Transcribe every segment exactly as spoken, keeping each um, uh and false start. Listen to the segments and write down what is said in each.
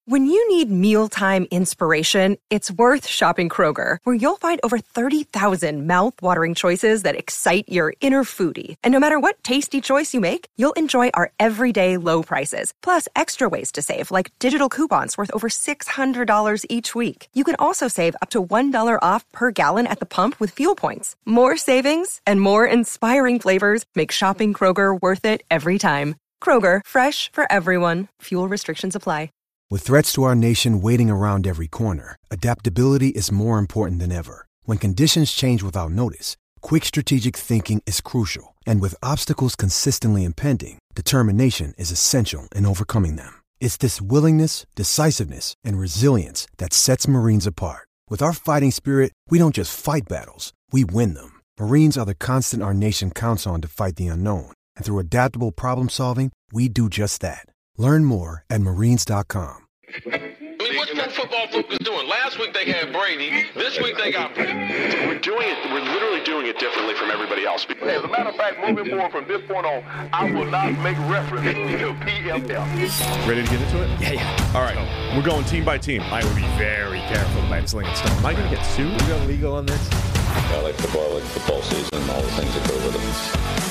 When you need mealtime inspiration, it's worth shopping Kroger, where you'll find over thirty thousand mouth-watering choices that excite your inner foodie. And no matter what tasty choice you make, you'll enjoy our everyday low prices, plus extra ways to save, like digital coupons worth over six hundred dollars each week. You can also save up to one dollar off per gallon at the pump with fuel points. More savings and more inspiring flavors make shopping Kroger worth it every time. Kroger, fresh for everyone. Fuel restrictions apply. With threats to our nation waiting around every corner, adaptability is more important than ever. When conditions change without notice, quick strategic thinking is crucial. And with obstacles consistently impending, determination is essential in overcoming them. It's this willingness, decisiveness, and resilience that sets Marines apart. With our fighting spirit, we don't just fight battles, we win them. Marines are the constant our nation counts on to fight the unknown. And through adaptable problem solving, we do just that. Learn more at marines dot com. I mean, what's Pro Football Focus doing? Last week they had Brady. This week they got Brady. We're doing it. We're literally doing it differently from everybody else. As a matter of fact, moving forward from this point on, I will not make reference to P F L. Ready to get into it? Yeah, yeah. All right. So, we're going team by team. I would be very careful about slinging stuff. Am I going to get sued? We got legal on this? I like football, I like football season and all the things that go with it.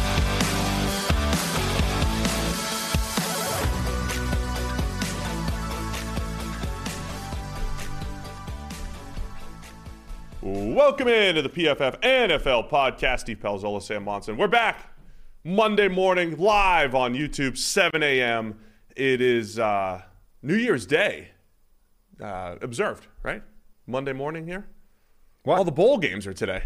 Welcome into the P F F N F L podcast. Steve Palazzolo, Sam Monson. We're back Monday morning live on YouTube, seven a.m. It is uh, New Year's Day. Uh, observed, right? Monday morning here. What? All the bowl games are today.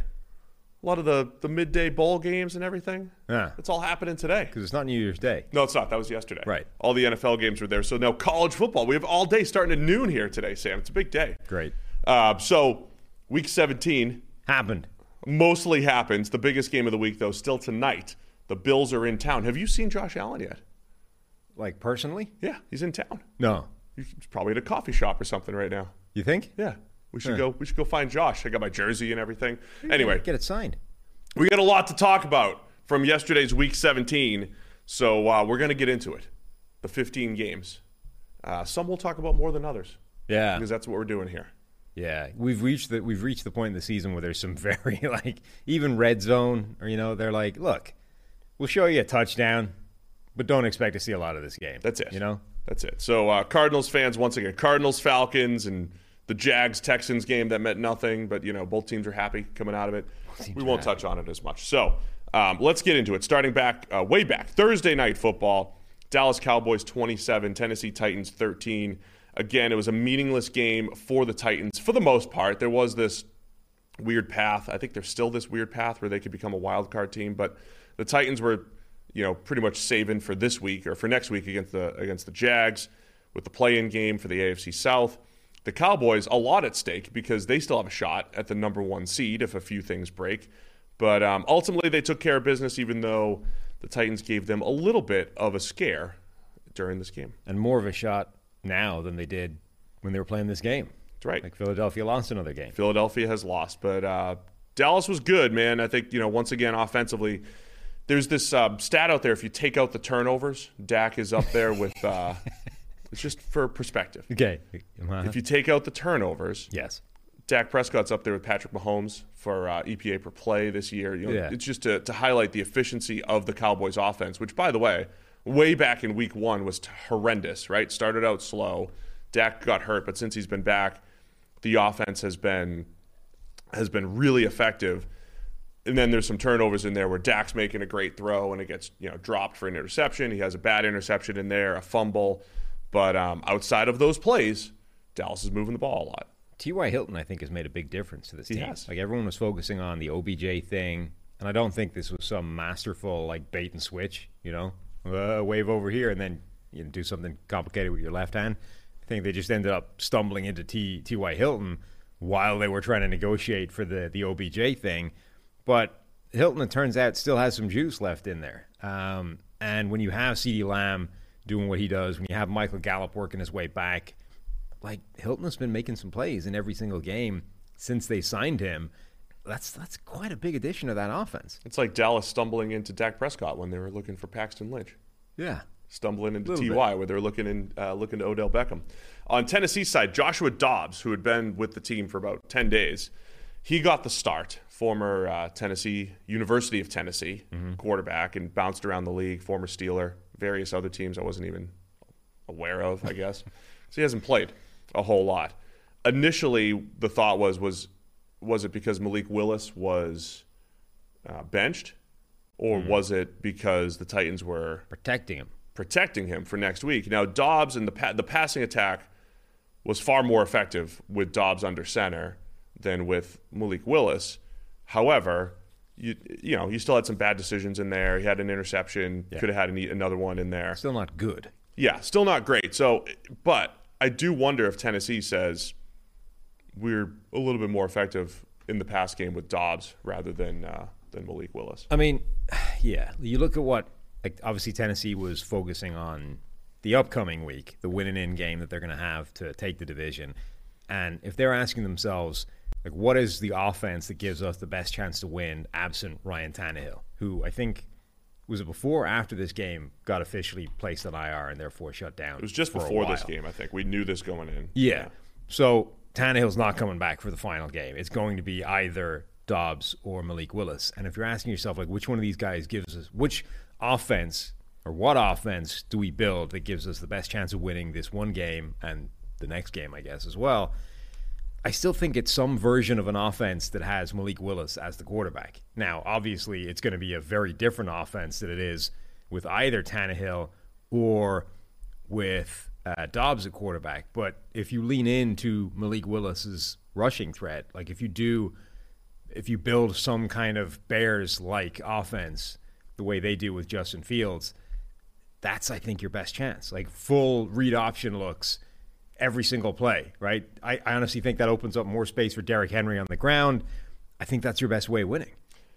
A lot of the, the midday bowl games and everything. Yeah. It's all happening today. Because it's not New Year's Day. No, it's not. That was yesterday. Right. All the N F L games were there. So now college football. We have all day starting at noon here today, Sam. It's a big day. Great. Uh, so... Week seventeen. Happened. Mostly happens. The biggest game of the week, though, still tonight. The Bills are in town. Have you seen Josh Allen yet? Like, personally? Yeah, he's in town. No. He's probably at a coffee shop or something right now. You think? Yeah. We should Yeah. go We should go find Josh. I got my jersey and everything. Anyway. Get it signed. We got a lot to talk about from yesterday's Week seventeen, so uh, we're going to get into it. The fifteen games. Uh, some we'll talk about more than others. Yeah. Because that's what we're doing here. Yeah, we've reached the we've reached the point in the season where there's some very, like, even red zone, or, you know, they're like, look, we'll show you a touchdown, but don't expect to see a lot of this game. That's it. You know? That's it. So uh, Cardinals fans, once again, Cardinals, Falcons, and the Jags-Texans game that meant nothing, but, you know, both teams are happy coming out of it. We won't touch on it as much. So um, let's get into it. Starting back, uh, way back, Thursday night football, Dallas Cowboys twenty-seven, Tennessee Titans thirteen. Again, it was a meaningless game for the Titans for the most part. There was this weird path. I think there's still this weird path where they could become a wild card team, but the Titans were, you know, pretty much saving for this week or for next week against the against the Jags with the play-in game for the A F C South. The Cowboys, a lot at stake because they still have a shot at the number one seed if a few things break. But um, ultimately, they took care of business, even though the Titans gave them a little bit of a scare during this game. And more of a shot now than they did when they were playing this game. That's right. Like Philadelphia lost another game. Philadelphia has lost, but uh, Dallas was good, man. I think, you know, once again, offensively, there's this uh, stat out there. If you take out the turnovers, Dak is up there with. Uh, it's just for perspective. Okay. Uh-huh. If you take out the turnovers, yes, Dak Prescott's up there with Patrick Mahomes for uh, E P A per play this year. You know, yeah. It's just to, to highlight the efficiency of the Cowboys' offense, which, by the way, way back in week one was horrendous, right? Started out slow. Dak got hurt, but since he's been back, the offense has been has been really effective. And then there's some turnovers in there where Dak's making a great throw and it gets, you know, dropped for an interception. He has a bad interception in there, a fumble. But um, outside of those plays, Dallas is moving the ball a lot. T Y. Hilton, I think, has made a big difference to this he team. Has. Like, everyone was focusing on the O B J thing, and I don't think this was some masterful, like, bait and switch, you know? Uh, wave over here and then you know, do something complicated with your left hand. I think they just ended up stumbling into T T.Y. Hilton while they were trying to negotiate for the, the O B J thing. But Hilton, it turns out, still has some juice left in there. Um, and when you have CeeDee Lamb doing what he does, when you have Michael Gallup working his way back, like, Hilton has been making some plays in every single game since they signed him. That's that's quite a big addition to that offense. It's like Dallas stumbling into Dak Prescott when they were looking for Paxton Lynch. Yeah. stumbling into T Y bit. Where they're looking in, uh, looking to Odell Beckham. On Tennessee's side, Joshua Dobbs, who had been with the team for about ten days, he got the start. Former uh, Tennessee, University of Tennessee mm-hmm. quarterback, and bounced around the league, former Steeler, various other teams I wasn't even aware of, I guess. So he hasn't played a whole lot. Initially, the thought was, was, was it because Malik Willis was uh, benched? Or mm-hmm. was it because the Titans were protecting him? Protecting him for next week. Now, Dobbs and the pa- the passing attack was far more effective with Dobbs under center than with Malik Willis. However, you you know, you still had some bad decisions in there. He had an interception, yeah. could have had an, another one in there. Still not good. Yeah, still not great. So, but I do wonder if Tennessee says we're a little bit more effective in the pass game with Dobbs rather than uh, than Malik Willis. I mean, yeah, you look at what, like, obviously Tennessee was focusing on the upcoming week, the winning in game that they're going to have to take the division. And if they're asking themselves, like, what is the offense that gives us the best chance to win absent Ryan Tannehill, who I think, was it before or after this game, got officially placed on I R and therefore shut down? It was just before this game, I think. We knew this going in. Yeah. yeah. So Tannehill's not coming back for the final game. It's going to be either Dobbs or Malik Willis. And if you're asking yourself, like, which one of these guys gives us, which offense or what offense do we build that gives us the best chance of winning this one game and the next game, I guess, as well, I still think it's some version of an offense that has Malik Willis as the quarterback. Now, obviously, it's going to be a very different offense than it is with either Tannehill or with uh, Dobbs at quarterback. But if you lean into Malik Willis's rushing threat, like if you do, if you build some kind of Bears-like offense the way they do with Justin Fields, that's, I think, your best chance. Like full read option looks every single play, right? I, I honestly think that opens up more space for Derrick Henry on the ground. I think that's your best way of winning.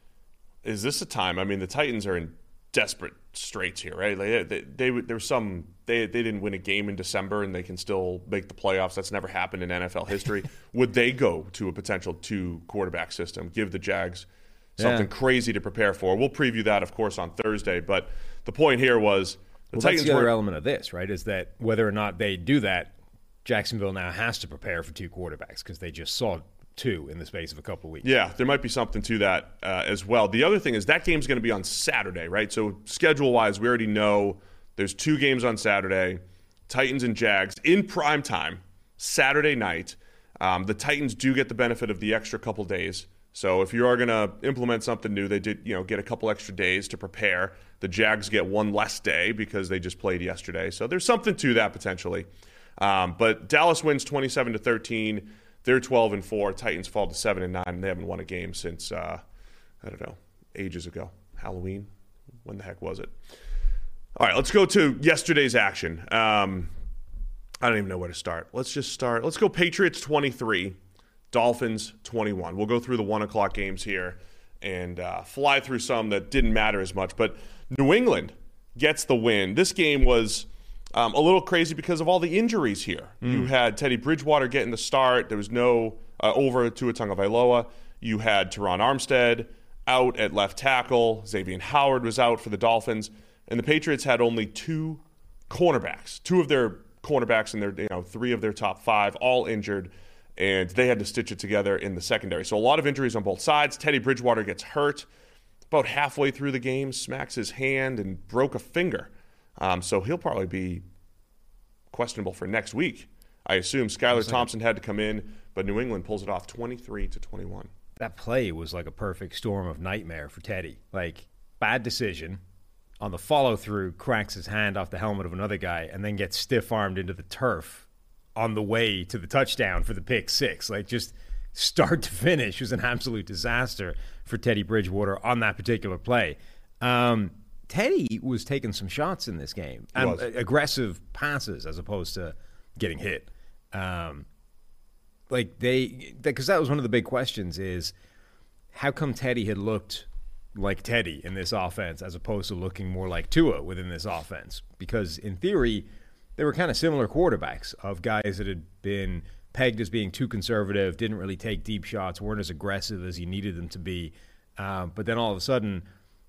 Is this a time? I mean, the Titans are in desperate straits here, right? They, they, they there was some they they didn't win a game in December and they can still make the playoffs. That's never happened in N F L history. Would they go to a potential two quarterback system? Give the Jags something yeah. crazy to prepare for. We'll preview that, of course, on Thursday. But the point here was the well, Titans. That's the other were, element of this, right? Is that whether or not they do that, Jacksonville now has to prepare for two quarterbacks because they just saw two in the space of a couple of weeks. Yeah, there might be something to that uh, as well. The other thing is that game's going to be on Saturday, right? So schedule-wise, we already know there's two games on Saturday, Titans and Jags in prime time, Saturday night. Um, the Titans do get the benefit of the extra couple days. So if you are going to implement something new, they did, you know, get a couple extra days to prepare. The Jags get one less day because they just played yesterday. So there's something to that potentially. Um, but Dallas wins twenty-seven to thirteen. They're twelve and four. Titans fall to seven and nine, and they haven't won a game since uh, I don't know, ages ago. Halloween. When the heck was it? All right, let's go to yesterday's action. Um, I don't even know where to start. Let's just start. Let's go Patriots twenty-three, Dolphins twenty-one. We'll go through the one o'clock games here and uh, fly through some that didn't matter as much. But New England gets the win. This game was Um, a little crazy because of all the injuries here. Mm. You had Teddy Bridgewater getting the start. There was no uh, over Tua Tagovailoa. You had Teron Armstead out at left tackle. Xavier Howard was out for the Dolphins. And the Patriots had only two cornerbacks. Two of their cornerbacks and their, you know, three of their top five all injured. And they had to stitch it together in the secondary. So a lot of injuries on both sides. Teddy Bridgewater gets hurt about halfway through the game, smacks his hand and broke a finger. Um, so he'll probably be questionable for next week. I assume Skylar Thompson had to come in, but New England pulls it off twenty-three to twenty-one. That play was like a perfect storm of nightmare for Teddy. Like, bad decision. On the follow-through, cracks his hand off the helmet of another guy and then gets stiff-armed into the turf on the way to the touchdown for the pick six. Like, just start to finish was an absolute disaster for Teddy Bridgewater on that particular play. Um Teddy was taking some shots in this game, um, aggressive passes as opposed to getting hit. Um, like they, because that was one of the big questions: is how come Teddy had looked like Teddy in this offense as opposed to looking more like Tua within this offense? Because in theory, they were kind of similar quarterbacks of guys that had been pegged as being too conservative, didn't really take deep shots, weren't as aggressive as you needed them to be. Um, but then all of a sudden,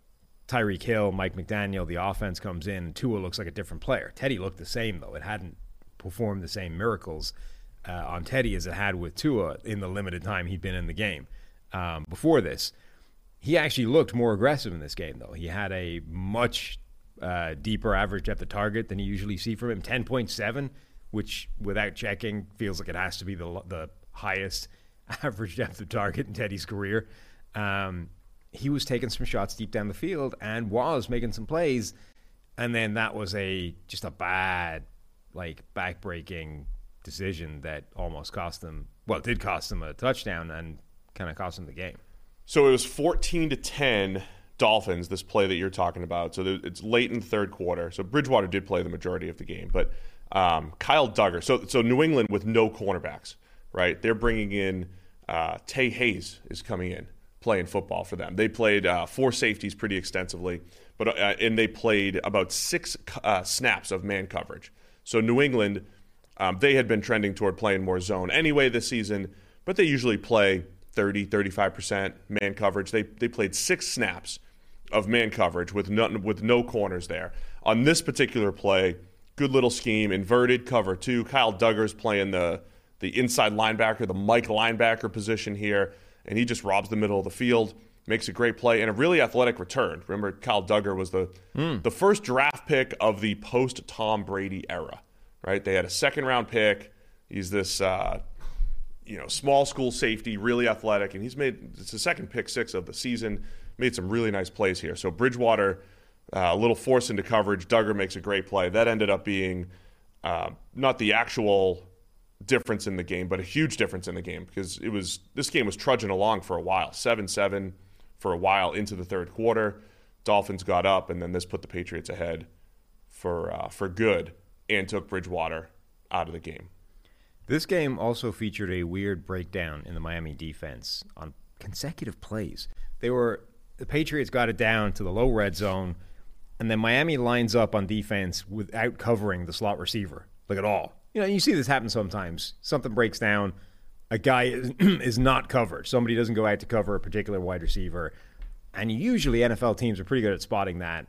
Tyreek Hill, Mike McDaniel, the offense comes in, and Tua looks like a different player. Teddy looked the same, though. It hadn't performed the same miracles uh, on Teddy as it had with Tua in the limited time he'd been in the game. Um, before this, he actually looked more aggressive in this game, though. He had a much uh, deeper average depth of target than you usually see from him, ten point seven, which, without checking, feels like it has to be the, the highest average depth of target in Teddy's career. Um, he was taking some shots deep down the field and was making some plays, and then that was a just a bad, like, back-breaking decision that almost cost them, well, it did cost them a touchdown and kind of cost them the game. So it was fourteen to ten Dolphins, this play that you're talking about. So it's late in the third quarter. So Bridgewater did play the majority of the game, but um, Kyle Duggar. So so New England with no cornerbacks, right? They're bringing in uh, Tay Hayes is coming in, playing football for them. They played uh, four safeties pretty extensively, but uh, and they played about six uh, snaps of man coverage. So New England, um, they had been trending toward playing more zone anyway this season, but they usually play thirty, thirty-five percent man coverage. They they played six snaps of man coverage with no, with no corners there. On this particular play, good little scheme, inverted cover two. Kyle Duggar's playing the, the inside linebacker, the Mike linebacker position here, and he just robs the middle of the field, makes a great play, and a really athletic return. Remember, Kyle Duggar was the mm. the first draft pick of the post-Tom Brady era, right? They had a second-round pick. He's this... Uh, you know, small school safety, really athletic, and he's made, it's the second pick six of the season, made some really nice plays here. So Bridgewater, uh, a little force into coverage. Duggar makes a great play. That ended up being uh, not the actual difference in the game, but a huge difference in the game, because it was, this game was trudging along for a while, seven seven for a while into the third quarter. Dolphins got up, and then this put the Patriots ahead for uh, for good and took Bridgewater out of the game. This game also featured a weird breakdown in the Miami defense on consecutive plays. They were the Patriots got it down to the low red zone, and then Miami lines up on defense without covering the slot receiver, like at all. You know, you see this happen sometimes. Something breaks down, a guy is, is not covered. Somebody doesn't go out to cover a particular wide receiver, and usually N F L teams are pretty good at spotting that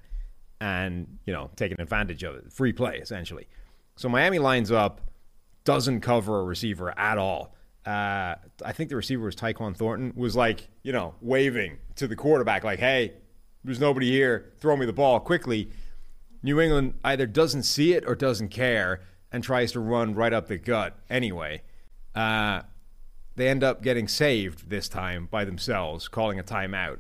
and, you know, taking advantage of it. Free play, essentially. So Miami lines up, doesn't cover a receiver at all. Uh, I think the receiver was Tyquan Thornton, was like, you know, waving to the quarterback like, hey, there's nobody here, throw me the ball quickly. New England either doesn't see it or doesn't care and tries to run right up the gut anyway. Uh, they end up getting saved this time by themselves, calling a timeout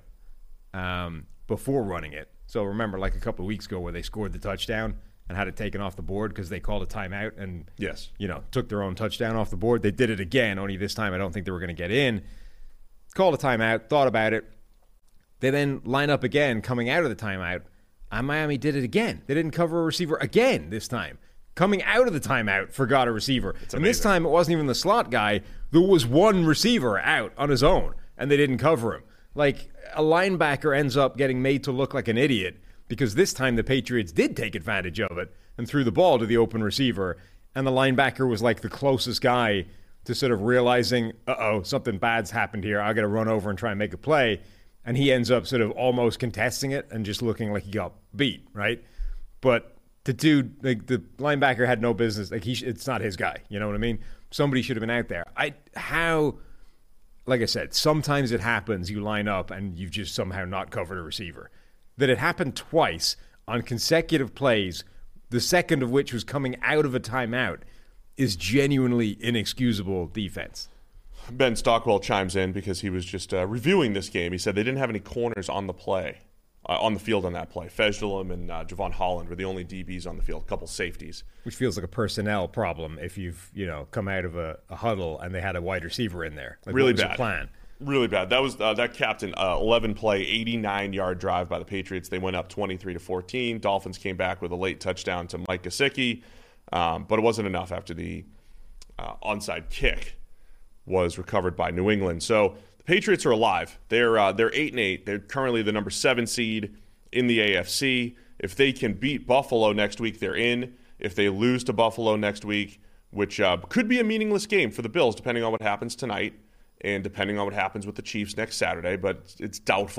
um, before running it. So remember, like a couple of weeks ago where they scored the touchdown and had it taken off the board because they called a timeout and, yes, you know, took their own touchdown off the board. They did it again, only this time I don't think they were going to get in. Called a timeout, thought about it. They then line up again coming out of the timeout, and Miami did it again. They didn't cover a receiver again this time. Coming out of the timeout, forgot a receiver. And this time it wasn't even the slot guy. There was one receiver out on his own, and they didn't cover him. Like, a linebacker ends up getting made to look like an idiot because this time the Patriots did take advantage of it and threw the ball to the open receiver, and the linebacker was like the closest guy to sort of realizing, uh-oh, something bad's happened here. I got to run over and try and make a play. And he ends up sort of almost contesting it and just looking like he got beat, right? But the dude, like the linebacker had no business. Like he, sh- it's not his guy. You know what I mean? Somebody should have been out there. I how, like I said, sometimes it happens. You line up and you've just somehow not covered a receiver. That it happened twice on consecutive plays, the second of which was coming out of a timeout, is genuinely inexcusable defense. Ben Stockwell chimes in because he was just uh, reviewing this game. He said they didn't have any corners on the play, uh, on the field on that play. Fejdelum and uh, Javon Holland were the only D Bs on the field, a couple safeties. Which feels like a personnel problem if you've, you know, come out of a, a huddle and they had a wide receiver in there. Like, really what was bad. The plan? Really bad. That was uh, that captain uh, eleven play, eighty-nine yard drive by the Patriots. They went up twenty-three to fourteen. Dolphins came back with a late touchdown to Mike Gesicki, um, but it wasn't enough after the uh, onside kick was recovered by New England. So the Patriots are alive. They're uh, they're eight and eight. They're currently the number seven seed in the A F C. If they can beat Buffalo next week, they're in. If they lose to Buffalo next week, which uh, could be a meaningless game for the Bills, depending on what happens tonight and depending on what happens with the Chiefs next Saturday, but it's doubtful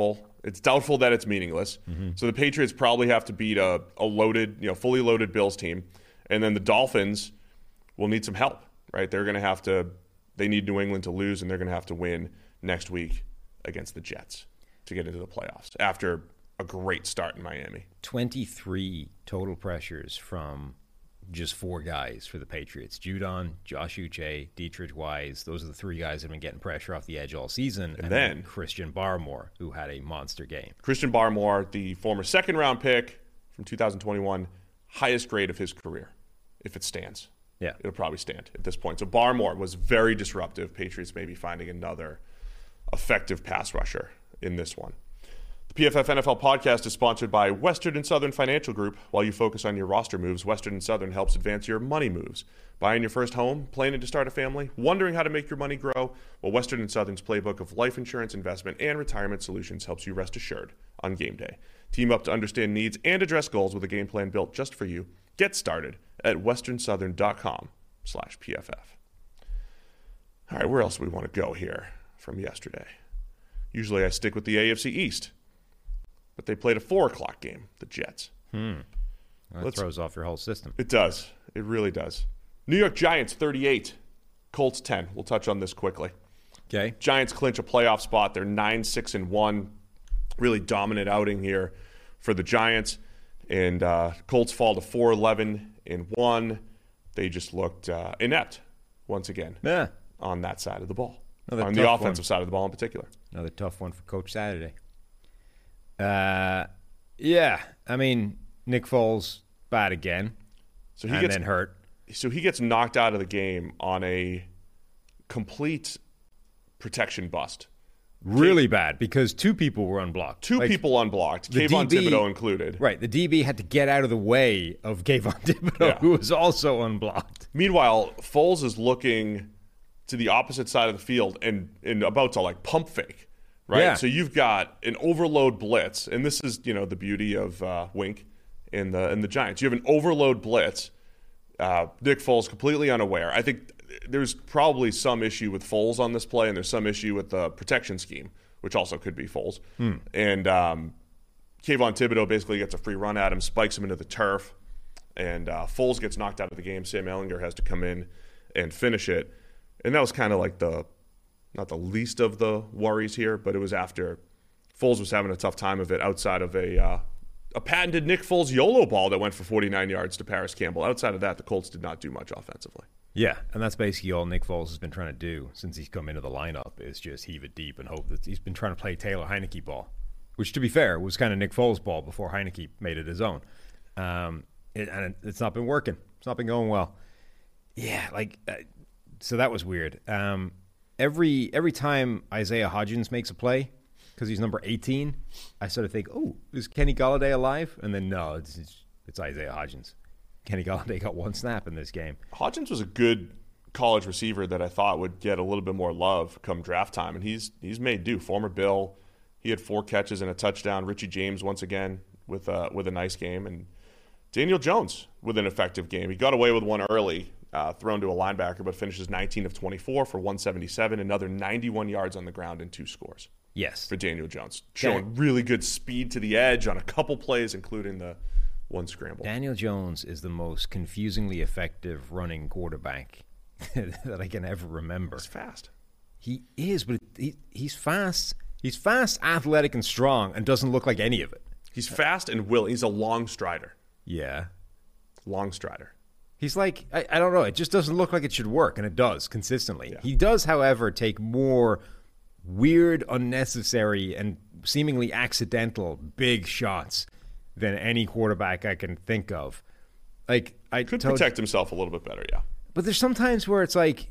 It's doubtful that it's meaningless. Mm-hmm. So the Patriots probably have to beat a, a loaded, you know, fully loaded Bills team. And then the Dolphins will need some help, right? They're going to have to, they need New England to lose, and they're going to have to win next week against the Jets to get into the playoffs after a great start in Miami. twenty-three total pressures from just four guys for the Patriots. Judon, Josh Uche, Dietrich Wise. Those are the three guys that have been getting pressure off the edge all season. And, and then, then Christian Barmore, who had a monster game. Christian Barmore, the former second-round pick from two thousand twenty-one, highest grade of his career, if it stands. Yeah. It'll probably stand at this point. So Barmore was very disruptive. Patriots may be finding another effective pass rusher in this one. The P F F N F L podcast is sponsored by Western and Southern Financial Group. While you focus on your roster moves, Western and Southern helps advance your money moves. Buying your first home, planning to start a family, wondering how to make your money grow? Well, Western and Southern's playbook of life insurance, investment, and retirement solutions helps you rest assured on game day. Team up to understand needs and address goals with a game plan built just for you. Get started at westernsouthern.com slash PFF. All right, where else do we want to go here from yesterday? Usually I stick with the A F C East, but they played a four o'clock game, the Jets. Hmm. That Let's, throws off your whole system. It does. It really does. New York Giants thirty-eight, Colts ten. We'll touch on this quickly. Okay. Giants clinch a playoff spot. They're nine six and one. Really dominant outing here for the Giants. And uh, Colts fall to four eleven and one. They just looked uh, inept once again Yeah. on that side of the ball. Another on the tough offensive one. side of the ball in particular. Another tough one for Coach Saturday. Uh, yeah. I mean, Nick Foles, bad again. So he and gets then hurt. So he gets knocked out of the game on a complete protection bust. Really bad, because two people were unblocked. Two Like, people unblocked, the Kayvon D B Thibodeau included. Right, the D B had to get out of the way of Kayvon Thibodeau, Yeah. who was also unblocked. Meanwhile, Foles is looking to the opposite side of the field and, and about to like pump fake, right? Yeah. So you've got an overload blitz, and this is, you know, the beauty of uh, Wink and the and the Giants. You have an overload blitz. Uh, Nick Foles completely unaware. I think there's probably some issue with Foles on this play, and there's some issue with the protection scheme, which also could be Foles. Hmm. And um, Kayvon Thibodeau basically gets a free run at him, spikes him into the turf, and uh, Foles gets knocked out of the game. Sam Ehlinger has to come in and finish it. And that was kind of like the, not the least of the worries here, but it was after Foles was having a tough time of it outside of a uh, a patented Nick Foles YOLO ball that went for forty-nine yards to Paris Campbell. Outside of that, the Colts did not do much offensively. Yeah, and that's basically all Nick Foles has been trying to do since he's come into the lineup is just heave it deep and hope that he's been trying to play Taylor Heineke ball, which, to be fair, was kind of Nick Foles' ball before Heineke made it his own. Um, it, and it, it's not been working. It's not been going well. Yeah, like, uh, so that was weird. Um, every every time Isaiah Hodgins makes a play, because he's number eighteen, I sort of think, oh, is Kenny Golladay alive? And then, no, it's, it's, it's Isaiah Hodgins. Kenny Golladay got one snap in this game. Hodgins was a good college receiver that I thought would get a little bit more love come draft time, and he's he's made do. Former Bill, he had four catches and a touchdown. Richie James once again with a, with a nice game, and Daniel Jones with an effective game. He got away with one early, uh, thrown to a linebacker, but finishes nineteen of twenty-four for one seventy-seven, another ninety-one yards on the ground and two scores. Yes. For Daniel Jones. Showing really good speed to the edge on a couple plays, including the one scramble. Daniel Jones is the most confusingly effective running quarterback that I can ever remember. He's fast. He is, but he, he's fast. He's fast, athletic, and strong, and doesn't look like any of it. He's fast and will. He's a long strider. Yeah. Long strider. He's like, I, I don't know, it just doesn't look like it should work, and it does consistently. Yeah. He does, however, take more weird, unnecessary, and seemingly accidental big shots than any quarterback I can think of. Like, I Could told, protect himself a little bit better, yeah. But there's sometimes where it's like,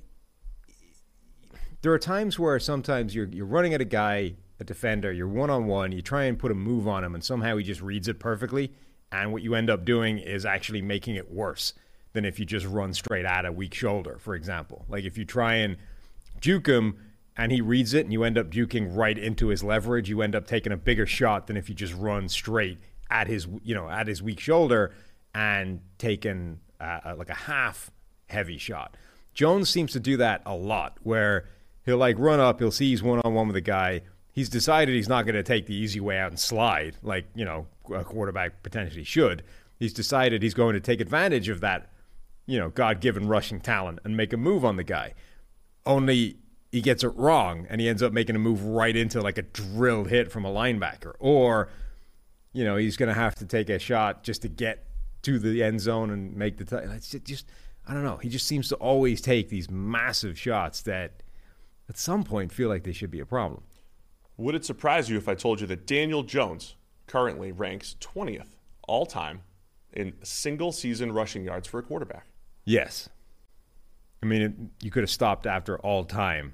there are times where sometimes you're you're running at a guy, a defender, you're one-on-one, you try and put a move on him, and somehow he just reads it perfectly, and what you end up doing is actually making it worse than if you just run straight at a weak shoulder, for example. Like, if you try and juke him, and he reads it, and you end up juking right into his leverage, you end up taking a bigger shot than if you just run straight at his, you know, at his weak shoulder and taking uh, like a half heavy shot. Jones seems to do that a lot, where he'll like run up, he'll see he's one-on-one with a guy, he's decided he's not going to take the easy way out and slide like, you know, a quarterback potentially should. He's decided he's going to take advantage of that, you know, God-given rushing talent and make a move on the guy. Only he gets it wrong, and he ends up making a move right into like a drilled hit from a linebacker. Or, you know, he's going to have to take a shot just to get to the end zone and make the t- it's just, I don't know. He just seems to always take these massive shots that at some point feel like they should be a problem. Would it surprise you if I told you that Daniel Jones currently ranks twentieth all-time in single-season rushing yards for a quarterback? Yes. I mean, it, you could have stopped after all time,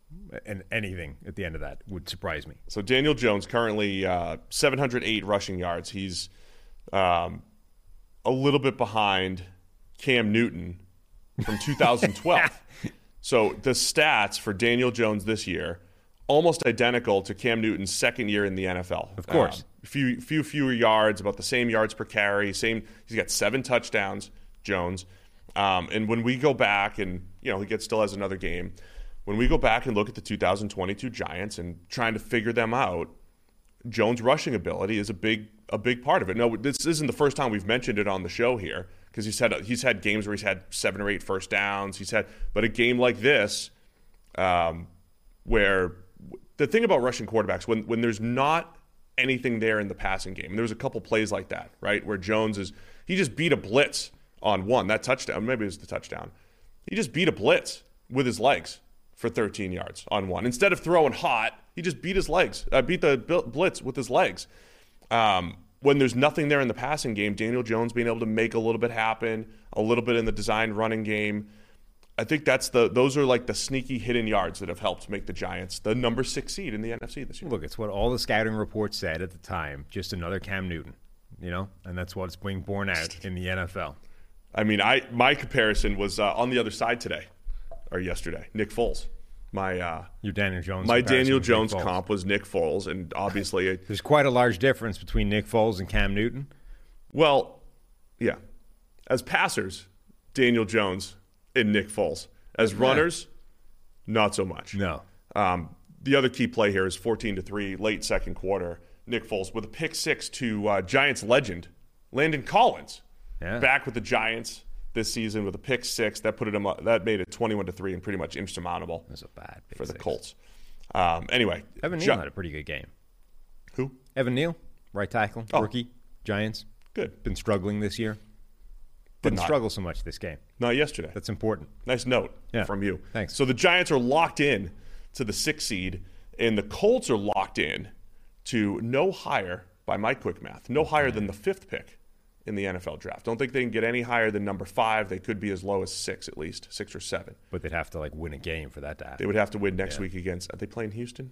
and anything at the end of that would surprise me. So Daniel Jones currently uh, seven hundred eight rushing yards. He's um, a little bit behind Cam Newton from two thousand twelve. So the stats for Daniel Jones this year, almost identical to Cam Newton's second year in the N F L. Of course. Uh, few few fewer yards, about the same yards per carry. Same. He's got seven touchdowns, Jones. Um, and when we go back, and you know he gets still has another game. When we go back and look at the two thousand twenty-two Giants and trying to figure them out, Jones' rushing ability is a big a big part of it. No, this isn't the first time we've mentioned it on the show here, because he's had he's had games where he's had seven or eight first downs. He's had, but a game like this, um, where the thing about rushing quarterbacks, when when there's not anything there in the passing game, and there was a couple plays like that, right, where Jones is he just beat a blitz on one that touchdown, maybe it was the touchdown. He just beat a blitz with his legs for thirteen yards on one. Instead of throwing hot, he just beat his legs, uh, beat the blitz with his legs. Um, when there's nothing there in the passing game, Daniel Jones being able to make a little bit happen, a little bit in the designed running game. I think that's the those are like the sneaky hidden yards that have helped make the Giants the number six seed in the N F C this year. Look, it's what all the scouting reports said at the time. Just another Cam Newton, you know, and that's what's being borne out in the N F L. I mean, I my comparison was uh, on the other side today, or yesterday. Nick Foles. My uh, your Daniel Jones. My Daniel Jones comp was Nick Foles, and obviously it, there's quite a large difference between Nick Foles and Cam Newton. Well, yeah, as passers, Daniel Jones and Nick Foles. As runners, yeah. not so much. No. Um, the other key play here is fourteen to three, late second quarter. Nick Foles with a pick six to uh, Giants legend Landon Collins. Yeah. Back with the Giants this season with a pick six. That put it that made it twenty-one to three and pretty much insurmountable. That's a bad pick for the six. Colts. Um, anyway, Evan Neal Gi- had a pretty good game. Who? Evan Neal, right tackle, oh. rookie, Giants. Good. Been struggling this year. Didn't not, struggle so much this game. Not yesterday. That's important. Nice note yeah. from you. Thanks. So the Giants are locked in to the sixth seed, and the Colts are locked in to no higher, by my quick math, no higher than the fifth pick in the N F L draft. Don't think they can get any higher than number five. They could be as low as six at least, six or seven. But they'd have to like win a game for that to happen. They would have to win next yeah. week against, are they playing Houston?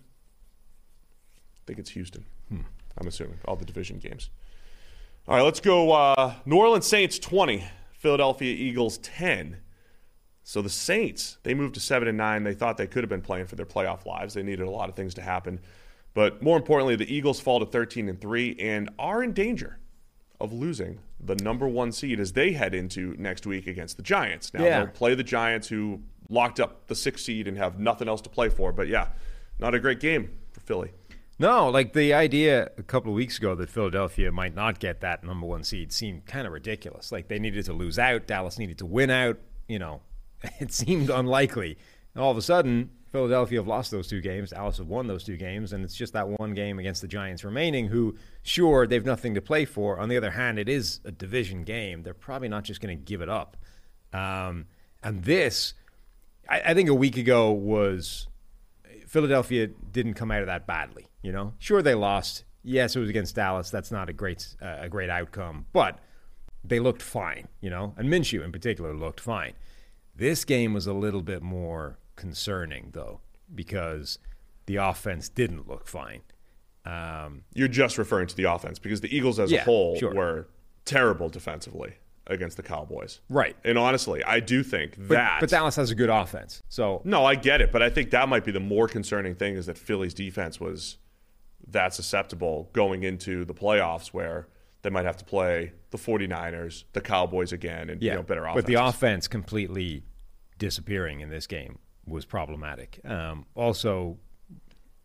I think it's Houston. Hmm. I'm assuming, all the division games. All right, let's go uh, New Orleans Saints twenty, Philadelphia Eagles ten. So the Saints, they moved to seven and nine. They thought they could have been playing for their playoff lives. They needed a lot of things to happen. But more importantly, the Eagles fall to thirteen and three and are in danger of losing the number one seed as they head into next week against the Giants. Now, yeah. they'll play the Giants, who locked up the sixth seed and have nothing else to play for. But, yeah, not a great game for Philly. No, like the idea a couple of weeks ago that Philadelphia might not get that number one seed seemed kind of ridiculous. Like they needed to lose out. Dallas needed to win out. You know, it seemed unlikely. And all of a sudden, Philadelphia have lost those two games. Dallas have won those two games, and it's just that one game against the Giants remaining who, sure, they've nothing to play for. On the other hand, it is a division game. They're probably not just going to give it up. Um, and this, I, I think a week ago was Philadelphia didn't come out of that badly. You know, sure, they lost. Yes, it was against Dallas. That's not a great uh, a great outcome, but they looked fine, you know, and Minshew in particular looked fine. This game was a little bit more concerning, though, because the offense didn't look fine. Um, You're just referring to the offense because the Eagles as yeah, a whole sure. were terrible defensively against the Cowboys. Right. And honestly, I do think but, that. But Dallas has a good offense. So No, I get it, but I think that might be the more concerning thing is that Philly's defense was that susceptible going into the playoffs where they might have to play the 49ers, the Cowboys again, and yeah, you know, better offenses. But the offense completely disappearing in this game was problematic. Um, also,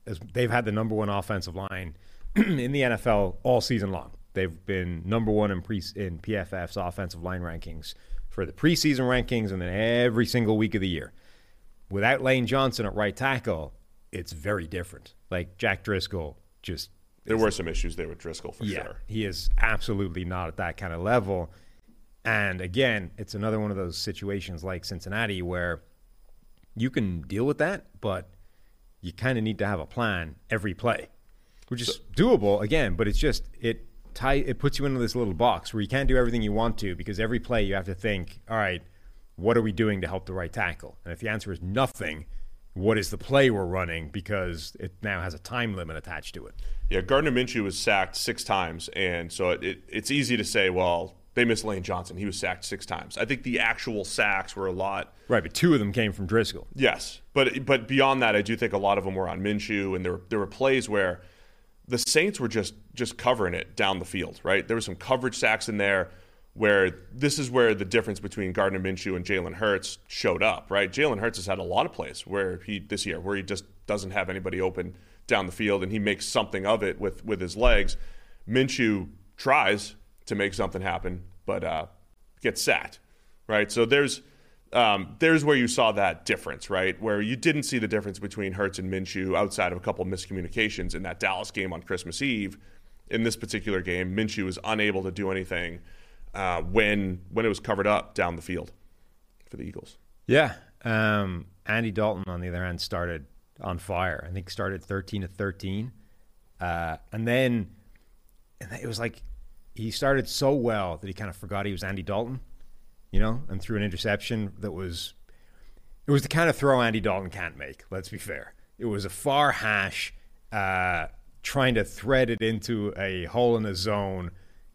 as they've had the number one offensive line in the N F L all season long. They've been number one in, pre, in P F F's offensive line rankings for the preseason rankings and then every single week of the year. Without Lane Johnson at right tackle, it's very different. Like Jack Driscoll just... There were some issues there with Driscoll for yeah, sure. He is absolutely not at that kind of level. And again, it's another one of those situations like Cincinnati where you can deal with that, but you kind of need to have a plan every play, which is doable, again, but it's just, it tie, it puts you into this little box where you can't do everything you want to because every play you have to think, all right, what are we doing to help the right tackle? And if the answer is nothing, what is the play we're running because it now has a time limit attached to it? Yeah, Gardner Minshew was sacked six times, and so it, it, it's easy to say, well, they missed Lane Johnson. He was sacked six times. I think the actual sacks were a lot. Right, but two of them came from Driscoll. Yes, but but beyond that, I do think a lot of them were on Minshew, and there, there were plays where the Saints were just just covering it down the field, right? There were some coverage sacks in there where this is where the difference between Gardner Minshew and Jalen Hurts showed up, right? Jalen Hurts has had a lot of plays where he this year where he just doesn't have anybody open down the field, and he makes something of it with, with his legs. Minshew tries to make something happen, but uh, gets sacked, right? So there's um, there's where you saw that difference, right? Where you didn't see the difference between Hurts and Minshew outside of a couple of miscommunications in that Dallas game on Christmas Eve. In this particular game, Minshew was unable to do anything uh, when when it was covered up down the field for the Eagles. Yeah. Um, Andy Dalton, on the other hand, started on fire. I think started thirteen to thirteen. Uh, and then and it was like he started so well that he kind of forgot he was Andy Dalton, you know, and threw an interception that was, it was the kind of throw Andy Dalton can't make, let's be fair. It was a far hash, uh, trying to thread it into a hole in the zone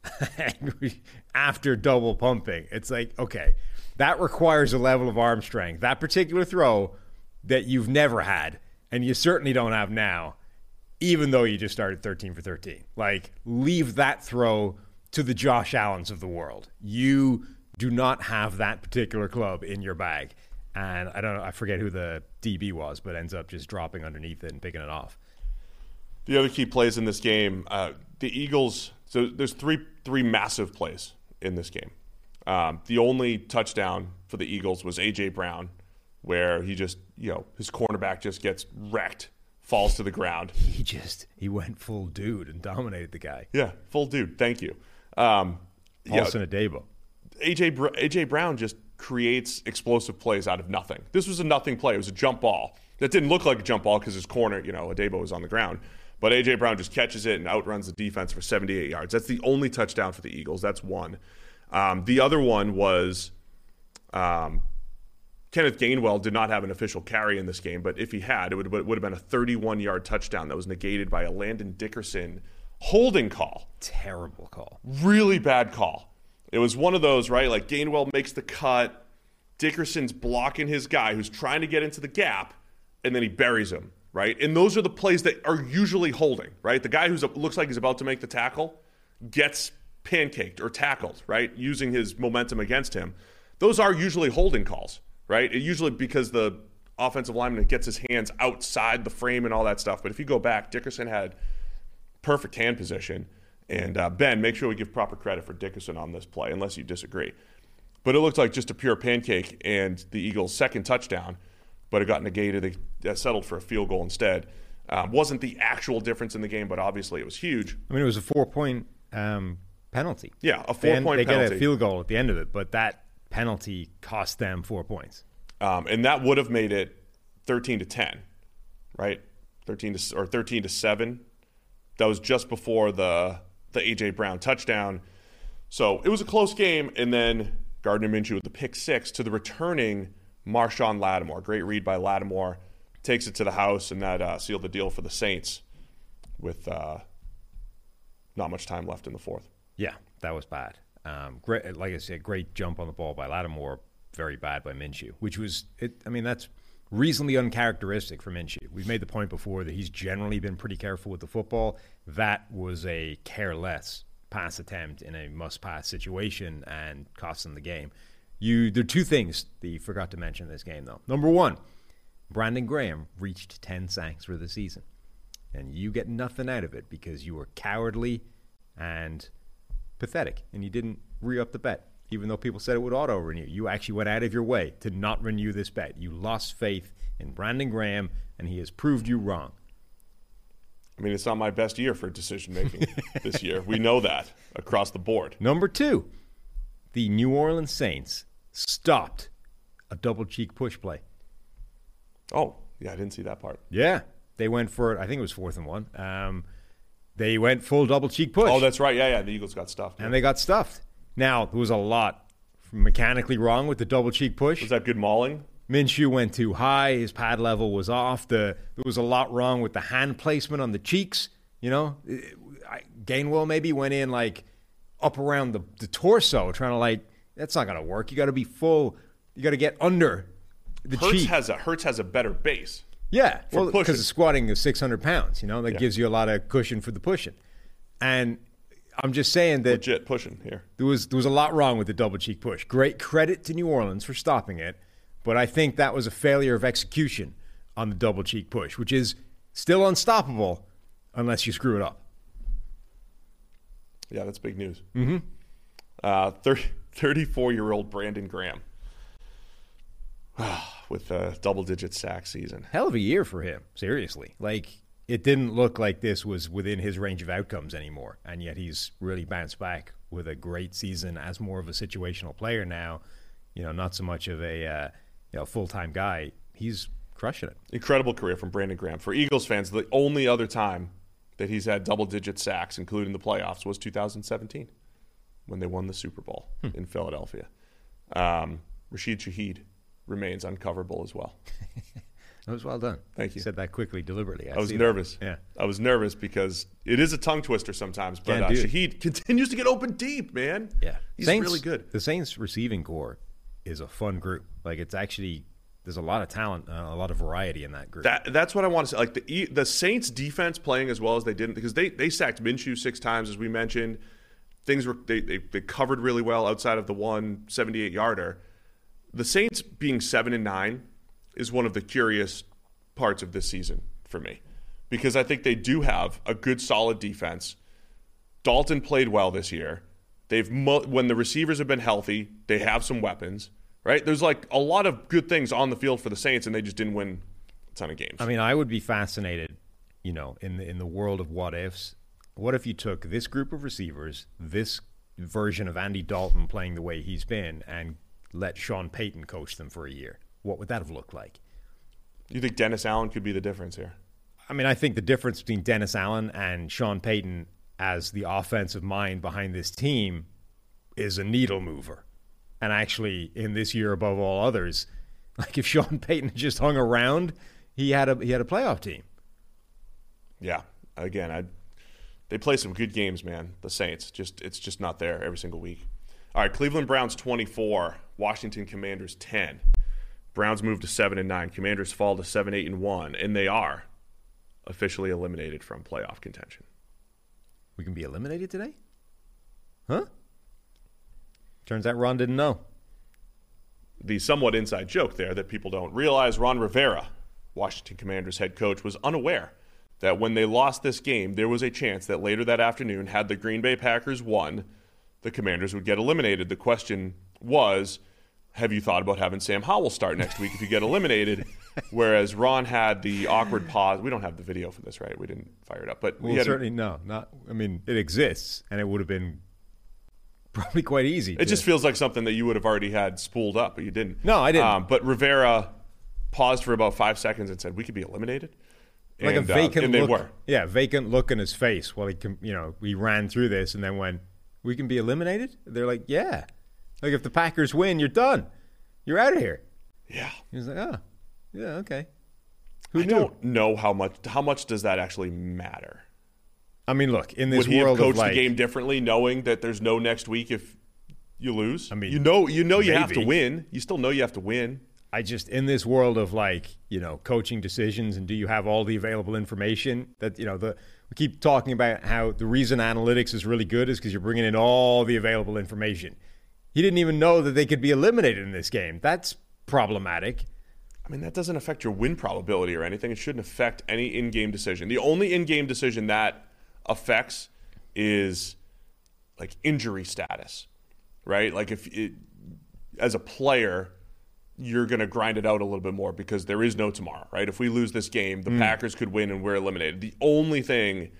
after double pumping. It's like, okay, that requires a level of arm strength. That particular throw that you've never had, and you certainly don't have now, even though you just started thirteen for thirteen. Like, leave that throw to the Josh Allens of the world. You do not have that particular club in your bag. And I don't know, I forget who the D B was, but ends up just dropping underneath it and picking it off. The other key plays in this game, uh, the Eagles, so there's three three massive plays in this game. Um, the only touchdown for the Eagles was A J Brown, where he just, you know, his cornerback just gets wrecked, falls to the ground. He just, he went full dude and dominated the guy. Yeah, full dude. Thank you. Um, Paulson Adebo. A J Br- A J Brown just creates explosive plays out of nothing. This was a nothing play. It was a jump ball. That didn't look like a jump ball because his corner, you know, Adebo was on the ground. But A J Brown just catches it and outruns the defense for seventy-eight yards. That's the only touchdown for the Eagles. That's one. Um, the other one was um, Kenneth Gainwell did not have an official carry in this game, but if he had, it would, it would have been a thirty-one-yard touchdown that was negated by a Landon Dickerson holding call. Terrible call. Really bad call. It was one of those, right? Like Gainwell makes the cut. Dickerson's blocking his guy who's trying to get into the gap, and then he buries him, right? And those are the plays that are usually holding, right? The guy who looks like he's about to make the tackle gets pancaked or tackled, right? Using his momentum against him. Those are usually holding calls, right? It usually because the offensive lineman gets his hands outside the frame and all that stuff. But if you go back, Dickerson had perfect hand position. And uh, Ben, make sure we give proper credit for Dickerson on this play, unless you disagree. But it looked like just a pure pancake and the Eagles' second touchdown, but it got negated. They settled for a field goal instead. Um, wasn't the actual difference in the game, but obviously it was huge. I mean, it was a four-point um, penalty. Yeah, a four-point they penalty. They get a field goal at the end of it, but that penalty cost them four points. Um, and that would have made it thirteen to ten, right? thirteen to or thirteen to seven. That was just before the the A J Brown touchdown. So it was a close game, and then Gardner Minshew with the pick six to the returning Marshawn Lattimore. Great read by Lattimore. Takes it to the house, and that uh, sealed the deal for the Saints with uh, not much time left in the fourth. Yeah, that was bad. Um, great, like I said, great jump on the ball by Lattimore. Very bad by Minshew, which was, it, I mean, that's reasonably uncharacteristic for Minshew. We've made the point before that he's generally been pretty careful with the football. That was a careless pass attempt in a must-pass situation and cost them the game. You, there are two things that you forgot to mention in this game, though. Number one, Brandon Graham reached ten sacks for the season. And you get nothing out of it because you were cowardly and pathetic, and you didn't re-up the bet. Even though people said it would auto-renew, you actually went out of your way to not renew this bet. You lost faith in Brandon Graham, and he has proved you wrong. I mean, it's not my best year for decision-making this year. We know that across the board. Number two, the New Orleans Saints stopped a double cheek push play. Oh, yeah, I didn't see that part. Yeah, they went for it. I think it was fourth and one. Um, they went full double cheek push. Oh, that's right. Yeah, yeah, the Eagles got stuffed. And yeah. they got stuffed. Now, there was a lot mechanically wrong with the double cheek push. Was that good mauling? Minshew went too high. His pad level was off. The, there was a lot wrong with the hand placement on the cheeks. You know, I, Gainwell maybe went in like up around the, the torso, trying to like, that's not going to work. You got to be full. You got to get under the Hurts cheek. Has a, Hurts has a better base. Yeah, for well, because the squatting is six hundred pounds. You know, that yeah. gives you a lot of cushion for the pushing. And I'm just saying that legit pushing here. There was there was a lot wrong with the double cheek push. Great credit to New Orleans for stopping it, but I think that was a failure of execution on the double cheek push, which is still unstoppable unless you screw it up. Yeah, that's big news. Mm-hmm. Uh, thirty, thirty-four-year-old Brandon Graham with a double-digit sack season. Hell of a year for him, seriously. Like, it didn't look like this was within his range of outcomes anymore, and yet he's really bounced back with a great season as more of a situational player now. You know, not so much of a uh, you know full-time guy. He's crushing it. Incredible career from Brandon Graham. For Eagles fans, the only other time that he's had double-digit sacks, including the playoffs, was two thousand seventeen when they won the Super Bowl hmm. in Philadelphia. Um, Rashid Shaheed remains uncoverable as well. That was well done. Thank you. You said that quickly, deliberately. I, I was see nervous. That. Yeah, I was nervous because it is a tongue twister sometimes. But uh, Shaheed continues to get open deep, man. Yeah, he's Saints, really good. The Saints receiving core is a fun group. Like, it's actually there's a lot of talent, uh, a lot of variety in that group. That that's what I want to say. Like the the Saints defense playing as well as they did, because they they sacked Minshew six times, as we mentioned. Things were they they, they covered really well outside of the one seventy-eight yarder. The Saints being seven and nine is one of the curious parts of this season for me, because I think they do have a good, solid defense. Dalton played well this year. They've mo- when the receivers have been healthy, they have some weapons, right? There's like a lot of good things on the field for the Saints, and they just didn't win a ton of games. I mean, I would be fascinated, you know, in the in the world of what ifs. What if you took this group of receivers, this version of Andy Dalton playing the way he's been, and let Sean Payton coach them for a year? What would that have looked like? Do you think Dennis Allen could be the difference here? I mean, I think the difference between Dennis Allen and Sean Payton as the offensive mind behind this team is a needle mover. And actually, in this year above all others, like if Sean Payton just hung around, he had a he had a playoff team. Yeah. Again, I they play some good games, man. The Saints. Just it's just not there every single week. All right, Cleveland Browns twenty-four, Washington Commanders ten. Browns move to seven and nine. Commanders fall to seven, eight, and one, and they are officially eliminated from playoff contention. We can be eliminated today? Huh? Turns out Ron didn't know. The somewhat inside joke there that people don't realize, Ron Rivera, Washington Commanders head coach, was unaware that when they lost this game, there was a chance that later that afternoon, had the Green Bay Packers won, the Commanders would get eliminated. The question was, have you thought about having Sam Howell start next week if you get eliminated? Whereas Ron had the awkward pause. We don't have the video for this, right? We didn't fire it up. But well, we had certainly a, no. Not. I mean, it exists, and it would have been probably quite easy. It to, just feels like something that you would have already had spooled up, but you didn't. No, I didn't. Um, but Rivera paused for about five seconds and said, we could be eliminated. Like and, a vacant uh, and they look. were. Yeah, vacant look in his face while he, you know, we ran through this and then went, we can be eliminated? They're like, yeah. Like, if the Packers win, you're done. You're out of here. Yeah. He was like, oh, yeah, okay. Who I knew? don't know how much how much does that actually matter. I mean, look, in this Would he world have of coached like, the game differently, knowing that there's no next week if you lose? I mean, you know, you know, you maybe. have to win. You still know you have to win. I just, in this world of like, you know, coaching decisions and do you have all the available information that, you know, the we keep talking about how the reason analytics is really good is because you're bringing in all the available information. He didn't even know that they could be eliminated in this game. That's problematic. I mean, that doesn't affect your win probability or anything. It shouldn't affect any in-game decision. The only in-game decision that affects is like injury status, right? Like if it, as a player, you're going to grind it out a little bit more because there is no tomorrow, right? If we lose this game, the mm. Packers could win and we're eliminated. The only thing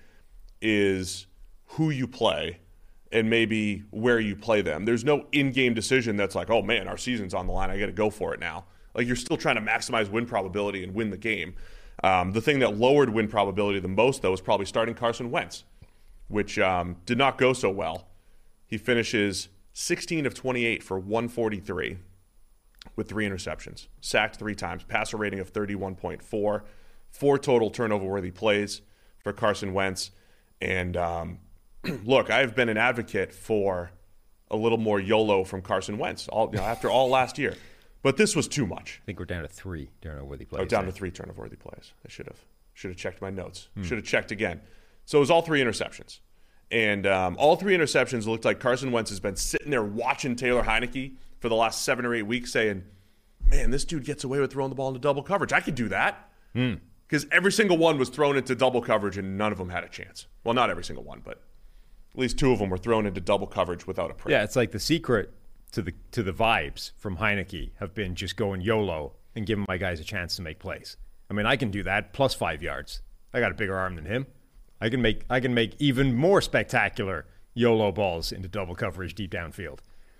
is who you play and maybe where you play them. There's no in-game decision that's like, oh man, our season's on the line. I got to go for it now. Like you're still trying to maximize win probability and win the game. Um, the thing that lowered win probability the most, though, is probably starting Carson Wentz, which um, did not go so well. He finishes sixteen of twenty-eight for one forty-three with three interceptions, sacked three times, passer rating of thirty-one point four, four total turnover-worthy plays for Carson Wentz. And um, look, I've been an advocate for a little more YOLO from Carson Wentz all, you know, after all last year. But this was too much. I think we're down to three turnover-worthy plays. Oh, down to three turnover-worthy plays. I should have should have checked my notes. Hmm. Should have checked again. So it was all three interceptions. And um, all three interceptions looked like Carson Wentz has been sitting there watching Taylor Heineke for the last seven or eight weeks saying, man, this dude gets away with throwing the ball into double coverage. I could do that. Because hmm. every single one was thrown into double coverage and none of them had a chance. Well, not every single one, but at least two of them were thrown into double coverage without a prayer. Yeah, it's like the secret to the to the vibes from Heineke have been just going YOLO and giving my guys a chance to make plays. I mean, I can do that plus five yards. I got a bigger arm than him. I can make I can make even more spectacular YOLO balls into double coverage deep downfield.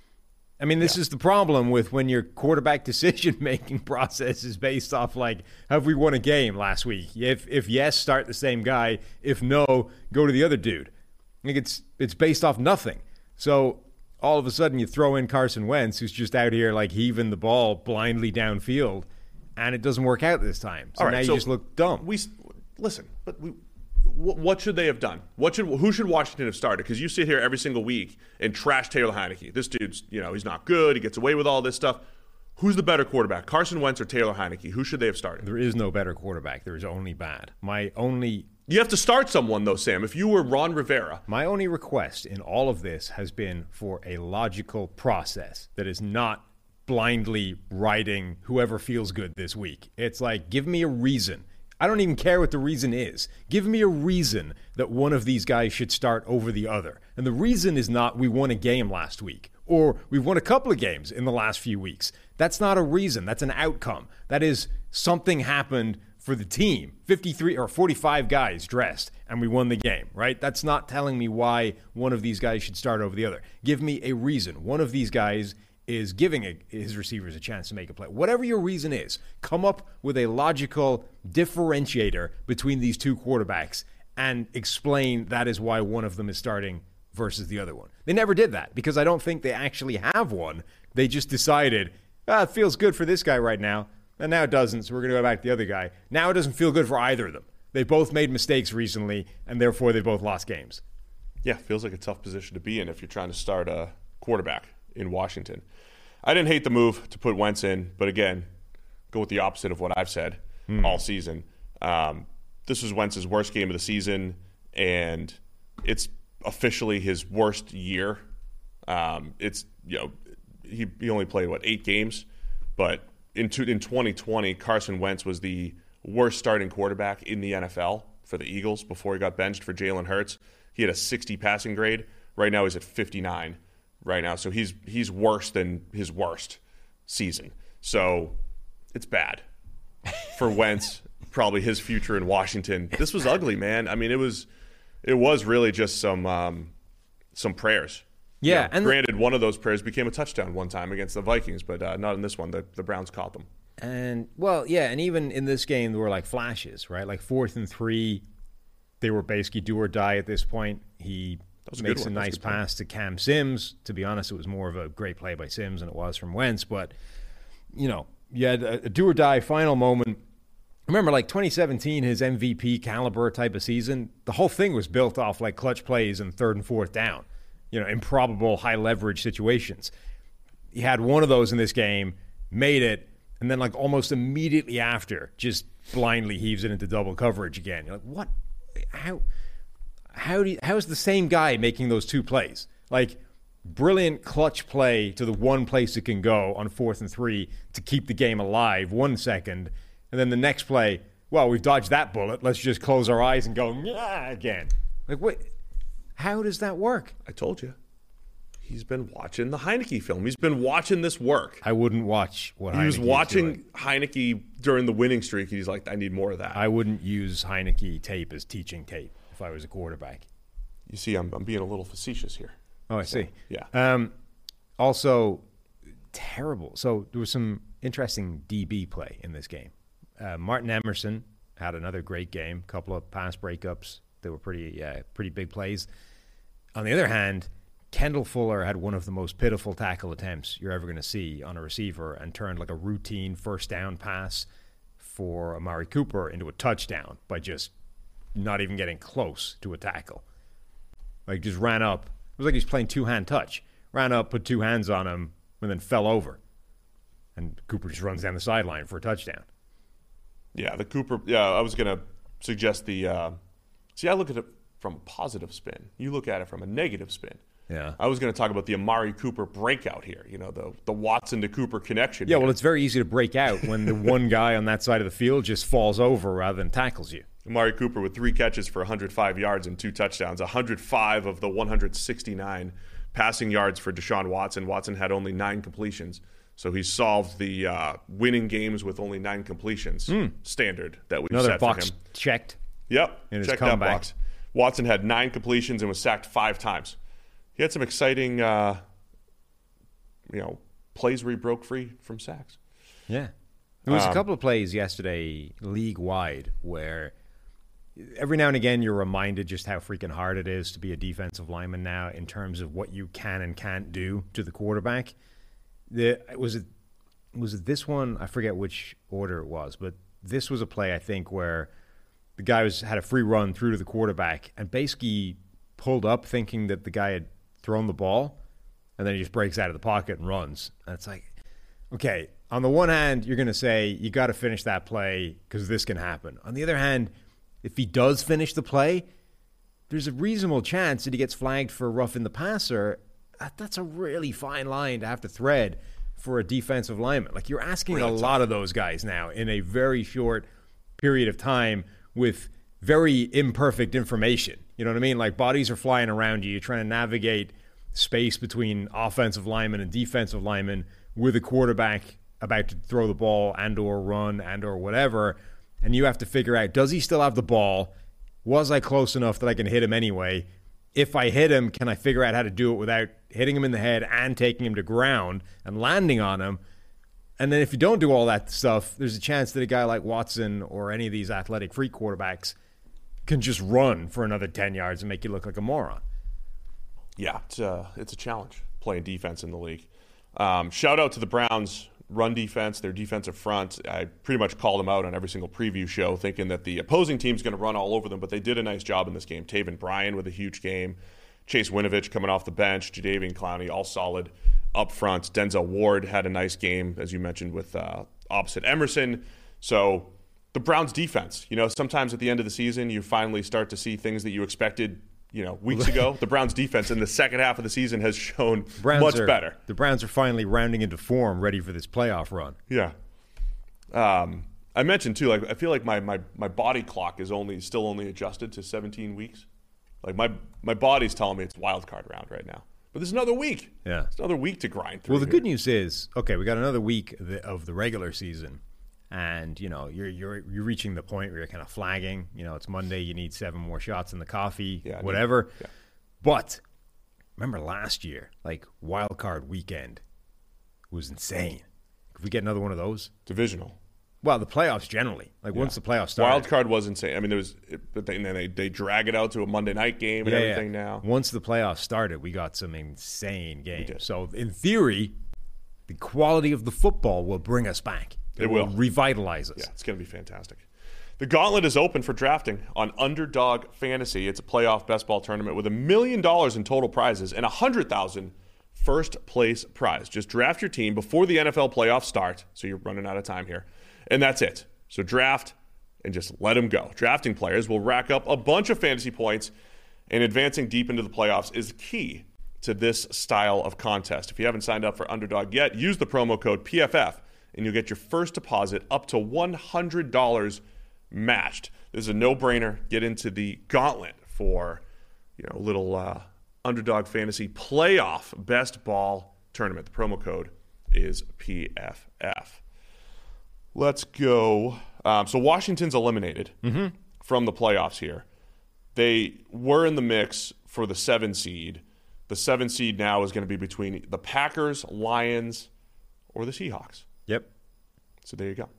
I mean, this yeah. is the problem with when your quarterback decision-making process is based off, like, have we won a game last week? If if yes, start the same guy. If no, go to the other dude. I think it's it's based off nothing. So all of a sudden you throw in Carson Wentz, who's just out here like heaving the ball blindly downfield, and it doesn't work out this time. So all right, now you so just look dumb. We listen, but we, what should they have done? What should who should Washington have started? Because you sit here every single week and trash Taylor Heineke. This dude's, you know, he's not good. He gets away with all this stuff. Who's the better quarterback, Carson Wentz or Taylor Heineke? Who should they have started? There is no better quarterback. There is only bad. My only... You have to start someone, though, Sam. If you were Ron Rivera. My only request in all of this has been for a logical process that is not blindly riding whoever feels good this week. It's like, give me a reason. I don't even care what the reason is. Give me a reason that one of these guys should start over the other. And the reason is not we won a game last week or we've won a couple of games in the last few weeks. That's not a reason. That's an outcome. That is something happened for the team. fifty-three or forty-five guys dressed and we won the game, right? That's not telling me why one of these guys should start over the other. Give me a reason. One of these guys is giving a, his receivers a chance to make a play. Whatever your reason is, come up with a logical differentiator between these two quarterbacks and explain that is why one of them is starting versus the other one. They never did that because I don't think they actually have one. They just decided, ah, it feels good for this guy right now, and now it doesn't, so we're going to go back to the other guy. Now it doesn't feel good for either of them. They both made mistakes recently, and therefore they both lost games. Yeah, feels like a tough position to be in if you're trying to start a quarterback in Washington. I didn't hate the move to put Wentz in, but again, go with the opposite of what I've said mm. all season. Um, this was Wentz's worst game of the season, and it's officially his worst year. Um, it's, you know, he, he only played, what, eight games? But in, two, in twenty twenty, Carson Wentz was the worst starting quarterback in the N F L for the Eagles before he got benched for Jalen Hurts. He had a sixty passing grade. Right now he's at fifty-nine. Right now, so he's he's worse than his worst season. So it's bad for Wentz. Probably his future in Washington. This was ugly, man. I mean, it was it was really just some um, some prayers. Yeah, you know, and granted, one of those prayers became a touchdown one time against the Vikings, but uh, not in this one. The the Browns caught them. And well, yeah, and even in this game, there were like flashes, right? Like fourth and three, they were basically do or die at this point. He a makes a nice a pass to Cam Sims. To be honest, it was more of a great play by Sims than it was from Wentz. But, you know, you had a, a do-or-die final moment. Remember, like twenty seventeen, his M V P caliber type of season, the whole thing was built off like clutch plays and third and fourth down, you know, improbable high-leverage situations. He had one of those in this game, made it, and then like almost immediately after, just blindly heaves it into double coverage again. You're like, what? How... How do you, how is the same guy making those two plays? Like, brilliant clutch play to the one place it can go on fourth and three to keep the game alive one second. And then the next play, well, we've dodged that bullet. Let's just close our eyes and go, yeah, again. Like, what? How does that work? I told you. He's been watching the Heineke film. He's been watching this work. I wouldn't watch what he Heineke was watching is doing. Heineke during the winning streak. He's like, I need more of that. I wouldn't use Heineke tape as teaching tape if I was a quarterback. You see, I'm, I'm being a little facetious here. Oh, I so, see. Yeah. Um, also, terrible. So there was some interesting D B play in this game. Uh, Martin Emerson had another great game. A couple of pass breakups. They were pretty, uh, pretty big plays. On the other hand, Kendall Fuller had one of the most pitiful tackle attempts you're ever going to see on a receiver and turned like a routine first down pass for Amari Cooper into a touchdown by just not even getting close to a tackle. Like, just ran up. It was like he was playing two-hand touch. Ran up, put two hands on him, and then fell over. And Cooper just runs down the sideline for a touchdown. Yeah, the Cooper, yeah, I was going to suggest the, uh, see, I look at it from a positive spin. You look at it from a negative spin. Yeah. I was going to talk about the Amari Cooper breakout here, you know, the the Watson to Cooper connection. Yeah, here. well, it's very easy to break out when the one guy on that side of the field just falls over rather than tackles you. Amari Cooper with three catches for one hundred five yards and two touchdowns, one hundred five of the one hundred sixty-nine passing yards for Deshaun Watson. Watson had only nine completions, so he solved the uh, winning games with only nine completions mm. standard that we've Another set box for him. checked. Yep, in his check comeback. that box. Watson had nine completions and was sacked five times. He had some exciting, uh, you know, plays where he broke free from sacks. Yeah. There was Um, a couple of plays yesterday league-wide where every now and again you're reminded just how freaking hard it is to be a defensive lineman now in terms of what you can and can't do to the quarterback. The, was it was it this one? I forget which order it was, but this was a play, I think, where the guy was had a free run through to the quarterback and basically pulled up thinking that the guy had thrown the ball, and then he just breaks out of the pocket and runs. And it's like, okay, on the one hand, you're going to say you got to finish that play because this can happen. On the other hand, if he does finish the play, there's a reasonable chance that he gets flagged for roughing the passer. That, that's a really fine line to have to thread for a defensive lineman. Like, you're asking Really a tough. lot of those guys now in a very short period of time with very imperfect information. You know what I mean? Like, bodies are flying around you. You're trying to navigate space between offensive linemen and defensive linemen with a quarterback about to throw the ball and or run and or whatever. And you have to figure out, does he still have the ball? Was I close enough that I can hit him anyway? If I hit him, can I figure out how to do it without hitting him in the head and taking him to ground and landing on him? And then if you don't do all that stuff, there's a chance that a guy like Watson or any of these athletic freak quarterbacks can just run for another ten yards and make you look like a moron. Yeah, it's a, it's a challenge playing defense in the league. Um, shout out to the Browns' run defense, their defensive front. I pretty much called them out on every single preview show, thinking that the opposing team's going to run all over them, but they did a nice job in this game. Taven Bryan with a huge game. Chase Winovich coming off the bench. Jadeveon Clowney, all solid up front. Denzel Ward had a nice game, as you mentioned, with uh, opposite Emerson. So the Browns' defense, you know, sometimes at the end of the season, you finally start to see things that you expected, you know, weeks ago. The Browns' defense in the second half of the season has shown Browns much are, better. The Browns are finally rounding into form, ready for this playoff run. Yeah. Um, I mentioned, too, like I feel like my, my, my body clock is only still only adjusted to seventeen weeks. Like my my body's telling me it's wild card round right now. But there's another week. Yeah. It's another week to grind through. Well, the here. good news is, okay, we got another week of the, of the regular season. And, you know, you're you're you're reaching the point where you're kind of flagging. You know, it's Monday. You need seven more shots in the coffee, Yeah, I whatever. yeah. But remember last year, like wild card weekend was insane. If we get another one of those, Divisional. well, the playoffs generally, like once the playoffs start, Wild card was insane. I mean, there was, but they, and then they, they drag it out to a Monday night game and yeah, everything yeah. now. Once the playoffs started, we got some insane games. did. So in theory, the quality of the football will bring us back. It will. revitalize us. Yeah, it's going to be fantastic. The gauntlet is open for drafting on Underdog Fantasy. It's a playoff best ball tournament with a million dollars in total prizes and a hundred thousand first place prize. Just draft your team before the N F L playoffs start, so you're running out of time here, and that's it. So draft and just let them go. Drafting players will rack up a bunch of fantasy points, and advancing deep into the playoffs is key to this style of contest. If you haven't signed up for Underdog yet, use the promo code P F F and you'll get your first deposit up to one hundred dollars matched. This is a no-brainer. Get into the gauntlet for, you know, a little uh, Underdog Fantasy playoff best ball tournament. The promo code is P F F. Let's go. Um, so Washington's eliminated Mm-hmm. from the playoffs here. They were in the mix for the seven seed. The seven seed now is going to be between the Packers, Lions, or the Seahawks. Yep. So there you go.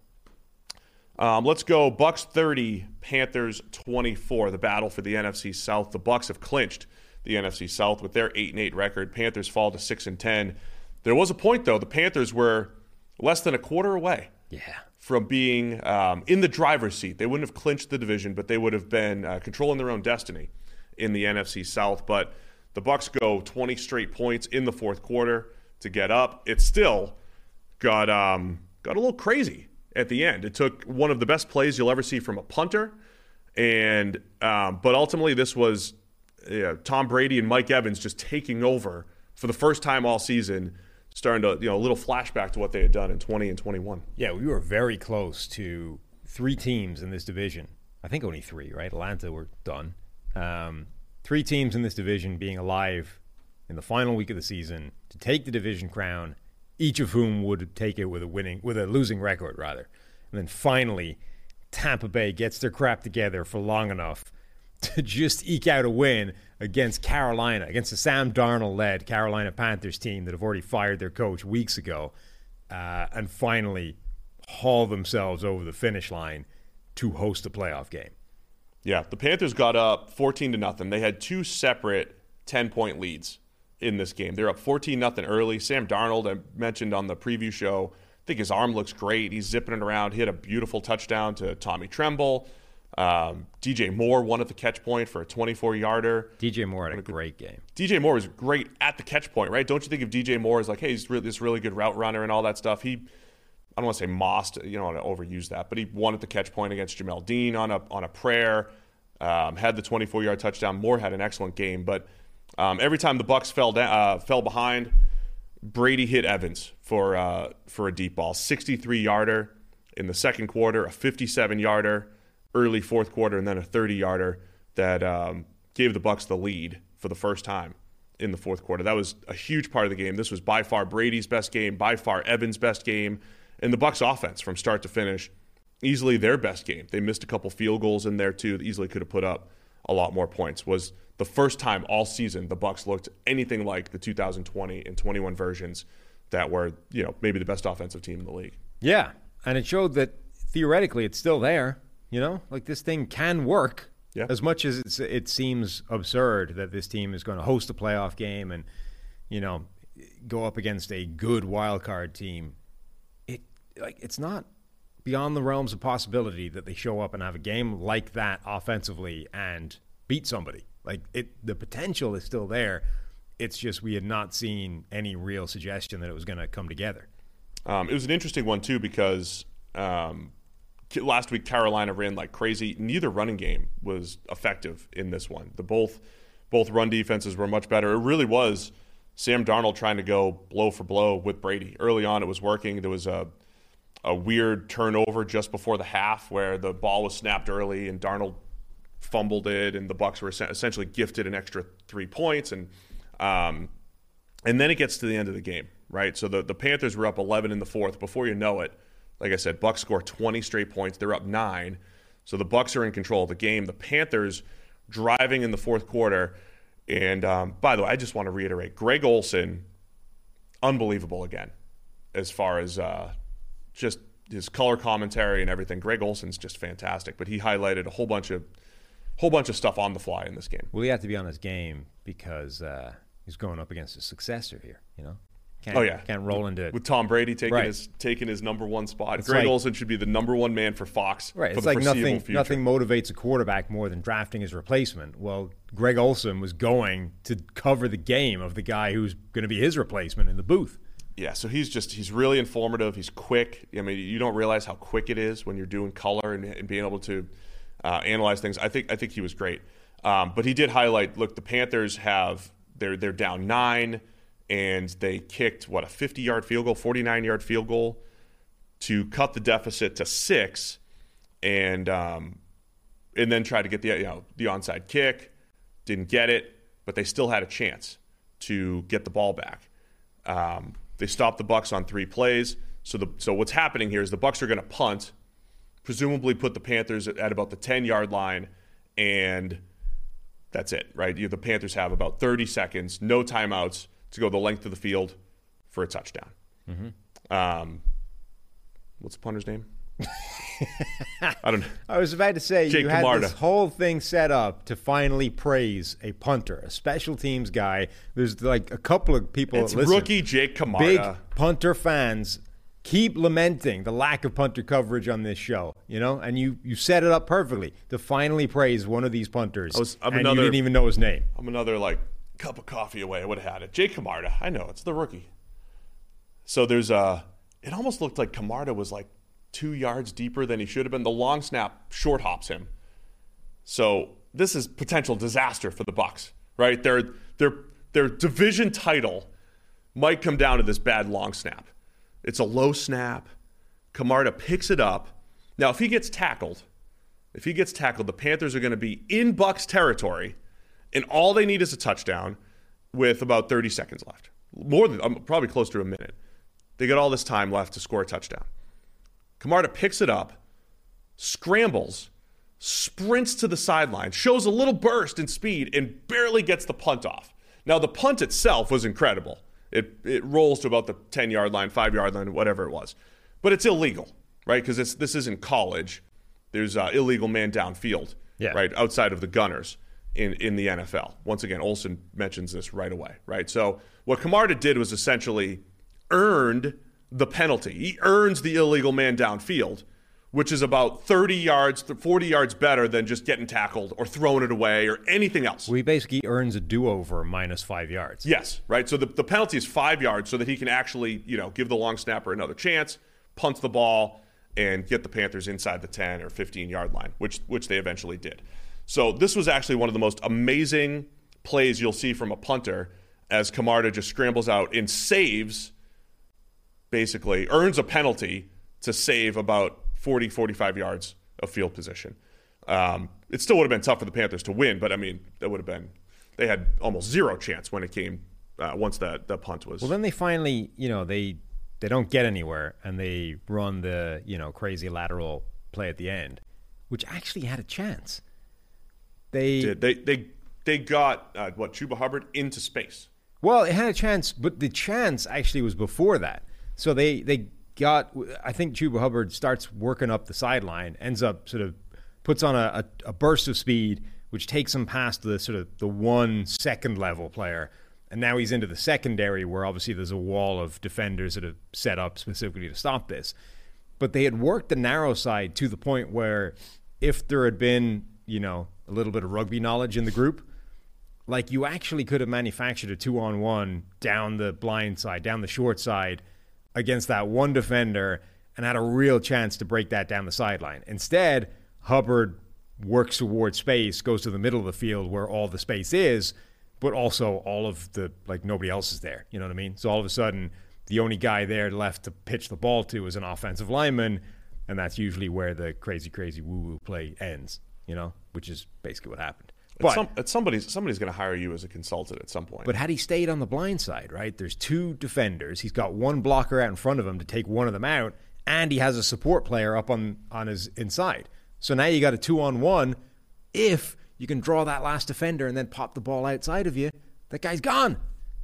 Um, let's go Bucks thirty, Panthers twenty-four. The battle for the N F C South. The Bucks have clinched the N F C South with their eight and eight record. Panthers fall to six and ten. There was a point though. The Panthers were less than a quarter away. Yeah. From being um, in the driver's seat. They wouldn't have clinched the division, but they would have been uh, controlling their own destiny in the N F C South. But the Bucks go twenty straight points in the fourth quarter to get up. It still got um, got a little crazy at the end. It took one of the best plays you'll ever see from a punter, and um, but ultimately this was you know, Tom Brady and Mike Evans just taking over for the first time all season. Starting to, you know, a little flashback to what they had done in twenty and twenty-one. Yeah, we were very close to three teams in this division. I think only three, right? Atlanta were done. Um, three teams in this division being alive in the final week of the season to take the division crown, each of whom would take it with a winning, with a losing record, rather. And then finally, Tampa Bay gets their crap together for long enough to just eke out a win against Carolina, against the Sam Darnold-led Carolina Panthers team that have already fired their coach weeks ago, uh, and finally haul themselves over the finish line to host a playoff game. Yeah, the Panthers got up fourteen to nothing. They had two separate ten-point leads in this game. They're up fourteen nothing early. Sam Darnold, I mentioned on the preview show, I think his arm looks great. He's zipping it around. He had a beautiful touchdown to Tommy Tremble. Um, D J Moore won at the catch point for a twenty-four yarder. D J Moore had a great game. D J Moore was great at the catch point, right? Don't you think of D J Moore as like, hey, he's really, this really good route runner and all that stuff? He, I don't want to say mossed, you don't want to overuse that, but he won at the catch point against Jamel Dean on a on a prayer. Um, had the twenty-four yard touchdown. Moore had an excellent game, but um, every time the Bucs fell down, uh, fell behind, Brady hit Evans for uh, for a deep ball, sixty-three yarder in the second quarter, a fifty-seven yarder early fourth quarter, and then a thirty yarder that um, gave the Bucs the lead for the first time in the fourth quarter. That was a huge part of the game. This was by far Brady's best game, by far Evans' best game, and the Bucs offense from start to finish, easily their best game. They missed a couple field goals in there too that easily could have put up a lot more points. Was the first time all season the Bucs looked anything like the two thousand twenty and twenty-one versions that were, you know, maybe the best offensive team in the league. Yeah, and it showed that theoretically it's still there. You know, like this thing can work. Yeah. As much as it's, it seems absurd that this team is going to host a playoff game and, you know, go up against a good wild card team, it like it's not beyond the realms of possibility that they show up and have a game like that offensively and beat somebody. Like it, the potential is still there. It's just we had not seen any real suggestion that it was going to come together. Um, it was an interesting one too because. Um, Last week, Carolina ran like crazy. Neither running game was effective in this one. The both both run defenses were much better. It really was Sam Darnold trying to go blow for blow with Brady. Early on, it was working. There was a a weird turnover just before the half where the ball was snapped early and Darnold fumbled it, and the Bucs were essentially gifted an extra three points. And um, and then it gets to the end of the game, right? So the, the Panthers were up eleven in the fourth. Before you know it, like I said, Bucs score twenty straight points. They're up nine. So the Bucs are in control of the game. The Panthers driving in the fourth quarter. And um, by the way, I just want to reiterate, Greg Olsen, unbelievable again, as far as uh, just his color commentary and everything. Greg Olsen's just fantastic. But he highlighted a whole bunch of whole bunch of stuff on the fly in this game. Well, he had to be on his game because uh, he's going up against a successor here, you know? Can't, oh yeah, can't roll into with Tom Brady taking right. his taking his number one spot. It's Greg like, Olsen should be the number one man for Fox. Right, for it's the like nothing. future. Nothing motivates a quarterback more than drafting his replacement. Well, Greg Olsen was going to cover the game of the guy who's going to be his replacement in the booth. Yeah, so he's just he's really informative. He's quick. I mean, you don't realize how quick it is when you're doing color and, and being able to uh, analyze things. I think I think he was great. Um, but he did highlight. Look, the Panthers have they're they're down nine, and they kicked what a fifty-yard field goal, forty-nine-yard field goal to cut the deficit to six, and um, and then try to get the you know the onside kick. Didn't get it, but they still had a chance to get the ball back. Um, they stopped the Bucs on three plays. So the so what's happening here is the Bucs are going to punt, presumably put the Panthers at, at about the ten-yard line, and that's it, right? You, the Panthers have about thirty seconds, no timeouts, to go the length of the field for a touchdown. Mm-hmm. Um, what's the punter's name? I don't know. I was about to say, Jake you had Camarda. this whole thing set up to finally praise a punter, a special teams guy. There's like a couple of people. It's listen, rookie Jake Camarda. Big punter fans keep lamenting the lack of punter coverage on this show, you know, and you, you set it up perfectly to finally praise one of these punters, I was, I'm and another, you didn't even know his name. I'm another, like, cup of coffee away. I would have had it. Jake Camarda. I know. It's the rookie. So there's a – it almost looked like Camarda was, like, two yards deeper than he should have been. The long snap short hops him. So this is potential disaster for the Bucs, right? Their, their, their division title might come down to this bad long snap. It's a low snap. Camarda picks it up. Now, if he gets tackled, if he gets tackled, the Panthers are going to be in Bucs territory, and all they need is a touchdown with about thirty seconds left. More than, um, probably close to a minute. They got all this time left to score a touchdown. Camarda picks it up, scrambles, sprints to the sideline, shows a little burst in speed, and barely gets the punt off. Now, the punt itself was incredible. It it rolls to about the ten-yard line, five-yard line, whatever it was. But it's illegal, right? Because this isn't college. There's uh, illegal man downfield, yeah. right, outside of the gunners in, in the N F L. Once again, Olsen mentions this right away, right? So what Camarda did was essentially earned the penalty. He earns the illegal man downfield, which is about thirty yards, forty yards better than just getting tackled or throwing it away or anything else. Well, he basically earns a do-over minus five yards. Yes, right? So the, the penalty is five yards so that he can actually, you know, give the long snapper another chance, punt the ball, and get the Panthers inside the ten or fifteen-yard line, which which they eventually did. So this was actually one of the most amazing plays you'll see from a punter as Camarda just scrambles out and saves, basically, earns a penalty to save about forty, forty-five yards of field position. Um, it still would have been tough for the Panthers to win, but, I mean, that would have been – they had almost zero chance when it came uh, – once the, the punt was – Well, then they finally – you know, they they don't get anywhere, and they run the, you know, crazy lateral play at the end, which actually had a chance. They did. They, they, they got, uh, what, Chuba Hubbard into space. Well, it had a chance, but the chance actually was before that. So they, they got, I think Chuba Hubbard starts working up the sideline, ends up sort of, puts on a, a, a burst of speed, which takes him past the sort of the one second level player. And now he's into the secondary where obviously there's a wall of defenders that have set up specifically to stop this. But they had worked the narrow side to the point where if there had been, you know, a little bit of rugby knowledge in the group, like you actually could have manufactured a two-on-one down the blind side, down the short side against that one defender and had a real chance to break that down the sideline. Instead, Hubbard works towards space, goes to the middle of the field where all the space is, but also all of the, like, nobody else is there. You know what I mean? So all of a sudden, the only guy there left to pitch the ball to is an offensive lineman, and that's usually where the crazy, crazy woo-woo play ends, you know, which is basically what happened. But some, it's somebody's somebody's going to hire you as a consultant at some point. But had he stayed on the blind side, right? There's two defenders. He's got one blocker out in front of him to take one of them out, and he has a support player up on, on his inside. So now you got a two-on-one. If you can draw that last defender and then pop the ball outside of you, that guy's gone.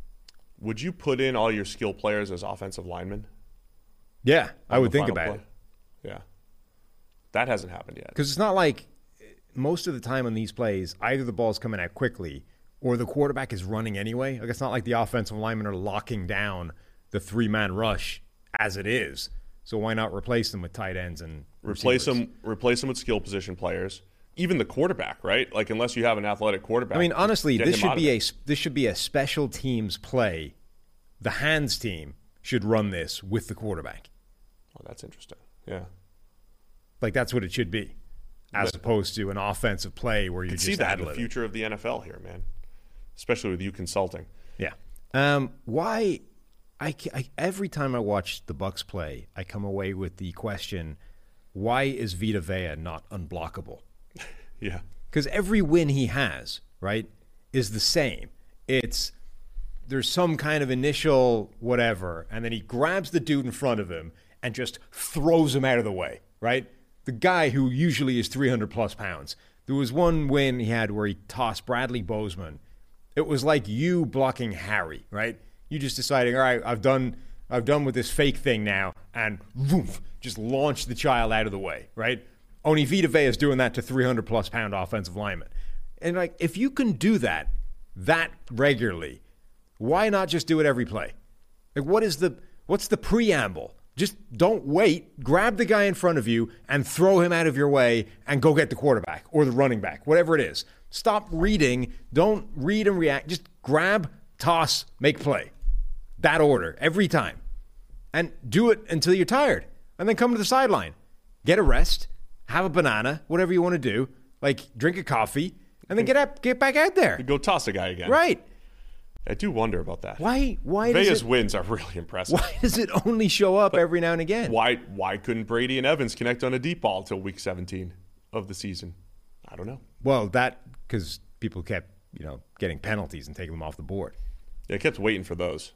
Would you put in all your skill players as offensive linemen? Yeah, I would think about play? it. Yeah. That hasn't happened yet. Because it's not like most of the time on these plays, either the ball's coming out quickly or the quarterback is running anyway. Like, it's not like the offensive linemen are locking down the three-man rush as it is. So why not replace them with tight ends and replace receivers? them? Replace them with skill position players. Even the quarterback, right? Like, unless you have an athletic quarterback. I mean, honestly, this should be a it. this should be a special teams play. The hands team should run this with the quarterback. Oh, that's interesting. Yeah, like that's what it should be, as but, opposed to an offensive play where you just see that ad-lib. in the future of the N F L here, man. especially with you consulting. Yeah. Um, why? I, I every time I watch the Bucks play, I come away with the question: why is Vita Vea not unblockable? Yeah. Because every win he has, right, is the same. It's there's some kind of initial whatever, and then he grabs the dude in front of him and just throws him out of the way, right? The guy who usually is three hundred plus pounds. There was one win he had where he tossed Bradley Bozeman. It was like you blocking Harry, right? You just deciding, all right, I've done I've done with this fake thing now, and woof, just launch the child out of the way, right? Only Vita Vea is doing that to three hundred plus pound offensive linemen. And like, if you can do that that regularly, why not just do it every play? Like, what is the what's the preamble? Just don't wait. Grab the guy in front of you and throw him out of your way and go get the quarterback or the running back, whatever it is. Stop reading. Don't read and react. Just grab, toss, make play. That order every time. And do it until you're tired. And then come to the sideline. Get a rest. Have a banana. Whatever you want to do. Like, drink a coffee. And then get up, get back out there. Go toss a guy again. Right. I do wonder about that. Why? Why Vea's does it, wins are really impressive. Why does it only show up but every now and again? Why? Why couldn't Brady and Evans connect on a deep ball until week seventeen of the season? I don't know. Well, that because people kept, you know, getting penalties and taking them off the board. Yeah, I kept waiting for those.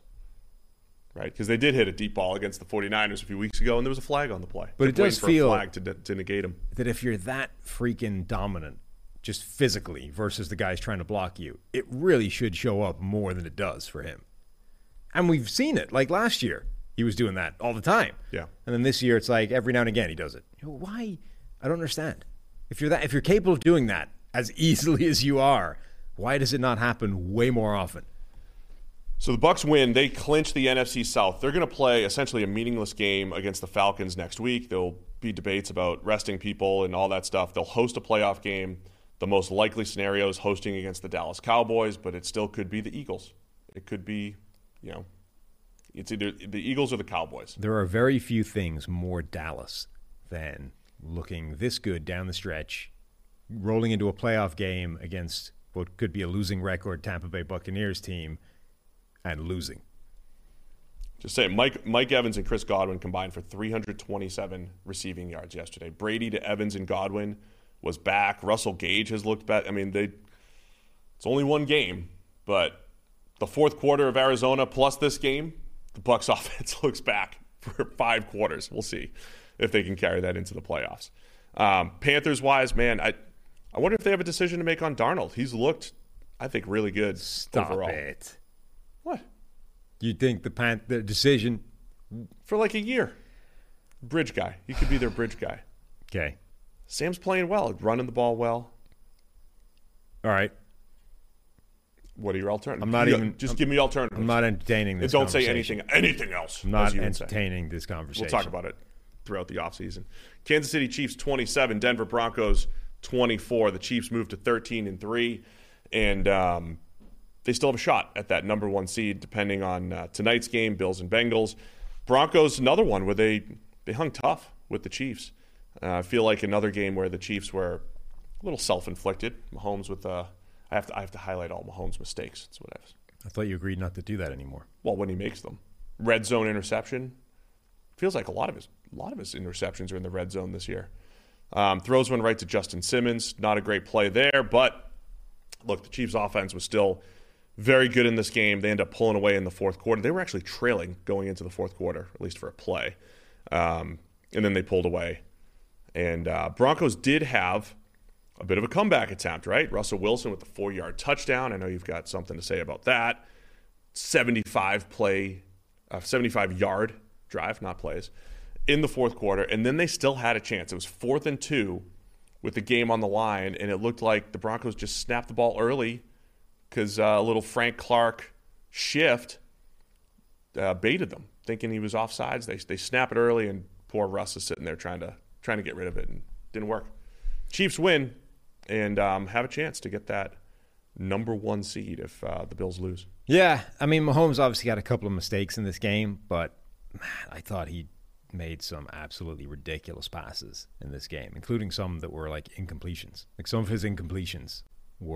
Right, because they did hit a deep ball against the 49ers a few weeks ago, and there was a flag on the play. But it does for feel a flag to, to negate him. That if you're that freaking dominant, just physically versus the guys trying to block you, it really should show up more than it does for him. And we've seen it. Like last year, he was doing that all the time. Yeah. And then this year, it's like every now and again he does it. You know, why? I don't understand. If you're that, if you're capable of doing that as easily as you are, why does it not happen way more often? So the Bucks win. They clinch the N F C South. They're going to play essentially a meaningless game against the Falcons next week. There'll be debates about resting people and all that stuff. They'll host a playoff game. The most likely scenario is hosting against the Dallas Cowboys, but it still could be the Eagles. It could be, you know, it's either the Eagles or the Cowboys. There are very few things more Dallas than looking this good down the stretch, rolling into a playoff game against what could be a losing record Tampa Bay Buccaneers team, and losing. Just saying, Mike Mike Evans and Chris Godwin combined for three hundred twenty-seven receiving yards yesterday. Brady to Evans and Godwin was back. Russell Gage has looked back. I mean, they it's only one game, but the fourth quarter of Arizona plus this game, the Bucs offense looks back for five quarters. We'll see if they can carry that into the playoffs. Um, Panthers-wise, man, I I wonder if they have a decision to make on Darnold. He's looked, I think, really good Stop overall. it. What? You think the pan- the decision for like a year? Bridge guy. He could be their bridge guy. Okay. Sam's playing well, running the ball well. All right. What are your alternatives? I'm not you, even. Just I'm, give me alternatives. I'm not entertaining this. And don't say conversation. anything. Anything else? I'm not as you would say. entertaining this conversation. We'll talk about it throughout the offseason. Kansas City Chiefs twenty-seven, Denver Broncos twenty-four. The Chiefs moved to thirteen and three, and um, they still have a shot at that number one seed, depending on uh, tonight's game, Bills and Bengals. Broncos, another one where they, they hung tough with the Chiefs. Uh, I feel like another game where the Chiefs were a little self-inflicted. Mahomes with uh, I have to I have to highlight all Mahomes' mistakes. That's what I was. I thought you agreed not to do that anymore. Well, when he makes them, red zone interception. Feels like a lot of his a lot of his interceptions are in the red zone this year. Um, throws one right to Justin Simmons. Not a great play there, but look, the Chiefs' offense was still very good in this game. They ended up pulling away in the fourth quarter. They were actually trailing going into the fourth quarter, at least for a play. Um, and then they pulled away. And uh, Broncos did have a bit of a comeback attempt, right? Russell Wilson with the four-yard touchdown. I know you've got something to say about that. seventy-five play, uh, seventy-five-yard drive, not plays, in the fourth quarter. And then they still had a chance. It was fourth and two with the game on the line, and it looked like the Broncos just snapped the ball early because uh, a little Frank Clark shift uh, baited them, thinking he was offsides. They they snap it early, and poor Russ is sitting there trying to trying to get rid of it, and didn't work. Chiefs win and um, have a chance to get that number one seed if uh, the Bills lose. Yeah, I mean, Mahomes obviously got a couple of mistakes in this game, but man, I thought he made some absolutely ridiculous passes in this game, including some that were like incompletions. Like some of his incompletions were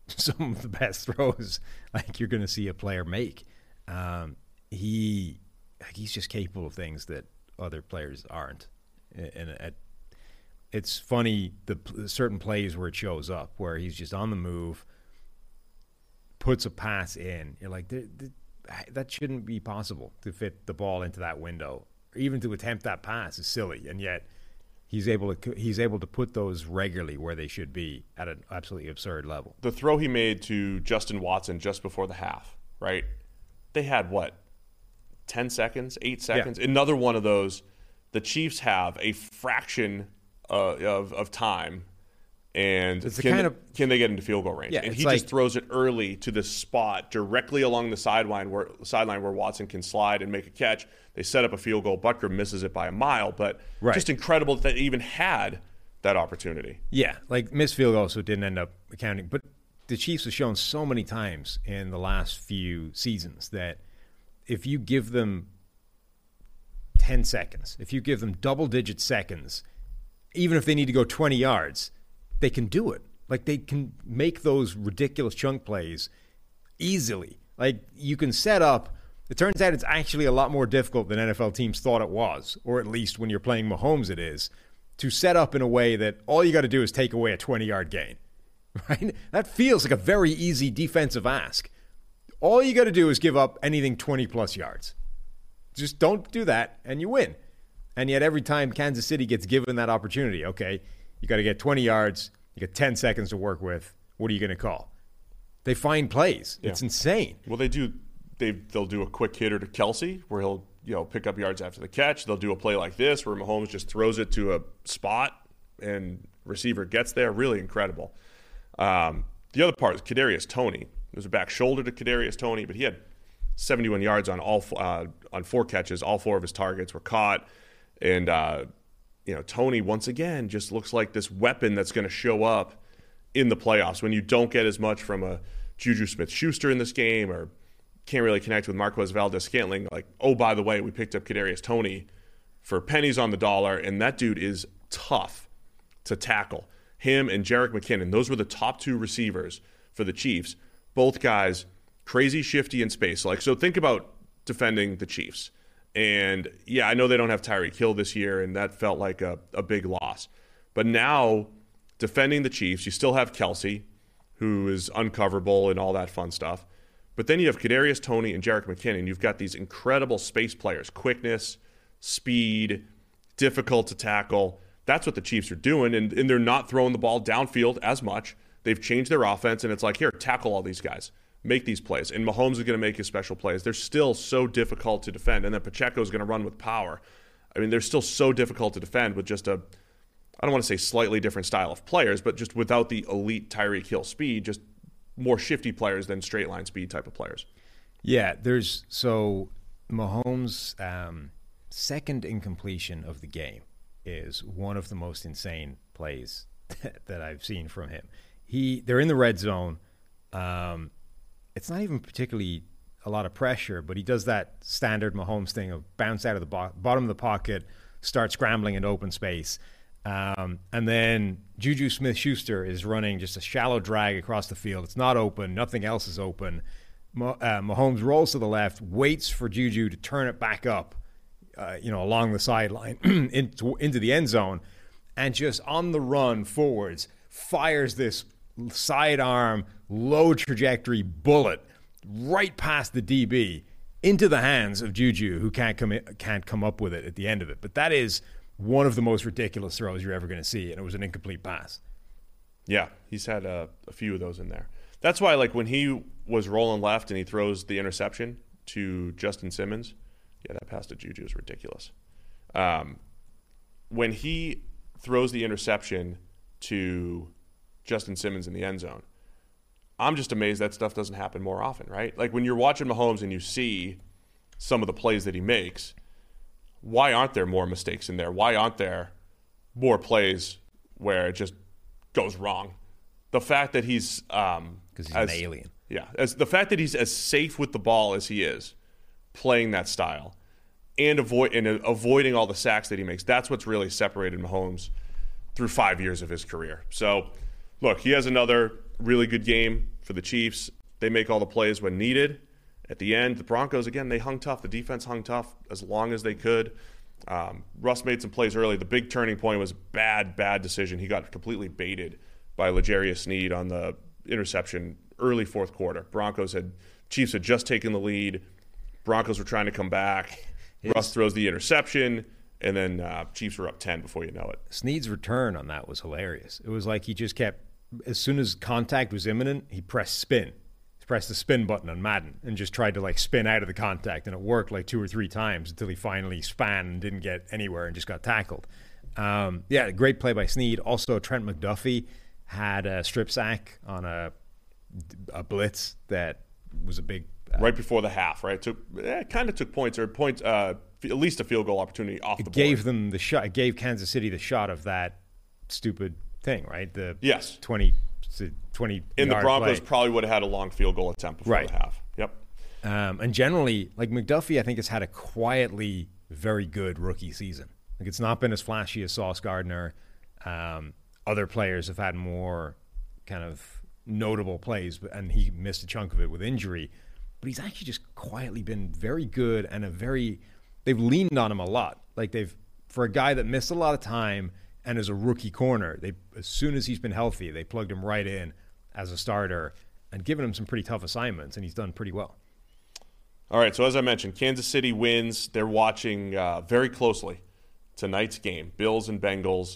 some of the best throws like you're going to see a player make. Um, he he's just capable of things that other players aren't. And at, it's funny the certain plays where it shows up, where he's just on the move, puts a pass in. You're like, that shouldn't be possible to fit the ball into that window. Even to attempt that pass is silly, and yet he's able to he's able to put those regularly where they should be at an absolutely absurd level. The throw he made to Justin Watson just before the half, right? They had what, ten seconds, eight seconds? Yeah. Another one of those. The Chiefs have a fraction uh, of of time, and it's the can, kind of, can they get into field goal range? Yeah, and he like, just throws it early to this spot directly along the sideline where sideline where Watson can slide and make a catch. They set up a field goal. Butker misses it by a mile, but right. just incredible that they even had that opportunity. Yeah, like missed field goal, so it didn't end up accounting. But the Chiefs have shown so many times in the last few seasons that if you give them ten seconds, if you give them double-digit seconds, even if they need to go twenty yards, they can do it. Like, they can make those ridiculous chunk plays easily. Like, you can set up. It turns out it's actually a lot more difficult than N F L teams thought it was, or at least when you're playing Mahomes it is, to set up in a way that all you got to do is take away a twenty-yard gain. Right? That feels like a very easy defensive ask. All you got to do is give up anything twenty-plus yards. Just don't do that, and you win. And yet every time Kansas City gets given that opportunity, okay, you got to get twenty yards, you got ten seconds to work with, what are you going to call? They find plays. Yeah. It's insane. Well, they do. They, they'll do a quick hitter to Kelsey where he'll you know pick up yards after the catch. They'll do a play like this where Mahomes just throws it to a spot and receiver gets there. Really incredible. Um, the other part is Kadarius Toney. There's a back shoulder to Kadarius Toney, but he had seventy-one yards on all uh, on four catches. All four of his targets were caught, and uh, you know Toney once again just looks like this weapon that's going to show up in the playoffs when you don't get as much from a Juju Smith-Schuster in this game, or can't really connect with Marquez Valdes-Scantling. Like, oh, by the way, we picked up Kadarius Toney for pennies on the dollar, and that dude is tough to tackle. Him and Jerick McKinnon, those were the top two receivers for the Chiefs. Both guys crazy shifty in space. Like, so think about defending the Chiefs. And yeah, I know they don't have Tyreek Hill this year, and that felt like a, a big loss. But now, defending the Chiefs, you still have Kelsey, who is uncoverable and all that fun stuff. But then you have Kadarius Toney and Jerick McKinnon. You've got these incredible space players, quickness, speed, difficult to tackle. That's what the Chiefs are doing, and, and they're not throwing the ball downfield as much. They've changed their offense, and it's like, here, tackle all these guys. Make these plays. And Mahomes is going to make his special plays. They're still so difficult to defend. And then Pacheco is going to run with power. I mean, they're still so difficult to defend with just a, I don't want to say slightly different style of players, but just without the elite Tyreek Hill speed, just more shifty players than straight line speed type of players. Yeah, there's, so Mahomes' um, second incompletion of the game is one of the most insane plays that I've seen from him. He, they're in the red zone. Um, It's not even particularly a lot of pressure, but he does that standard Mahomes thing of bounce out of the bo- bottom of the pocket, start scrambling into open space. Um, and then Juju Smith-Schuster is running just a shallow drag across the field. It's not open. Nothing else is open. Mo- uh, Mahomes rolls to the left, waits for Juju to turn it back up, uh, you know, along the sideline into, into the end zone, and just on the run forwards, fires this sidearm, low trajectory bullet right past the D B into the hands of Juju, who can't come in, can't come up with it at the end of it. But that is one of the most ridiculous throws you're ever going to see, and it was an incomplete pass. Yeah, he's had a, a few of those in there. That's why, like, when he was rolling left and he throws the interception to Justin Simmons, yeah, that pass to Juju is ridiculous. Um, when he throws the interception to Justin Simmons in the end zone, I'm just amazed that stuff doesn't happen more often, right? Like, when you're watching Mahomes and you see some of the plays that he makes, why aren't there more mistakes in there? Why aren't there more plays where it just goes wrong? The fact that he's um, because he's as, an alien. Yeah, as the fact that he's as safe with the ball as he is, playing that style, and avoid and avoiding all the sacks that he makes. That's what's really separated Mahomes through five years of his career. So, look, he has another really good game for the Chiefs. They make all the plays when needed. At the end, the Broncos, again, they hung tough. The defense hung tough as long as they could. Um, Russ made some plays early. The big turning point was a bad, bad decision. He got completely baited by L'Jarius Sneed on the interception early fourth quarter. Broncos had, Chiefs had just taken the lead. Broncos were trying to come back. It's, Russ throws the interception, and then uh, Chiefs were up ten before you know it. Sneed's return on that was hilarious. It was like he just kept, as soon as contact was imminent, he pressed spin. He pressed the spin button on Madden and just tried to like spin out of the contact, and it worked like two or three times until he finally span and didn't get anywhere and just got tackled. Um, yeah, great play by Sneed. Also, Trent McDuffie had a strip sack on a, a blitz that was a big uh, right before the half. Right, took eh, kind of took points or point uh, at least a field goal opportunity off the it board. Gave them the shot. It gave Kansas City the shot of that stupid thing, right? The yes, twenty. twenty in the Broncos play. Probably would have had a long field goal attempt before right. the half. Yep. Um, and generally, like McDuffie, I think has had a quietly very good rookie season. Like it's not been as flashy as Sauce Gardner. Um, other players have had more kind of notable plays, and he missed a chunk of it with injury. But he's actually just quietly been very good and a very. They've leaned on him a lot. Like they've for a guy that missed a lot of time. And as a rookie corner, they as soon as he's been healthy, they plugged him right in as a starter and given him some pretty tough assignments, and he's done pretty well. All right, so as I mentioned, Kansas City wins. They're watching uh, very closely tonight's game, Bills and Bengals,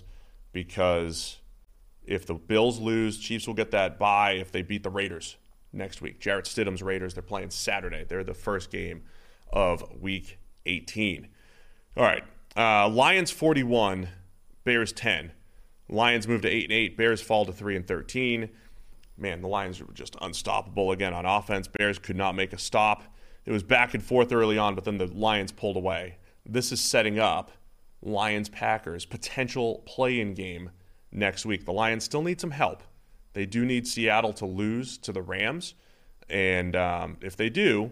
because if the Bills lose, Chiefs will get that bye if they beat the Raiders next week. Jarrett Stidham's Raiders, they're playing Saturday. They're the first game of Week eighteen. All right, uh, Lions forty-one, Bears ten. Lions move to eight and eight. Bears fall to three and thirteen. Man, the Lions were just unstoppable again on offense. Bears could not make a stop. It was back and forth early on, but then the Lions pulled away. This is setting up Lions-Packers potential play-in game next week. The Lions still need some help. They do need Seattle to lose to the Rams, and um, if they do,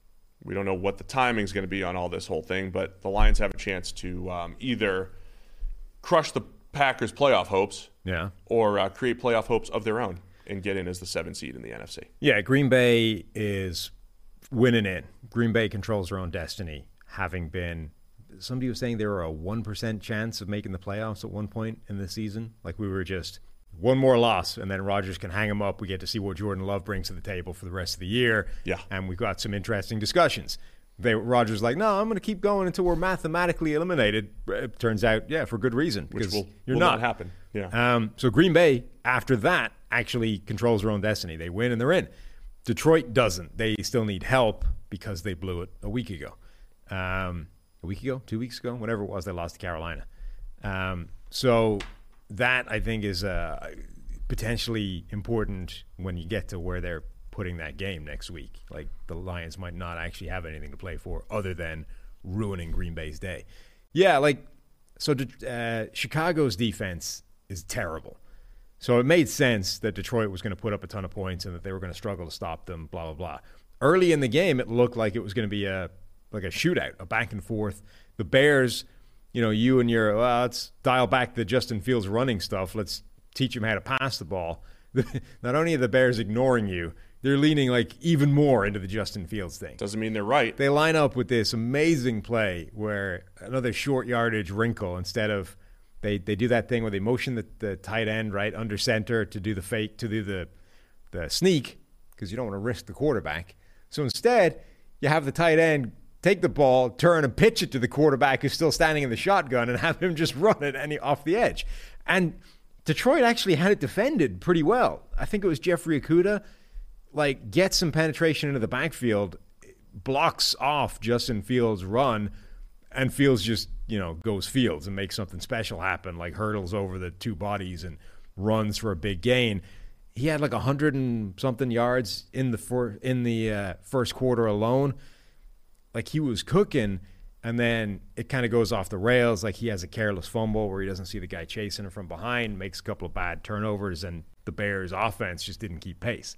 we don't know what the timing is going to be on all this whole thing, but the Lions have a chance to um, either crush the Packers' playoff hopes, yeah, or uh, create playoff hopes of their own and get in as the seventh seed in the N F C. Yeah, Green Bay is winning in. Green Bay controls their own destiny, having been – somebody was saying they were a one percent chance of making the playoffs at one point in the season. Like we were just one more loss, and then Rodgers can hang them up. We get to see what Jordan Love brings to the table for the rest of the year. Yeah. And we've got some interesting discussions. They, Rodgers like, no, I'm going to keep going until we're mathematically eliminated. It turns out, yeah, for good reason. Which because will, you're will not. not happen. Yeah. Um, so Green Bay, after that, actually controls their own destiny. They win and they're in. Detroit doesn't. They still need help because they blew it a week ago. Um, a week ago? Two weeks ago? Whatever it was, they lost to Carolina. Um, so that, I think, is uh, potentially important when you get to where they're putting that game next week. Like the Lions might not actually have anything to play for other than ruining Green Bay's day. Yeah, like, so uh, Chicago's defense is terrible. So it made sense that Detroit was going to put up a ton of points and that they were going to struggle to stop them, blah, blah, blah. Early in the game, it looked like it was going to be a like a shootout, a back and forth. The Bears, you know, you and your, well, let's dial back the Justin Fields running stuff. Let's teach him how to pass the ball. Not only are the Bears ignoring you, they're leaning like even more into the Justin Fields thing. Doesn't mean they're right. They line up with this amazing play where another short yardage wrinkle instead of they, they do that thing where they motion the, the tight end right under center to do the fake, to do the, the sneak because you don't want to risk the quarterback. So instead, you have the tight end take the ball, turn and pitch it to the quarterback who's still standing in the shotgun and have him just run it any, off the edge. And Detroit actually had it defended pretty well. I think it was Jeffrey Okudah, like, gets some penetration into the backfield, blocks off Justin Fields' run, and Fields just, you know, goes Fields and makes something special happen, like hurdles over the two bodies and runs for a big gain. He had like a hundred and something yards in the for, in the uh, first quarter alone. Like he was cooking, and then it kind of goes off the rails. Like he has a careless fumble where he doesn't see the guy chasing him from behind, makes a couple of bad turnovers, and the Bears' offense just didn't keep pace.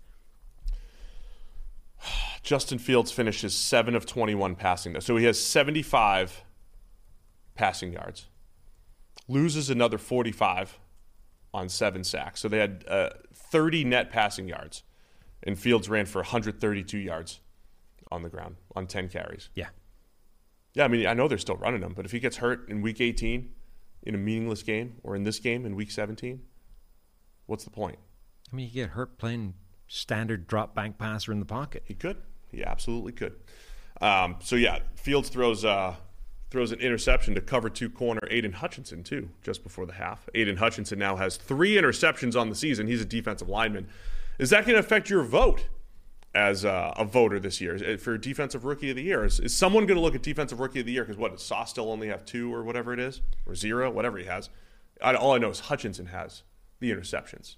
Justin Fields finishes seven of twenty-one passing, though. So he has seventy-five passing yards. Loses another forty-five on seven sacks. So they had uh, thirty net passing yards, and Fields ran for one hundred thirty-two yards on the ground on ten carries. Yeah. Yeah, I mean, I know they're still running him, but if he gets hurt in week eighteen in a meaningless game, or in this game in week seventeen, what's the point? I mean, you get hurt playing standard drop bank passer in the pocket. He could. He absolutely could. Um, so, yeah, Fields throws uh, throws an interception to cover two corner Aiden Hutchinson, too, just before the half. Aiden Hutchinson now has three interceptions on the season. He's a defensive lineman. Is that going to affect your vote as uh, a voter this year for Defensive Rookie of the Year? Is, is someone going to look at Defensive Rookie of the Year? Because what, does Sauce still only have two or whatever it is? Or zero, whatever he has. I, all I know is Hutchinson has the interceptions.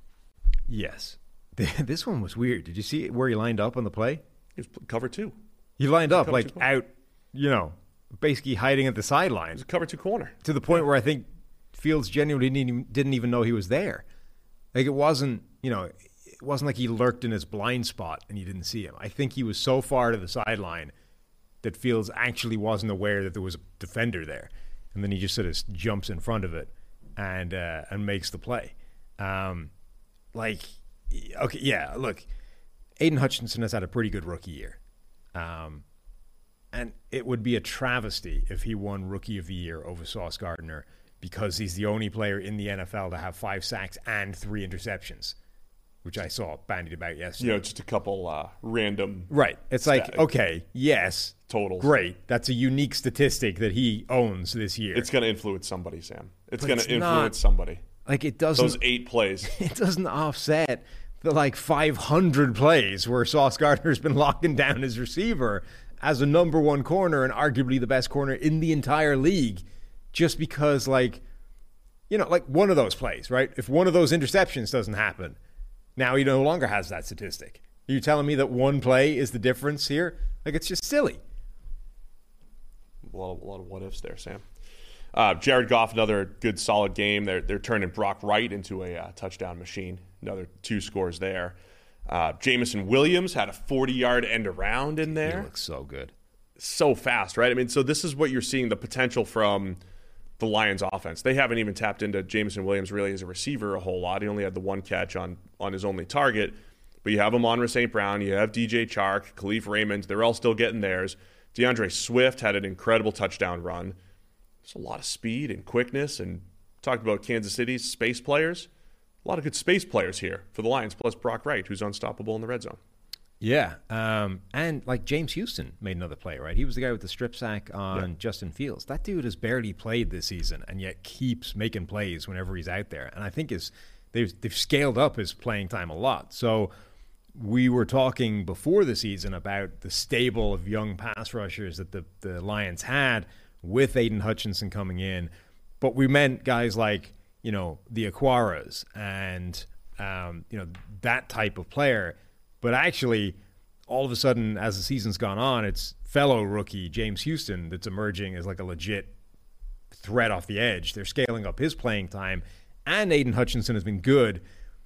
Yes. This one was weird. Did you see where he lined up on the play? He was cover two. He lined up cover like out, you know, basically hiding at the sideline. It was a cover two corner. To the point where I think Fields genuinely didn't even, didn't even know he was there. Like, it wasn't, you know, it wasn't like he lurked in his blind spot and you didn't see him. I think he was so far to the sideline that Fields actually wasn't aware that there was a defender there. And then he just sort of jumps in front of it and uh, and makes the play. Um, like, okay, yeah, look, Aiden Hutchinson has had a pretty good rookie year. Um, and it would be a travesty if he won Rookie of the Year over Sauce Gardner, because he's the only player in the N F L to have five sacks and three interceptions, which I saw bandied about yesterday. You know, just a couple uh, random. Right. It's stat- like, okay, yes. Totals. Great. That's a unique statistic that he owns this year. It's going to influence somebody, Sam. It's But going it's to influence not- somebody. Like, it doesn't. Those eight plays. It doesn't offset the like five hundred plays where Sauce Gardner's been locking down his receiver as a number one corner and arguably the best corner in the entire league, just because, like, you know, like one of those plays, right? If one of those interceptions doesn't happen, now he no longer has that statistic. Are you telling me that one play is the difference here? Like, it's just silly. A lot of, a lot of what ifs there, Sam. Uh, Jared Goff, another good, solid game. They're they're turning Brock Wright into a uh, touchdown machine. Another two scores there. Uh, Jameson Williams had a forty-yard end around in there. He looks so good. So fast, right? I mean, so this is what you're seeing, the potential from the Lions offense. They haven't even tapped into Jameson Williams really as a receiver a whole lot. He only had the one catch on, on his only target. But you have Amon-Ra Saint Brown, you have D J Chark, Khalif Raymond. They're all still getting theirs. DeAndre Swift had an incredible touchdown run. There's a lot of speed and quickness, and talked about Kansas City's space players. A lot of good space players here for the Lions, plus Brock Wright, who's unstoppable in the red zone. Yeah, um, and like James Houston made another play, right? He was the guy with the strip sack on Yeah. Justin Fields. That dude has barely played this season, and yet keeps making plays whenever he's out there. And I think is they've they've scaled up his playing time a lot. So we were talking before the season about the stable of young pass rushers that the the Lions had with Aiden Hutchinson coming in, but we meant guys like, you know, the Aquaras and um, you know, that type of player. But actually, all of a sudden, as the season's gone on, it's fellow rookie James Houston that's emerging as like a legit threat off the edge. They're scaling up his playing time, and Aiden Hutchinson has been good.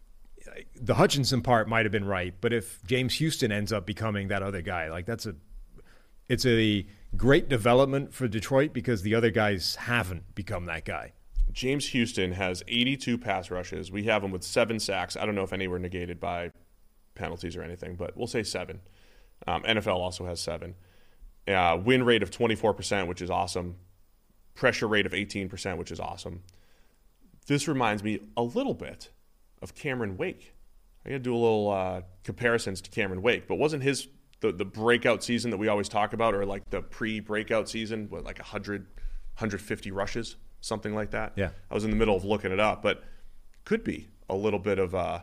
The Hutchinson part might have been right, but if James Houston ends up becoming that other guy, like that's a, it's a great development for Detroit because the other guys haven't become that guy. James Houston has eighty-two pass rushes. We have him with seven sacks. I don't know if any were negated by penalties or anything, but we'll say seven. Um, N F L also has seven. Uh, win rate of twenty-four percent, which is awesome. Pressure rate of eighteen percent, which is awesome. This reminds me a little bit of Cameron Wake. I got to do a little uh, comparisons to Cameron Wake, but wasn't his the, the breakout season that we always talk about, or like the pre-breakout season, what, like one hundred, one hundred fifty rushes, something like that? Yeah. I was in the middle of looking it up, but could be a little bit of uh,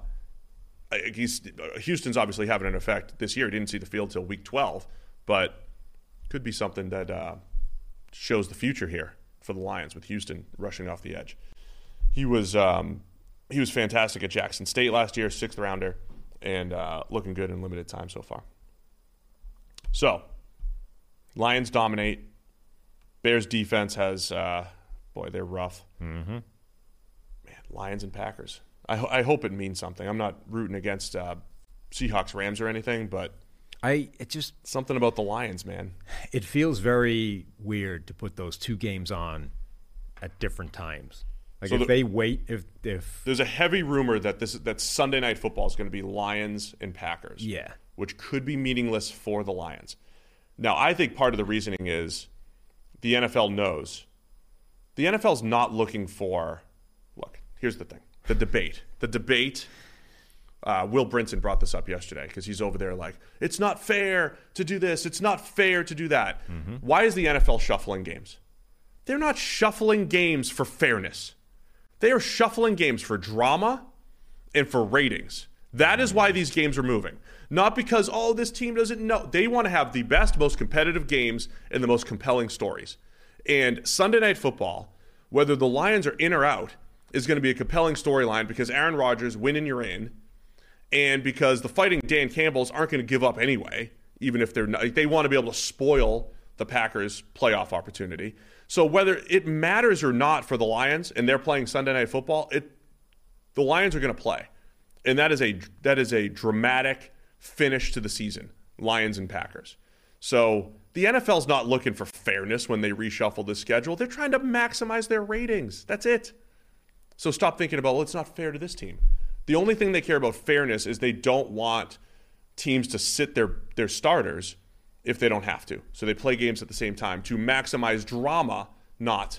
he's, Houston's obviously having an effect this year. He didn't see the field till week twelve, but could be something that uh, shows the future here for the Lions with Houston rushing off the edge. He was um, he was fantastic at Jackson State last year, sixth rounder, and uh, looking good in limited time so far. So, Lions dominate. Bears defense has, uh, boy, they're rough. Mm-hmm. Man, Lions and Packers. I, ho- I hope it means something. I'm not rooting against uh, Seahawks, Rams, or anything, but I it just something about the Lions, man. It feels very weird to put those two games on at different times. Like So if the- they wait, if if There's a heavy rumor that this that Sunday Night Football is going to be Lions and Packers. yeah, Which could be meaningless for the Lions. Now, I think part of the reasoning is the N F L knows. The N F L's not looking for, look, here's the thing. The debate. The debate, uh, Will Brinson brought this up yesterday because he's over there like, it's not fair to do this. It's not fair to do that. Mm-hmm. Why is the N F L shuffling games? They're not shuffling games for fairness. They are shuffling games for drama and for ratings. That is why these games are moving. Not because, oh, this team doesn't know. They want to have the best, most competitive games and the most compelling stories. And Sunday Night Football, whether the Lions are in or out, is going to be a compelling storyline because Aaron Rodgers, win and you're in, and because the Fighting Dan Campbells aren't going to give up anyway, even if they're not, they want to be able to spoil the Packers' playoff opportunity. So whether it matters or not for the Lions and they're playing Sunday Night Football, it the Lions are going to play. And that is a that is a dramatic finish to the season, Lions and Packers. So the N F L's not looking for fairness when they reshuffle the schedule. They're trying to maximize their ratings. That's it. So stop thinking about, well, it's not fair to this team. The only thing they care about fairness is they don't want teams to sit their, their starters if they don't have to. So they play games at the same time to maximize drama, not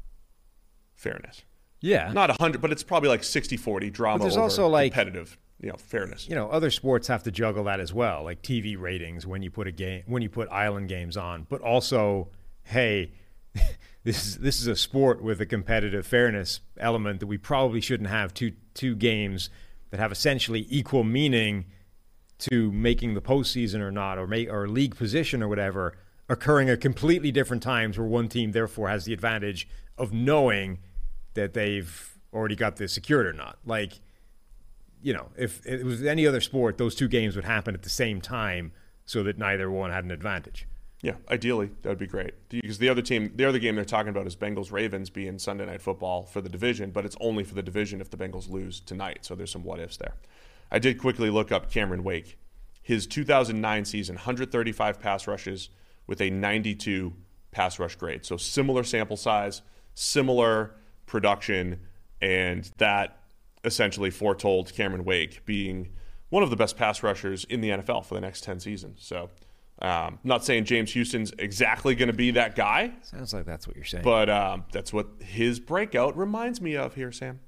fairness. yeah. Not one hundred, but it's probably like sixty forty drama But there's over also, like- competitive, you know, fairness. You know, other sports have to juggle that as well, like T V ratings when you put a game, when you put island games on. But also, hey, this is this is a sport with a competitive fairness element that we probably shouldn't have two two games that have essentially equal meaning to making the postseason or not, or make or league position or whatever, occurring at completely different times, where one team therefore has the advantage of knowing that they've already got this secured or not. Like, you know, if it was any other sport, those two games would happen at the same time so that neither one had an advantage. Yeah, ideally, that would be great. Because the other team, the other game they're talking about is Bengals-Ravens being Sunday Night Football for the division, but it's only for the division if the Bengals lose tonight. So there's some what-ifs there. I did quickly look up Cameron Wake. His two thousand nine season, one hundred thirty-five pass rushes with a ninety-two pass rush grade. So similar sample size, similar production, and that essentially foretold Cameron Wake being one of the best pass rushers in the N F L for the next ten seasons. So um, not saying James Houston's exactly going to be that guy, Sounds like that's what you're saying. but um, that's what his breakout reminds me of here, Sam.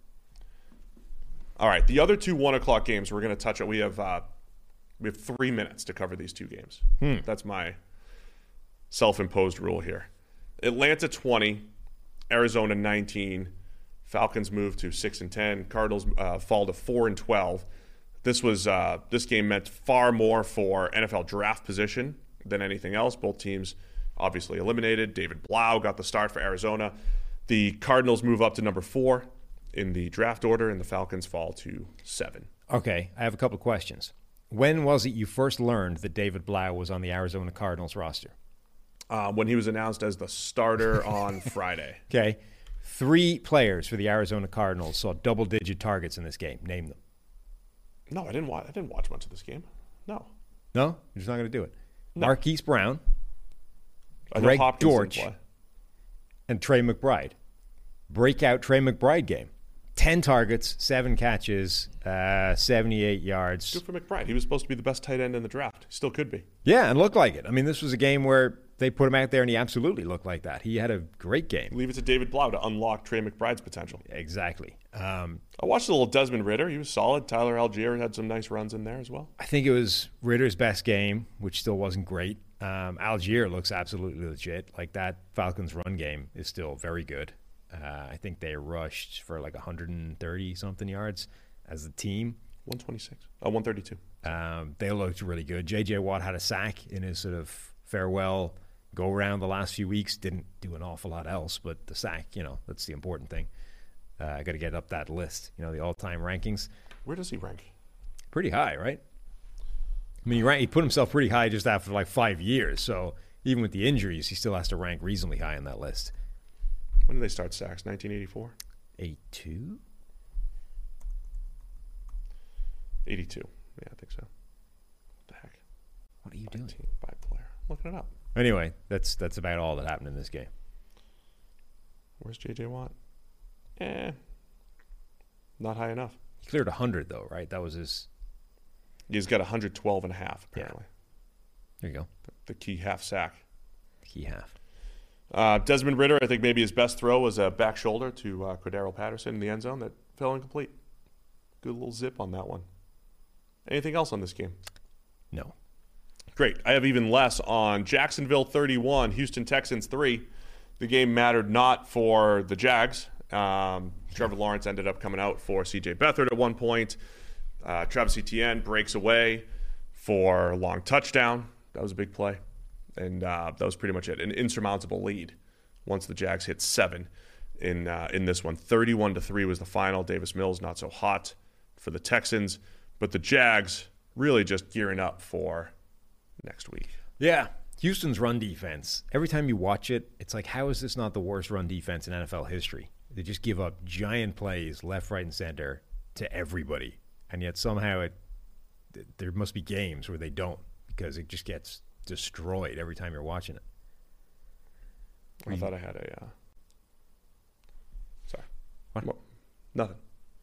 All right, the other two one o'clock games we're going to touch on. We have uh, we have three minutes to cover these two games. Hmm. That's my self-imposed rule here. Atlanta twenty, Arizona nineteen. Falcons move to six and ten. Cardinals uh, fall to four and twelve. This was uh, this game meant far more for N F L draft position than anything else. Both teams obviously eliminated. David Blau got the start for Arizona. The Cardinals move up to number four in the draft order, and the Falcons fall to seven. Okay, I have a couple of questions. When was it you first learned that David Blau was on the Arizona Cardinals roster? Uh, when he was announced as the starter on Friday. Okay. Three players for the Arizona Cardinals saw double-digit targets in this game. Name them. No, I didn't watch. I didn't watch much of this game. No, No? You're just not going to do it. No. Marquise Brown I know Greg Hopkins didn't Dortch. play. and Trey McBride. Breakout Trey McBride game. ten targets, seven catches, uh, seventy-eight yards. Good for McBride. He was supposed to be the best tight end in the draft. Still could be. Yeah, and looked like it. I mean, this was a game where they put him out there, and he absolutely looked like that. He had a great game. Leave it to David Blau to unlock Trey McBride's potential. Exactly. Um, I watched a little Desmond Ritter. He was solid. Tyler Algier had some nice runs in there as well. I think it was Ritter's best game, which still wasn't great. Um, Algier looks absolutely legit. Like, that Falcons run game is still very good. Uh, I think they rushed for like one hundred thirty-something yards as a team. one twenty-six. Oh, one thirty-two. Um, they looked really good. J J. Watt had a sack in his sort of farewell go-around the last few weeks. Didn't do an awful lot else, but the sack, you know, that's the important thing. Uh, I got to get up that list, you know, the all-time rankings. Where does he rank? Pretty high, right? I mean, he, rank, he put himself pretty high just after like five years, so even with the injuries, he still has to rank reasonably high on that list. When did they start sacks? nineteen eighty-four? eighty-two? eighty-two. Yeah, I think so. What the heck? What are you doing? nineteen by player. I'm looking it up. Anyway, that's that's about all that happened in this game. Where's J J. Watt? Eh, not high enough. He cleared one hundred, though, right? That was his... He's got one twelve and a half, apparently. Yeah. There you go. The, the key half sack. Key half. Uh, Desmond Ridder, I think maybe his best throw was a back shoulder to uh, Cordero Patterson in the end zone that fell incomplete. Good little zip on that one. Anything else on this game? No. Great. I have even less on Jacksonville thirty-one, Houston Texans three. The game mattered not for the Jags. Um, Trevor Lawrence ended up coming out for C J Beathard at one point. Uh, Travis Etienne breaks away for a long touchdown. That was a big play. And uh, that was pretty much it. An insurmountable lead once the Jags hit seven in uh, in this one. thirty-one to three was the final. Davis Mills not so hot for the Texans. But the Jags really just gearing up for next week. Yeah. Houston's run defense. Every time you watch it, it's like, how is this not the worst run defense in N F L history? They just give up giant plays left, right, and center to everybody. And yet somehow it there must be games where they don't, because it just gets destroyed every time you're watching it. I thought I had a... Uh... Sorry. What? Well, nothing.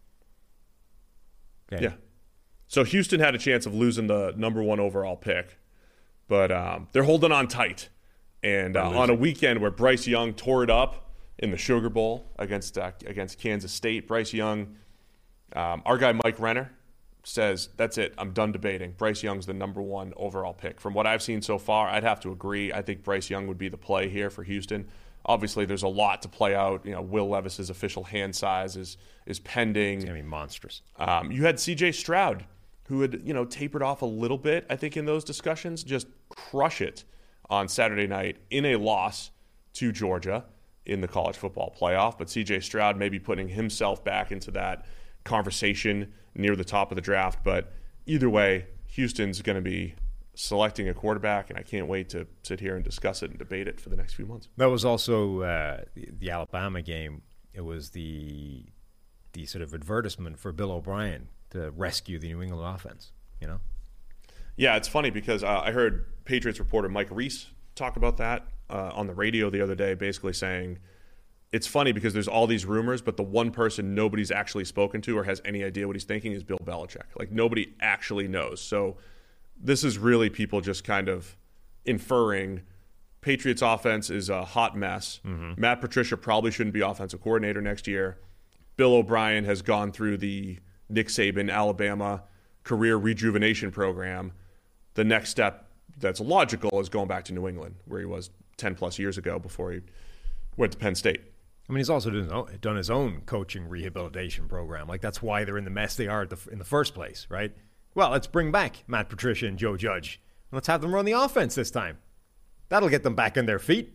Okay. Yeah. So Houston had a chance of losing the number one overall pick, but um, they're holding on tight. And uh, on a weekend where Bryce Young tore it up in the Sugar Bowl against uh, against Kansas State, Bryce Young, um, our guy Mike Renner, says, that's it, I'm done debating. Bryce Young's the number one overall pick. From what I've seen so far, I'd have to agree. I think Bryce Young would be the play here for Houston. Obviously, there's a lot to play out. You know, Will Levis's official hand size is, is pending. It's going to be monstrous. Um, you had C J Stroud, who had, you know, tapered off a little bit, I think, in those discussions, just crush it on Saturday night in a loss to Georgia in the college football playoff. But C J Stroud may be putting himself back into that conversation near the top of the draft. But either way, Houston's going to be selecting a quarterback, and I can't wait to sit here and discuss it and debate it for the next few months. That was also uh, the, the Alabama game. It was the the sort of advertisement for Bill O'Brien to rescue the New England offense, you know? Yeah, it's funny because uh, I heard Patriots reporter Mike Reese talk about that uh, on the radio the other day, basically saying it's funny because there's all these rumors, but the one person nobody's actually spoken to or has any idea what he's thinking is Bill Belichick. Like, nobody actually knows. So this is really people just kind of inferring Patriots offense is a hot mess. Mm-hmm. Matt Patricia probably shouldn't be offensive coordinator next year. Bill O'Brien has gone through the Nick Saban, Alabama career rejuvenation program. The next step that's logical is going back to New England, where he was ten plus years ago before he went to Penn State. I mean, he's also done his own coaching rehabilitation program. Like, that's why they're in the mess they are in the first place, right? Well, let's bring back Matt Patricia and Joe Judge. Let's have them run the offense this time. That'll get them back on their feet.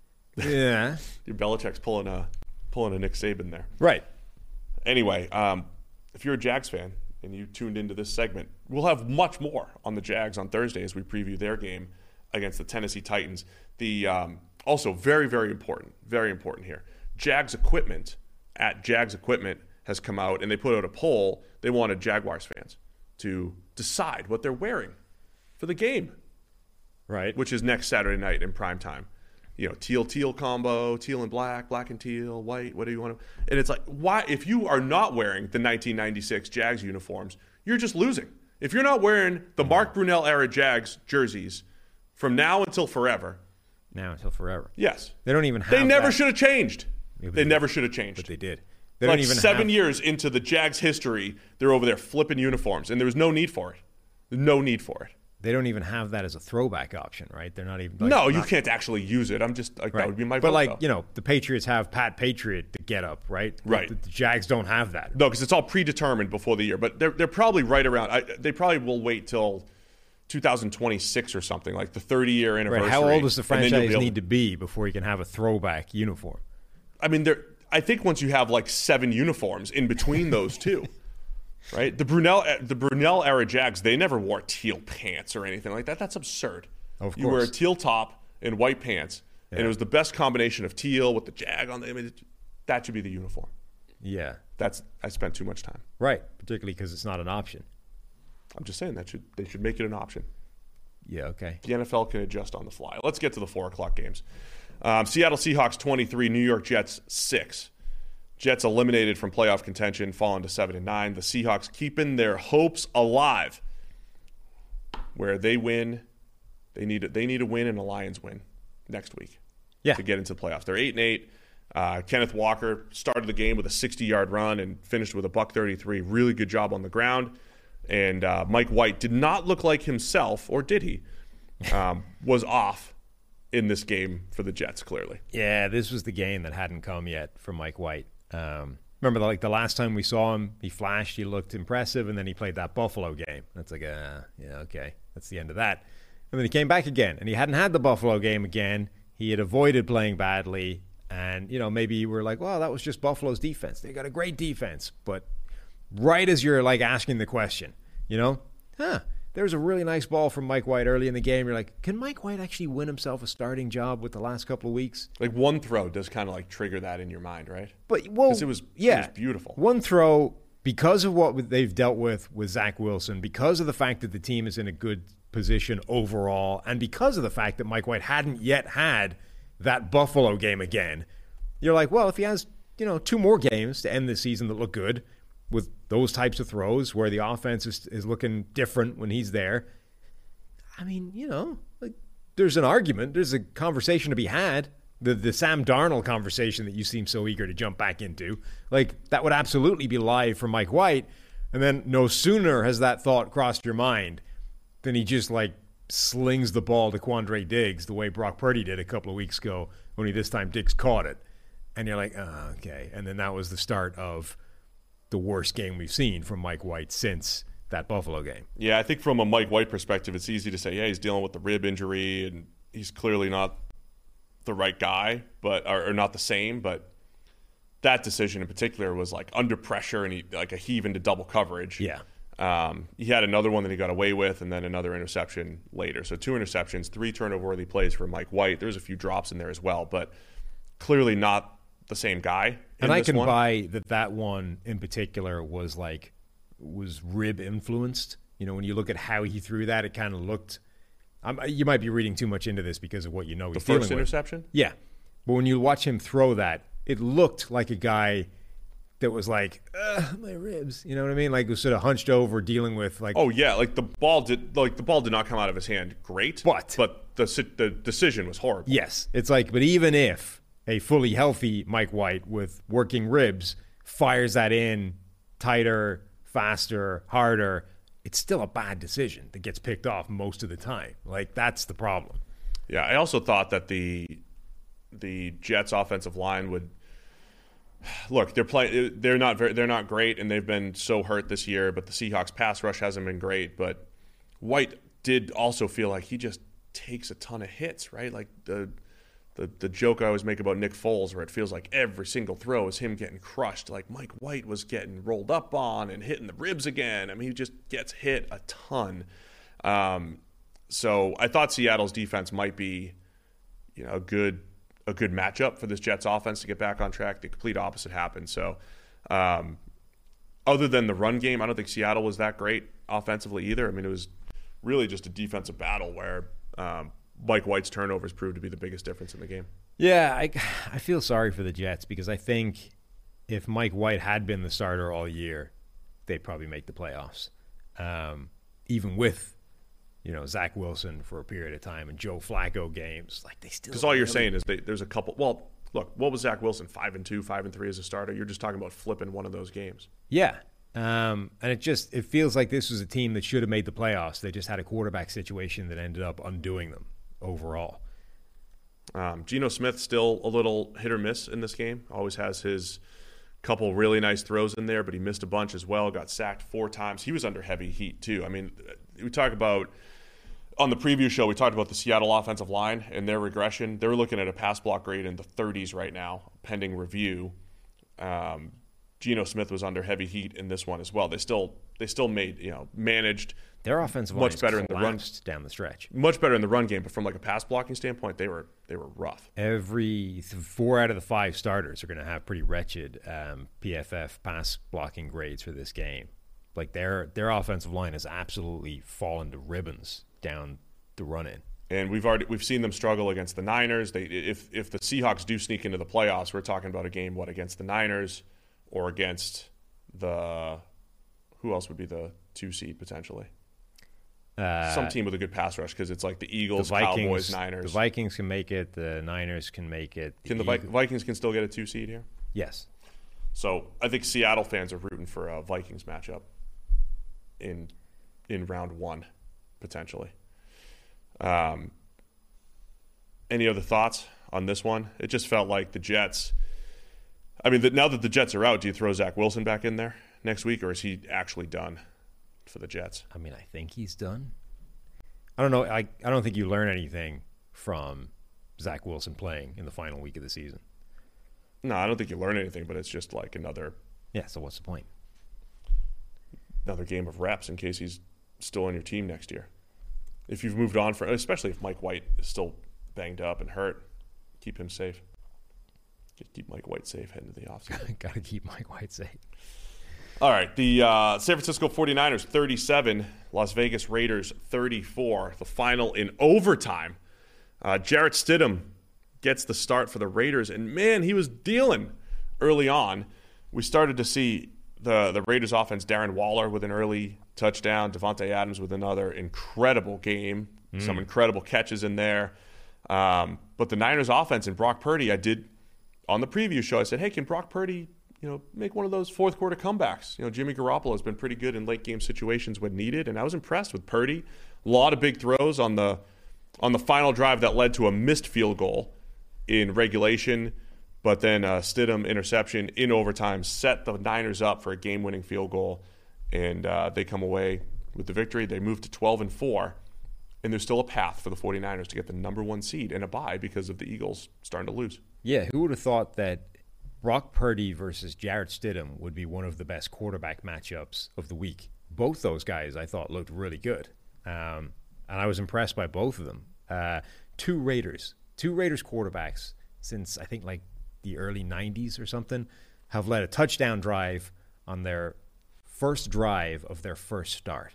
Yeah. Your Belichick's pulling a, pulling a Nick Saban there. Right. Anyway, um, if you're a Jags fan and you tuned into this segment, we'll have much more on the Jags on Thursday as we preview their game against the Tennessee Titans. The um, also very, very important, very important here. Jags Equipment at Jags Equipment has come out, and they put out a poll. They wanted Jaguars fans to decide what they're wearing for the game, right? Which is next Saturday night in prime time. You know, teal teal combo, teal and black, black and teal, white. What do you want to? And it's like, why? If you are not wearing the nineteen ninety-six Jags uniforms, you're just losing. If you're not wearing the Mark Brunell era Jags jerseys from now until forever, now until forever, yes, they don't even have. They never that. should have changed. Yeah, they they never should have changed. But they did. They like don't even seven have... years into the Jags' history, they're over there flipping uniforms, and there was no need for it. No need for it. They don't even have that as a throwback option, right? They're not even. Like, no, not... you can't actually use it. I'm just like, right. that would be my. But vote, like though. you know, the Patriots have Pat Patriot to get up, right? Right. The, the Jags don't have that. No, because it's all predetermined before the year. But they're they're probably right around. I, they probably will wait till two thousand twenty-six or something, like the thirty year anniversary. Right. How old does the franchise able... need to be before you can have a throwback uniform? I mean, there. I think once you have like seven uniforms in between those two, right? The Brunell, the Brunell era Jags, they never wore teal pants or anything like that. That's absurd. Of course. You wear a teal top and white pants, yeah. and it was the best combination of teal with the Jag on the. I mean, that should be the uniform. Yeah. That's I spent too much time. Right, particularly because it's not an option. I'm just saying that should they should make it an option. Yeah. Okay. The N F L can adjust on the fly. Let's get to the four o'clock games. Um, Seattle Seahawks twenty-three, New York Jets six. Jets eliminated from playoff contention, falling to seven and nine. The Seahawks keeping their hopes alive. Where they win, they need they need a win and a Lions win next week yeah. to get into the playoffs. They're eight and eight. Uh, Kenneth Walker started the game with a sixty-yard run and finished with a buck thirty-three. Really good job on the ground. And uh, Mike White did not look like himself, or did he? Um, was off in this game for the Jets, clearly. Yeah, this was the game that hadn't come yet for Mike White. Um, remember, like the last time we saw him, he flashed, he looked impressive, and then he played that Buffalo game. That's like, uh, yeah, okay, that's the end of that. And then he came back again, and he hadn't had the Buffalo game again. He had avoided playing badly, and you know maybe you were like, well, that was just Buffalo's defense. They got a great defense, but right as you're like asking the question, you know, huh? There was a really nice ball from Mike White early in the game. You're like, can Mike White actually win himself a starting job with the last couple of weeks? Like one throw does kind of like trigger that in your mind, right? But well, because it was yeah, it was beautiful. One throw, because of what they've dealt with with Zach Wilson, because of the fact that the team is in a good position overall, and because of the fact that Mike White hadn't yet had that Buffalo game again, you're like, well, if he has you know two more games to end the season that look good, with those types of throws where the offense is, is looking different when he's there, I mean, you know, like there's an argument. There's a conversation to be had. The the Sam Darnold conversation that you seem so eager to jump back into. Like, that would absolutely be live for Mike White. And then no sooner has that thought crossed your mind than he just, like, slings the ball to Quandre Diggs the way Brock Purdy did a couple of weeks ago, only this time Diggs caught it. And you're like, oh, okay. And then that was the start of the worst game we've seen from Mike White since that Buffalo game. Yeah, I think from a Mike White perspective, it's easy to say, yeah, he's dealing with the rib injury and he's clearly not the right guy, but or, or not the same. But that decision in particular was like under pressure and he like a heave into double coverage. Yeah. Um, he had another one that he got away with and then another interception later. So two interceptions, three turnover-worthy plays for Mike White. There's a few drops in there as well, but clearly not the same guy. And I can one. buy that that one in particular was like was rib influenced. You know, when you look at how he threw that, it kind of looked. Um, you might be reading too much into this because of what you know. The he's first dealing interception. With. Yeah, but when you watch him throw that, it looked like a guy that was like my ribs. You know what I mean? Like was sort of hunched over, dealing with like. Oh yeah, like the ball did. Like the ball did not come out of his hand. Great, but but the the decision was horrible. Yes, it's like, but even if a fully healthy Mike White with working ribs fires that in tighter, faster, harder, it's still a bad decision that gets picked off most of the time. Like, that's the problem. Yeah, I also thought that the the Jets offensive line would look, they're play, they're not very, they're not great and they've been so hurt this year, but the Seahawks pass rush hasn't been great, but White did also feel like he just takes a ton of hits, right? Like the The the joke I always make about Nick Foles, where it feels like every single throw is him getting crushed. Like Mike White was getting rolled up on and hitting the ribs again. I mean, he just gets hit a ton. Um, so I thought Seattle's defense might be, you know, a good a good matchup for this Jets offense to get back on track. The complete opposite happened. So um, other than the run game, I don't think Seattle was that great offensively either. I mean, it was really just a defensive battle where um, Mike White's turnovers proved to be the biggest difference in the game. Yeah, I, I feel sorry for the Jets because I think if Mike White had been the starter all year, they'd probably make the playoffs. Um, even with, you know, Zach Wilson for a period of time and Joe Flacco games, like they still. Because all you're really... saying is they, there's a couple. Well, look, what was Zach Wilson? Five and two, five and three as a starter. You're just talking about flipping one of those games. Yeah. Um, and it just it feels like this was a team that should have made the playoffs. They just had a quarterback situation that ended up undoing them overall. Um, Geno Smith still a little hit or miss in this game. Always has his couple really nice throws in there, but he missed a bunch as well. Got sacked four times. He was under heavy heat too. I mean, we talk about on the preview show, we talked about the Seattle offensive line and their regression. They're looking at a pass block grade in the thirties right now, pending review. Um, Geno Smith was under heavy heat in this one as well. They still they still made, you know, managed their offensive line much better in the run down the stretch. Much better in the run game, but from like a pass blocking standpoint, they were they were rough. Every four out of the five starters are going to have pretty wretched um, P F F pass blocking grades for this game. Like their their offensive line has absolutely fallen to ribbons down the run in. And we've already we've seen them struggle against the Niners. They if if the Seahawks do sneak into the playoffs, we're talking about a game what against the Niners or against the who else would be the two seed potentially? Uh, Some team with a good pass rush because it's like the Eagles, the Vikings, Cowboys, Niners. The Vikings can make it. The Niners can make it. The can the Eagles, Vikings can still get a two seed here? Yes. So I think Seattle fans are rooting for a Vikings matchup in in round one potentially. Um, any other thoughts on this one? It just felt like the Jets. I mean, the, now that the Jets are out, do you throw Zach Wilson back in there next week, or is he actually done for the Jets? I mean, I think he's done. I don't know. I, I don't think you learn anything from Zach Wilson playing in the final week of the season. No, I don't think you learn anything, but it's just like another. Yeah, so what's the point? Another game of reps in case he's still on your team next year. If you've moved on, for, especially if Mike White is still banged up and hurt, keep him safe. Keep Mike White safe heading to the offseason. Got to keep Mike White safe. All right, the uh, San Francisco forty-niners thirty-seven, Las Vegas Raiders thirty-four. The final in overtime. Uh, Jarrett Stidham gets the start for the Raiders, and man, he was dealing early on. We started to see the, the Raiders offense, Darren Waller with an early touchdown, Devontae Adams with another incredible game, mm. some incredible catches in there. Um, but the Niners offense and Brock Purdy, I did on the preview show, I said, hey, can Brock Purdy, you know, make one of those fourth quarter comebacks? You know, Jimmy Garoppolo has been pretty good in late game situations when needed, and I was impressed with Purdy. A lot of big throws on the on the final drive that led to a missed field goal in regulation, but then a Stidham interception in overtime set the Niners up for a game-winning field goal, and uh, they come away with the victory. They move to twelve and four, and there's still a path for the forty-niners to get the number one seed and a bye because of the Eagles starting to lose. Yeah, who would have thought that Brock Purdy versus Jarrett Stidham would be one of the best quarterback matchups of the week? Both those guys, I thought, looked really good. Um, and I was impressed by both of them. Uh, two Raiders, two Raiders quarterbacks since, I think, like the early nineties or something, have led a touchdown drive on their first drive of their first start.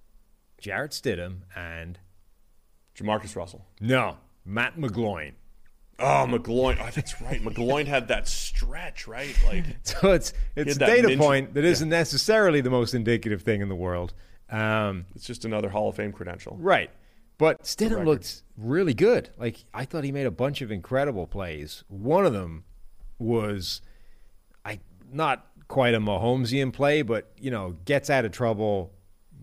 Jarrett Stidham and... Jamarcus Russell. No, Matt McGloin. Oh, McGloin. Oh, that's right. McGloin had that stretch, right? Like, so it's it's a data ninja point that isn't yeah. necessarily the most indicative thing in the world. Um, it's just another Hall of Fame credential. Right. But Stidham looked really good. Like, I thought he made a bunch of incredible plays. One of them was I not quite a Mahomesian play, but, you know, gets out of trouble.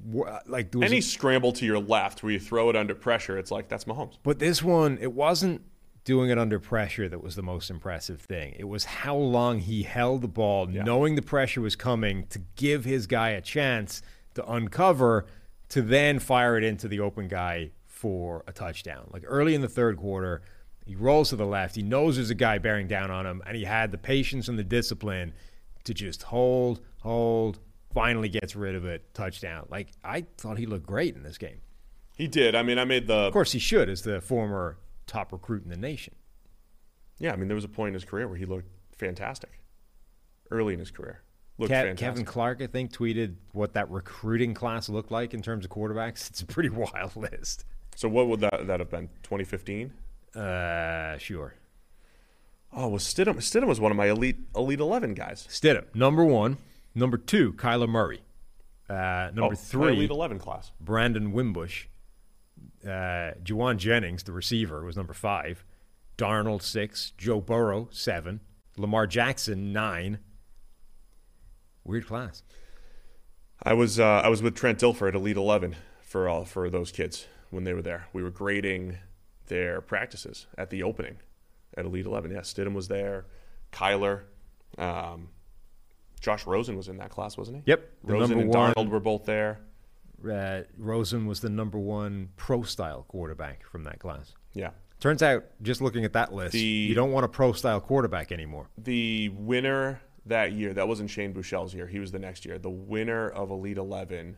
Like Any a, scramble to your left where you throw it under pressure, it's like, that's Mahomes. But this one, it wasn't doing it under pressure that was the most impressive thing. It was how long he held the ball, yeah. knowing the pressure was coming, to give his guy a chance to uncover, to then fire it into the open guy for a touchdown. Like early in the third quarter, he rolls to the left. He knows there's a guy bearing down on him, and he had the patience and the discipline to just hold, hold, finally gets rid of it, touchdown. Like, I thought he looked great in this game. He did. I mean, I made the... Of course he should, as the former top recruit in the nation. Yeah, I mean, there was a point in his career where he looked fantastic. Early in his career. Looked Ke- fantastic. Kevin Clark, I think, tweeted what that recruiting class looked like in terms of quarterbacks. It's a pretty wild list. So what would that, that have been, twenty fifteen? Uh, sure. Oh, was Stidham? Stidham was one of my elite elite eleven guys. Stidham, number one. Number two, Kyler Murray. Uh, number oh, three, elite eleven class. Brandon Wimbush. Uh, Juwan Jennings, the receiver, was number five. Darnold, six. Joe Burrow, seven. Lamar Jackson, nine. Weird class. I was uh, I was with Trent Dilfer at Elite eleven for all for those kids when they were there. We were grading their practices at the opening at Elite eleven. Yeah, Stidham was there. Kyler. Um, Josh Rosen was in that class, wasn't he? Yep. Rosen and one, Darnold were both there. Uh, Rosen was the number one pro-style quarterback from that class. Yeah. Turns out, just looking at that list, the, you don't want a pro-style quarterback anymore. The winner that year, that wasn't Shane Buechele's year. He was the next year. The winner of Elite eleven,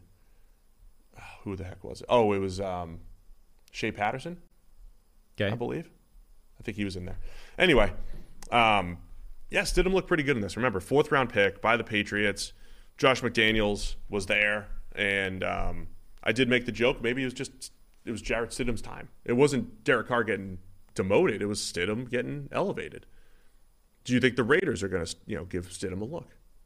who the heck was it? Oh, it was um, Shea Patterson, okay. I believe. I think he was in there. Anyway, um, yeah, Stidham looked pretty good in this. Remember, fourth-round pick by the Patriots. Josh McDaniels was there, and um, I did make the joke. Maybe he was just it was Jarrett Stidham's time. It wasn't Derek Carr getting demoted. It was Stidham getting elevated. Do you think the Raiders are going to, you know, give Stidham a look?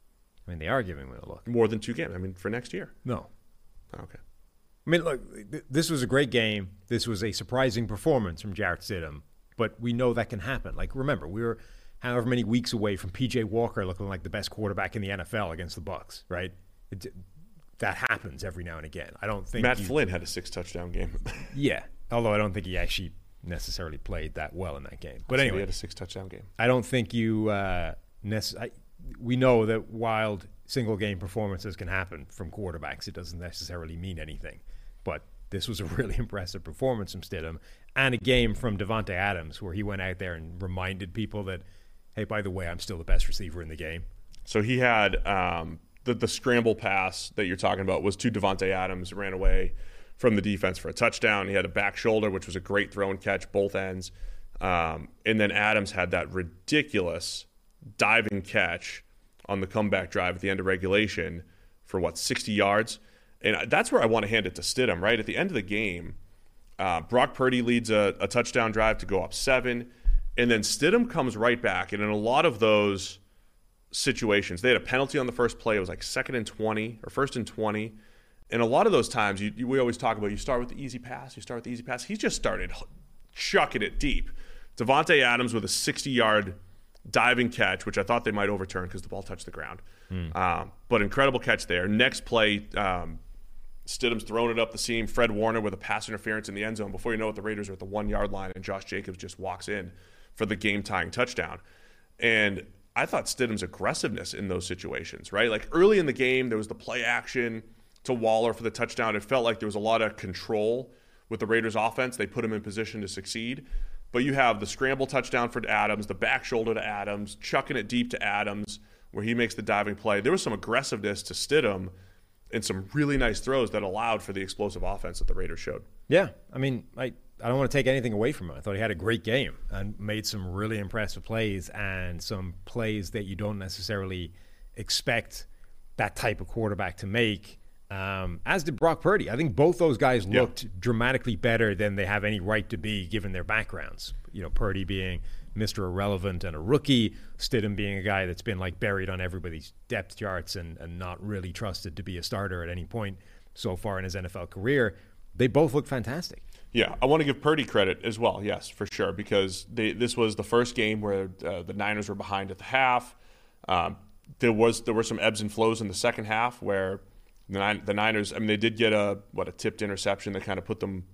I mean, they are giving him a look. More than two games. I mean, for next year. No. Okay. I mean, look, th- this was a great game. This was a surprising performance from Jarrett Stidham, but we know that can happen. Like, remember, we were however many weeks away from P J Walker looking like the best quarterback in the N F L against the Bucs, right? It, that happens every now and again. I don't think Matt you, Flynn had a six-touchdown game. Yeah, although I don't think he actually necessarily played that well in that game. But so anyway, he had a six-touchdown game. I don't think you uh, necessarily. We know that wild single-game performances can happen from quarterbacks. It doesn't necessarily mean anything. But this was a really impressive performance from Stidham, and a game from Davante Adams where he went out there and reminded people that, hey, by the way, I'm still the best receiver in the game. So he had um, the, the scramble pass that you're talking about was to Davante Adams, ran away from the defense for a touchdown. He had a back shoulder, which was a great throw and catch, both ends. Um, and then Adams had that ridiculous diving catch on the comeback drive at the end of regulation for, what, sixty yards? And that's where I want to hand it to Stidham, right? At the end of the game, uh, Brock Purdy leads a, a touchdown drive to go up seven, and then Stidham comes right back. And in a lot of those situations, they had a penalty on the first play. It was like second and twenty or first and twenty. And a lot of those times, you, you, we always talk about you start with the easy pass, you start with the easy pass. He just started chucking it deep. Davante Adams with a sixty-yard diving catch, which I thought they might overturn because the ball touched the ground. Mm. Um, but incredible catch there. Next play, um, Stidham's throwing it up the seam. Fred Warner with a pass interference in the end zone. Before you know it, the Raiders are at the one-yard line, and Josh Jacobs just walks in for the game-tying touchdown. And I thought Stidham's aggressiveness in those situations, right? Like early in the game, there was the play action to Waller for the touchdown. It felt like there was a lot of control with the Raiders' offense. They put him in position to succeed. But you have the scramble touchdown for Adams, the back shoulder to Adams, chucking it deep to Adams, where he makes the diving play. There was some aggressiveness to Stidham and some really nice throws that allowed for the explosive offense that the Raiders showed. Yeah, I mean, I, I don't want to take anything away from him. I thought he had a great game and made some really impressive plays, and some plays that you don't necessarily expect that type of quarterback to make, um, as did Brock Purdy. I think both those guys yeah. looked dramatically better than they have any right to be given their backgrounds. You know, Purdy being Mister Irrelevant and a rookie, Stidham being a guy that's been like buried on everybody's depth charts and, and not really trusted to be a starter at any point so far in his N F L career. They both look fantastic. Yeah, I want to give Purdy credit as well, yes, for sure, because they, this was the first game where uh, the Niners were behind at the half. Um, there was there were some ebbs and flows in the second half where the, Nin- the Niners, I mean, they did get a what a tipped interception that kind of put them,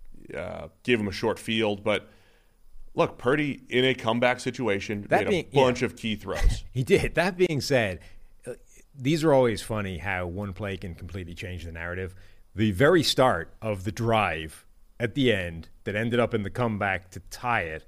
uh, gave them a short field, but look, Purdy in a comeback situation that made being, a bunch yeah. of key throws. He did. That being said, uh, these are always funny how one play can completely change the narrative. The very start of the drive at the end that ended up in the comeback to tie it,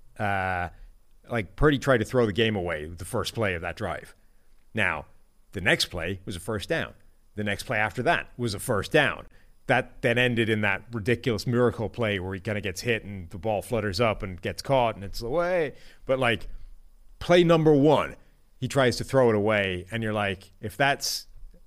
uh, like Purdy tried to throw the game away with the first play of that drive. Now, the next play was a first down. The next play after that was a first down. That then ended in that ridiculous miracle play where he kind of gets hit and the ball flutters up and gets caught and it's away. But like play number one, he tries to throw it away, and you're like, if that's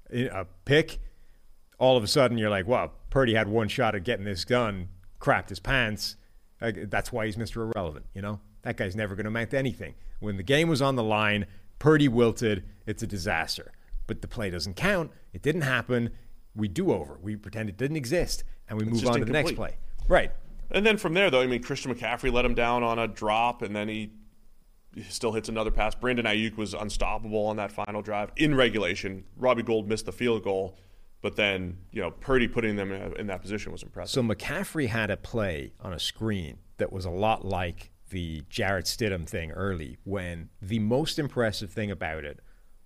a pick, all of a sudden you're like, wow, Purdy had one shot at getting this done, crapped his pants. That's why he's Mister Irrelevant, you know? That guy's never going to amount to anything. When the game was on the line, Purdy wilted, it's a disaster. But the play doesn't count. It didn't happen. We do over. We pretend it didn't exist, and we It's move just on to the next incomplete. play. Right. And then from there, though, I mean, Christian McCaffrey let him down on a drop, and then he still hits another pass. Brandon Ayuk was unstoppable on that final drive in regulation. Robbie Gould missed the field goal, but then, you know, Purdy putting them in that position was impressive. So McCaffrey had a play on a screen that was a lot like the Jarrett Stidham thing early, when the most impressive thing about it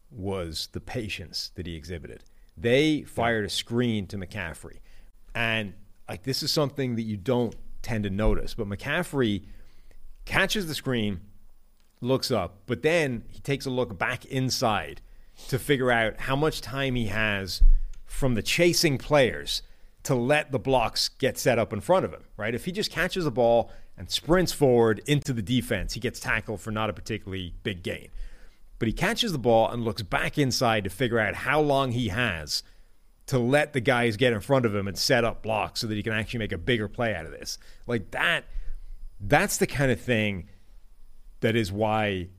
was the patience that he exhibited. They fired a screen to McCaffrey, and like this is something that you don't tend to notice, but McCaffrey catches the screen, looks up, but then he takes a look back inside to figure out how much time he has from the chasing players to let the blocks get set up in front of him, right? If he just catches the ball and sprints forward into the defense, he gets tackled for not a particularly big gain. But he catches the ball and looks back inside to figure out how long he has to let the guys get in front of him and set up blocks so that he can actually make a bigger play out of this. Like that, that's the kind of thing that is why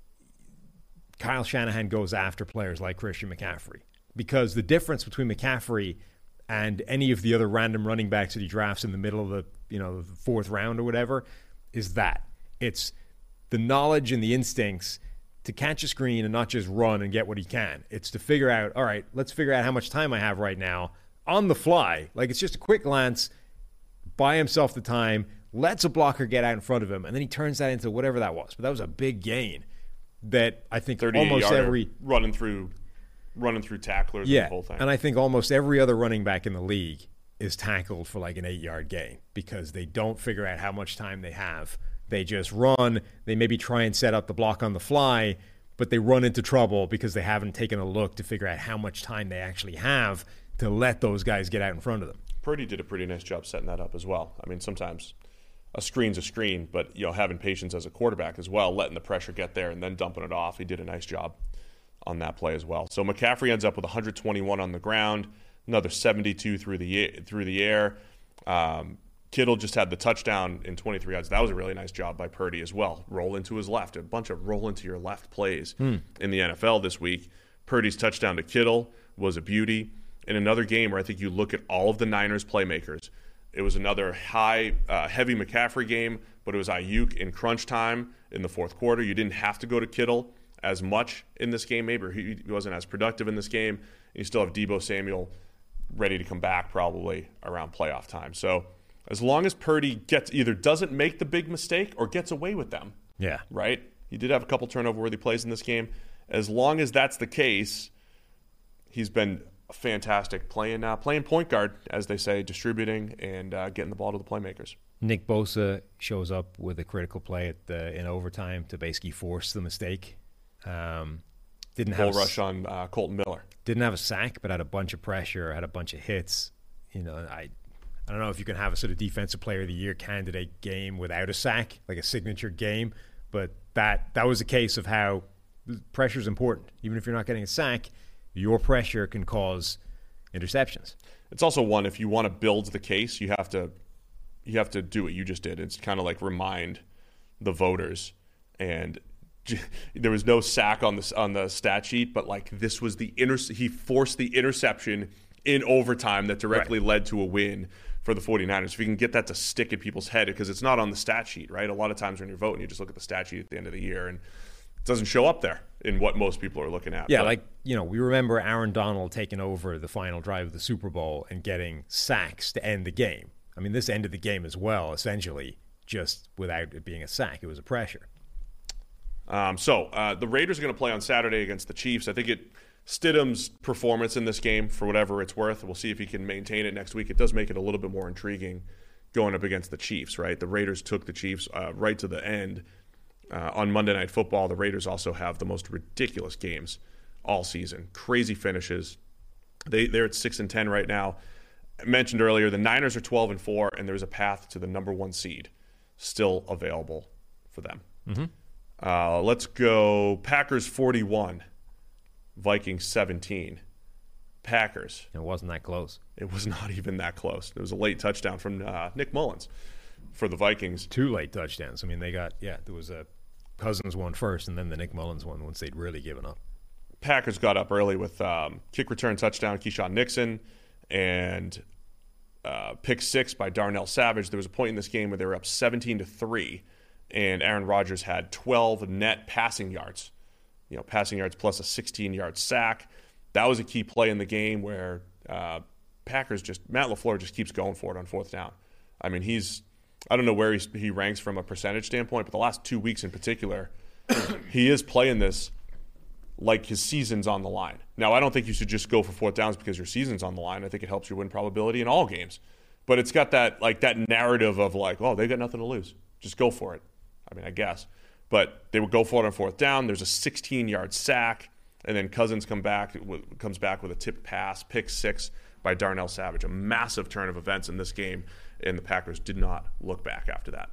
Kyle Shanahan goes after players like Christian McCaffrey. Because the difference between McCaffrey and any of the other random running backs that he drafts in the middle of the, you know, the fourth round or whatever is that. It's the knowledge and the instincts to catch a screen and not just run and get what he can. It's to figure out, all right, let's figure out how much time I have right now on the fly. Like it's just a quick glance, buy himself the time, lets a blocker get out in front of him, and then he turns that into whatever that was. But that was a big gain that I think almost every running through running through tacklers yeah, and the whole thing. And I think almost every other running back in the league is tackled for like an eight-yard gain because they don't figure out how much time they have. They just run. They maybe try and set up the block on the fly, but they run into trouble because they haven't taken a look to figure out how much time they actually have to let those guys get out in front of them. Purdy did a pretty nice job setting that up as well. I mean, sometimes a screen's a screen, but you know, having patience as a quarterback as well, letting the pressure get there and then dumping it off. He did a nice job on that play as well. So McCaffrey ends up with one hundred twenty-one on the ground, another seventy-two through the through the air. Um, Kittle just had the touchdown in twenty-three yards. That was a really nice job by Purdy as well. Roll into his left. A bunch of roll into your left plays hmm. in the N F L this week. Purdy's touchdown to Kittle was a beauty. In another game where I think you look at all of the Niners playmakers, it was another high, uh, heavy McCaffrey game, but it was Ayuk in crunch time in the fourth quarter. You didn't have to go to Kittle as much in this game. Maybe he wasn't as productive in this game. And you still have Deebo Samuel ready to come back probably around playoff time. So as long as Purdy gets either doesn't make the big mistake or gets away with them. Yeah. Right? He did have a couple turnover-worthy plays in this game. As long as that's the case, he's been fantastic playing uh, playing point guard, as they say, distributing and uh, getting the ball to the playmakers. Nick Bosa shows up with a critical play at the, in overtime to basically force the mistake. Um, didn't Bull have a, rush on uh, Colton Miller. Didn't have a sack, but had a bunch of pressure, had a bunch of hits. You know, I I don't know if you can have a sort of defensive player of the year candidate game without a sack, like a signature game, but that that was a case of how pressure is important. Even if you're not getting a sack, your pressure can cause interceptions. It's also one, if you want to build the case, you have to you have to do what you just did. It's kind of like remind the voters. And there was no sack on the on the stat sheet, but like this was the inter- he forced the interception in overtime that directly right. led to a win for the 49ers. If you can get that to stick in people's head, because it's not on the stat sheet, right? A lot of times when you're voting, you just look at the stat sheet at the end of the year, and it doesn't show up there in what most people are looking at. Yeah, but, like, you know, we remember Aaron Donald taking over the final drive of the Super Bowl and getting sacks to end the game. I mean, this ended the game as well, essentially, just without it being a sack. It was a pressure. Um, so uh, the Raiders are going to play on Saturday against the Chiefs. I think it Stidham's performance in this game, for whatever it's worth, we'll see if he can maintain it next week. It does make it a little bit more intriguing going up against the Chiefs, right? The Raiders took the Chiefs uh, right to the end. Uh, on Monday Night Football, the Raiders also have the most ridiculous games all season. Crazy finishes. They, they're at six and ten right now. I mentioned earlier, the Niners are twelve and four, and there's a path to the number one seed still available for them. Mm-hmm. Uh, let's go Packers forty-one, Vikings seventeen. Packers. It wasn't that close. It was not even that close. It was a late touchdown from uh, Nick Mullins for the Vikings. Two late touchdowns. I mean, they got, yeah, there was a Cousins one first and then the Nick Mullins one once they'd really given up. Packers got up early with um, kick return touchdown, Keyshawn Nixon, and uh, pick six by Darnell Savage. There was a point in this game where they were up seventeen to three, and Aaron Rodgers had twelve net passing yards. You know, passing yards plus a sixteen-yard sack. That was a key play in the game where uh, Packers just Matt LaFleur just keeps going for it on fourth down. I mean, he's I don't know where he's, he ranks from a percentage standpoint, but the last two weeks in particular, he is playing this like his season's on the line. Now, I don't think you should just go for fourth downs because your season's on the line. I think it helps your win probability in all games. But it's got that like that narrative of like, oh, they got nothing to lose. Just go for it. I mean, I guess. But they would go for it on fourth down. There's a sixteen-yard sack, and then Cousins come back comes back with a tipped pass, pick six by Darnell Savage. A massive turn of events in this game, and the Packers did not look back after that.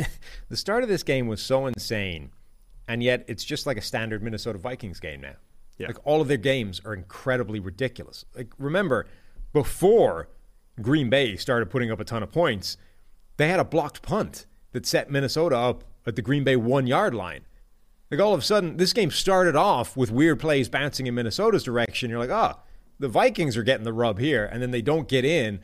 The start of this game was so insane, and yet it's just like a standard Minnesota Vikings game now. Yeah. Like, all of their games are incredibly ridiculous. Like, remember, before Green Bay started putting up a ton of points, they had a blocked punt that set Minnesota up at the Green Bay one-yard line. Like, all of a sudden, this game started off with weird plays bouncing in Minnesota's direction. You're like, oh, the Vikings are getting the rub here, and then they don't get in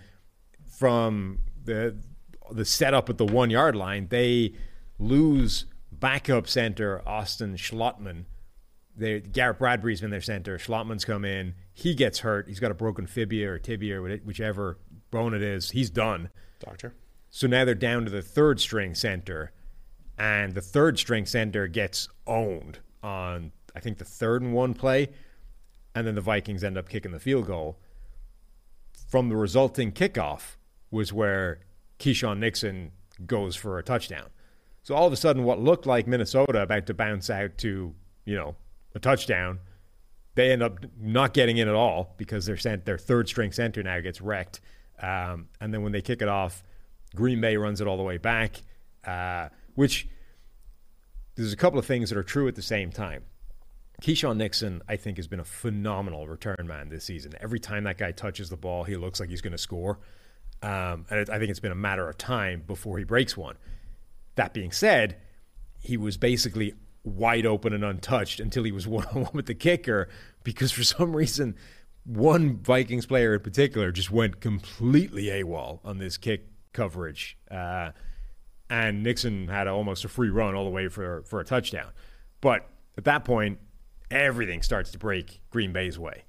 from the the setup at the one-yard line. They lose backup center Austin Schlottman. They, Garrett Bradbury's been their center. Schlottman's come in. He gets hurt. He's got a broken fibia or tibia or whichever bone it is. He's done. Doctor. So now they're down to the third-string center, and the third-string center gets owned on, I think, the third and one play, and then the Vikings end up kicking the field goal. From the resulting kickoff was where Keyshawn Nixon goes for a touchdown. So all of a sudden, what looked like Minnesota about to bounce out to, you know, a touchdown, they end up not getting in at all because their cent- their third-string center now gets wrecked. Um, and then when they kick it off, Green Bay runs it all the way back, uh, which there's a couple of things that are true at the same time. Keyshawn Nixon, I think, has been a phenomenal return man this season. Every time that guy touches the ball, he looks like he's going to score. Um, and it, I think it's been a matter of time before he breaks one. That being said, he was basically wide open and untouched until he was one-on-one with the kicker, because for some reason, one Vikings player in particular just went completely AWOL on this kick coverage. Uh, and Nixon had a, almost a free run all the way for, for a touchdown. But at that point, everything starts to break Green Bay's way.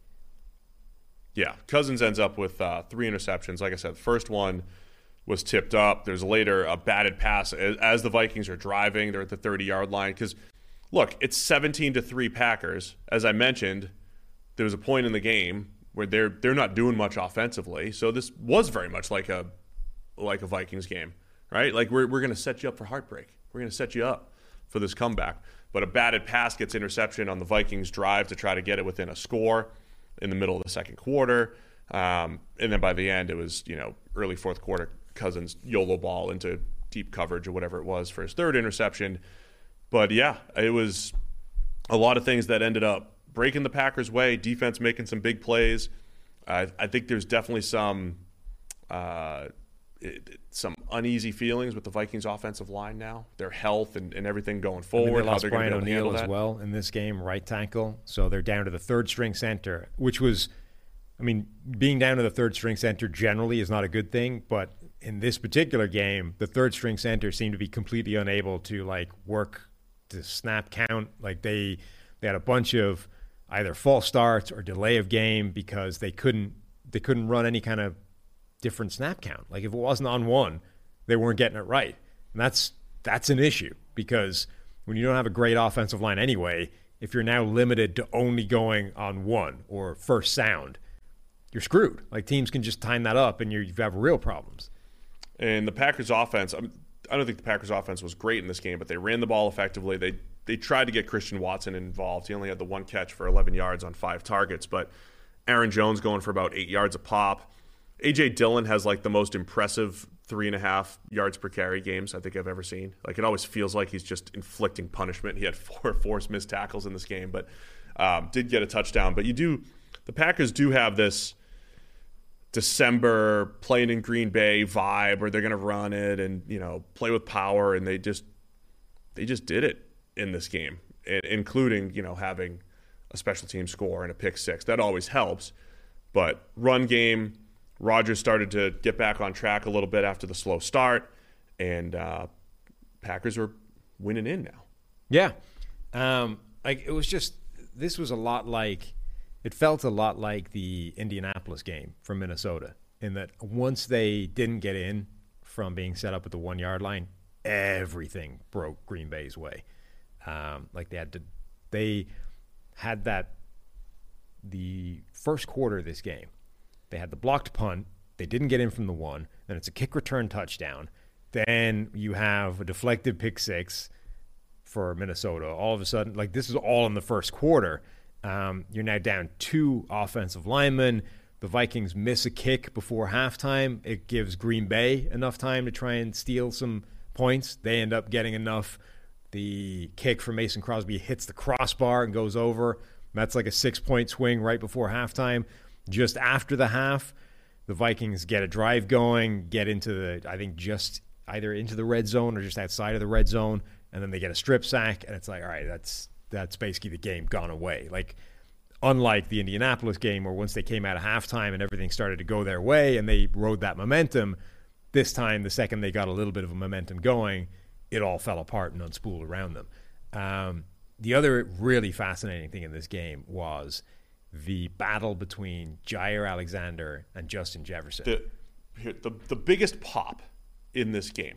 Yeah, Cousins ends up with uh, three interceptions. Like I said, the first one was tipped up. There's later a batted pass as, as the Vikings are driving. They're at the thirty-yard line. Because, look, it's seventeen to three Packers. As I mentioned, there was a point in the game where they're they're not doing much offensively. So this was very much like a like a Vikings game, right? Like, we're we're going to set you up for heartbreak. We're going to set you up for this comeback. But a batted pass gets interception on the Vikings' drive to try to get it within a score in the middle of the second quarter. Um, and then by the end, it was, you know, early fourth quarter, Cousins YOLO ball into deep coverage or whatever it was for his third interception. But, yeah, it was a lot of things that ended up breaking the Packers' way, defense making some big plays. Uh, I think there's definitely some uh, it, some uneasy feelings with the Vikings' offensive line now, their health and, and everything going forward. I mean, they lost how they're Brian gonna be able to O'Neill as that. well in this game, right tackle. So they're down to the third-string center, which was, I mean, being down to the third-string center generally is not a good thing, but in this particular game, the third-string center seemed to be completely unable to, like, work the snap count. Like, they they had a bunch of either false starts or delay of game because they couldn't they couldn't run any kind of different snap count. Like, if it wasn't on one, they weren't getting it right. And that's that's an issue, because when you don't have a great offensive line anyway, if you're now limited to only going on one or first sound, you're screwed. Like, teams can just time that up and you're, you have real problems. And the Packers offense, I don't think the Packers offense was great in this game, but they ran the ball effectively. They they tried to get Christian Watson involved. He only had the one catch for eleven yards on five targets, but Aaron Jones going for about eight yards a pop. A J Dillon has like the most impressive three and a half yards per carry games I think I've ever seen. Like, it always feels like he's just inflicting punishment. He had four forced missed tackles in this game, but um, did get a touchdown. But you do, the Packers do have this December playing in Green Bay vibe where they're going to run it and, you know, play with power, and they just they just did it in this game, including, you know, having a special team score and a pick six. That always helps. But run game, Rodgers started to get back on track a little bit after the slow start, and uh, Packers are winning in now. Yeah. Um, like, it was just, this was a lot like, it felt a lot like the Indianapolis game from Minnesota, in that once they didn't get in from being set up at the one-yard line, everything broke Green Bay's way. Um, like, they had to, they had that, the first quarter of this game, they had the blocked punt. They didn't get in from the one. Then it's a kick return touchdown. Then you have a deflected pick six for Minnesota. All of a sudden, like, this is all in the first quarter. Um, you're now down two offensive linemen. The Vikings miss a kick before halftime. It gives Green Bay enough time to try and steal some points. They end up getting enough. The kick from Mason Crosby hits the crossbar and goes over. That's like a six-point swing right before halftime. Just after the half, the Vikings get a drive going, get into the, I think, just either into the red zone or just outside of the red zone, and then they get a strip sack, and it's like, all right, that's that's basically the game gone away. Like, unlike the Indianapolis game where once they came out of halftime and everything started to go their way and they rode that momentum, this time, the second they got a little bit of a momentum going, it all fell apart and unspooled around them. Um, the other really fascinating thing in this game was the battle between Jaire Alexander and Justin Jefferson. The, the, the biggest pop in this game,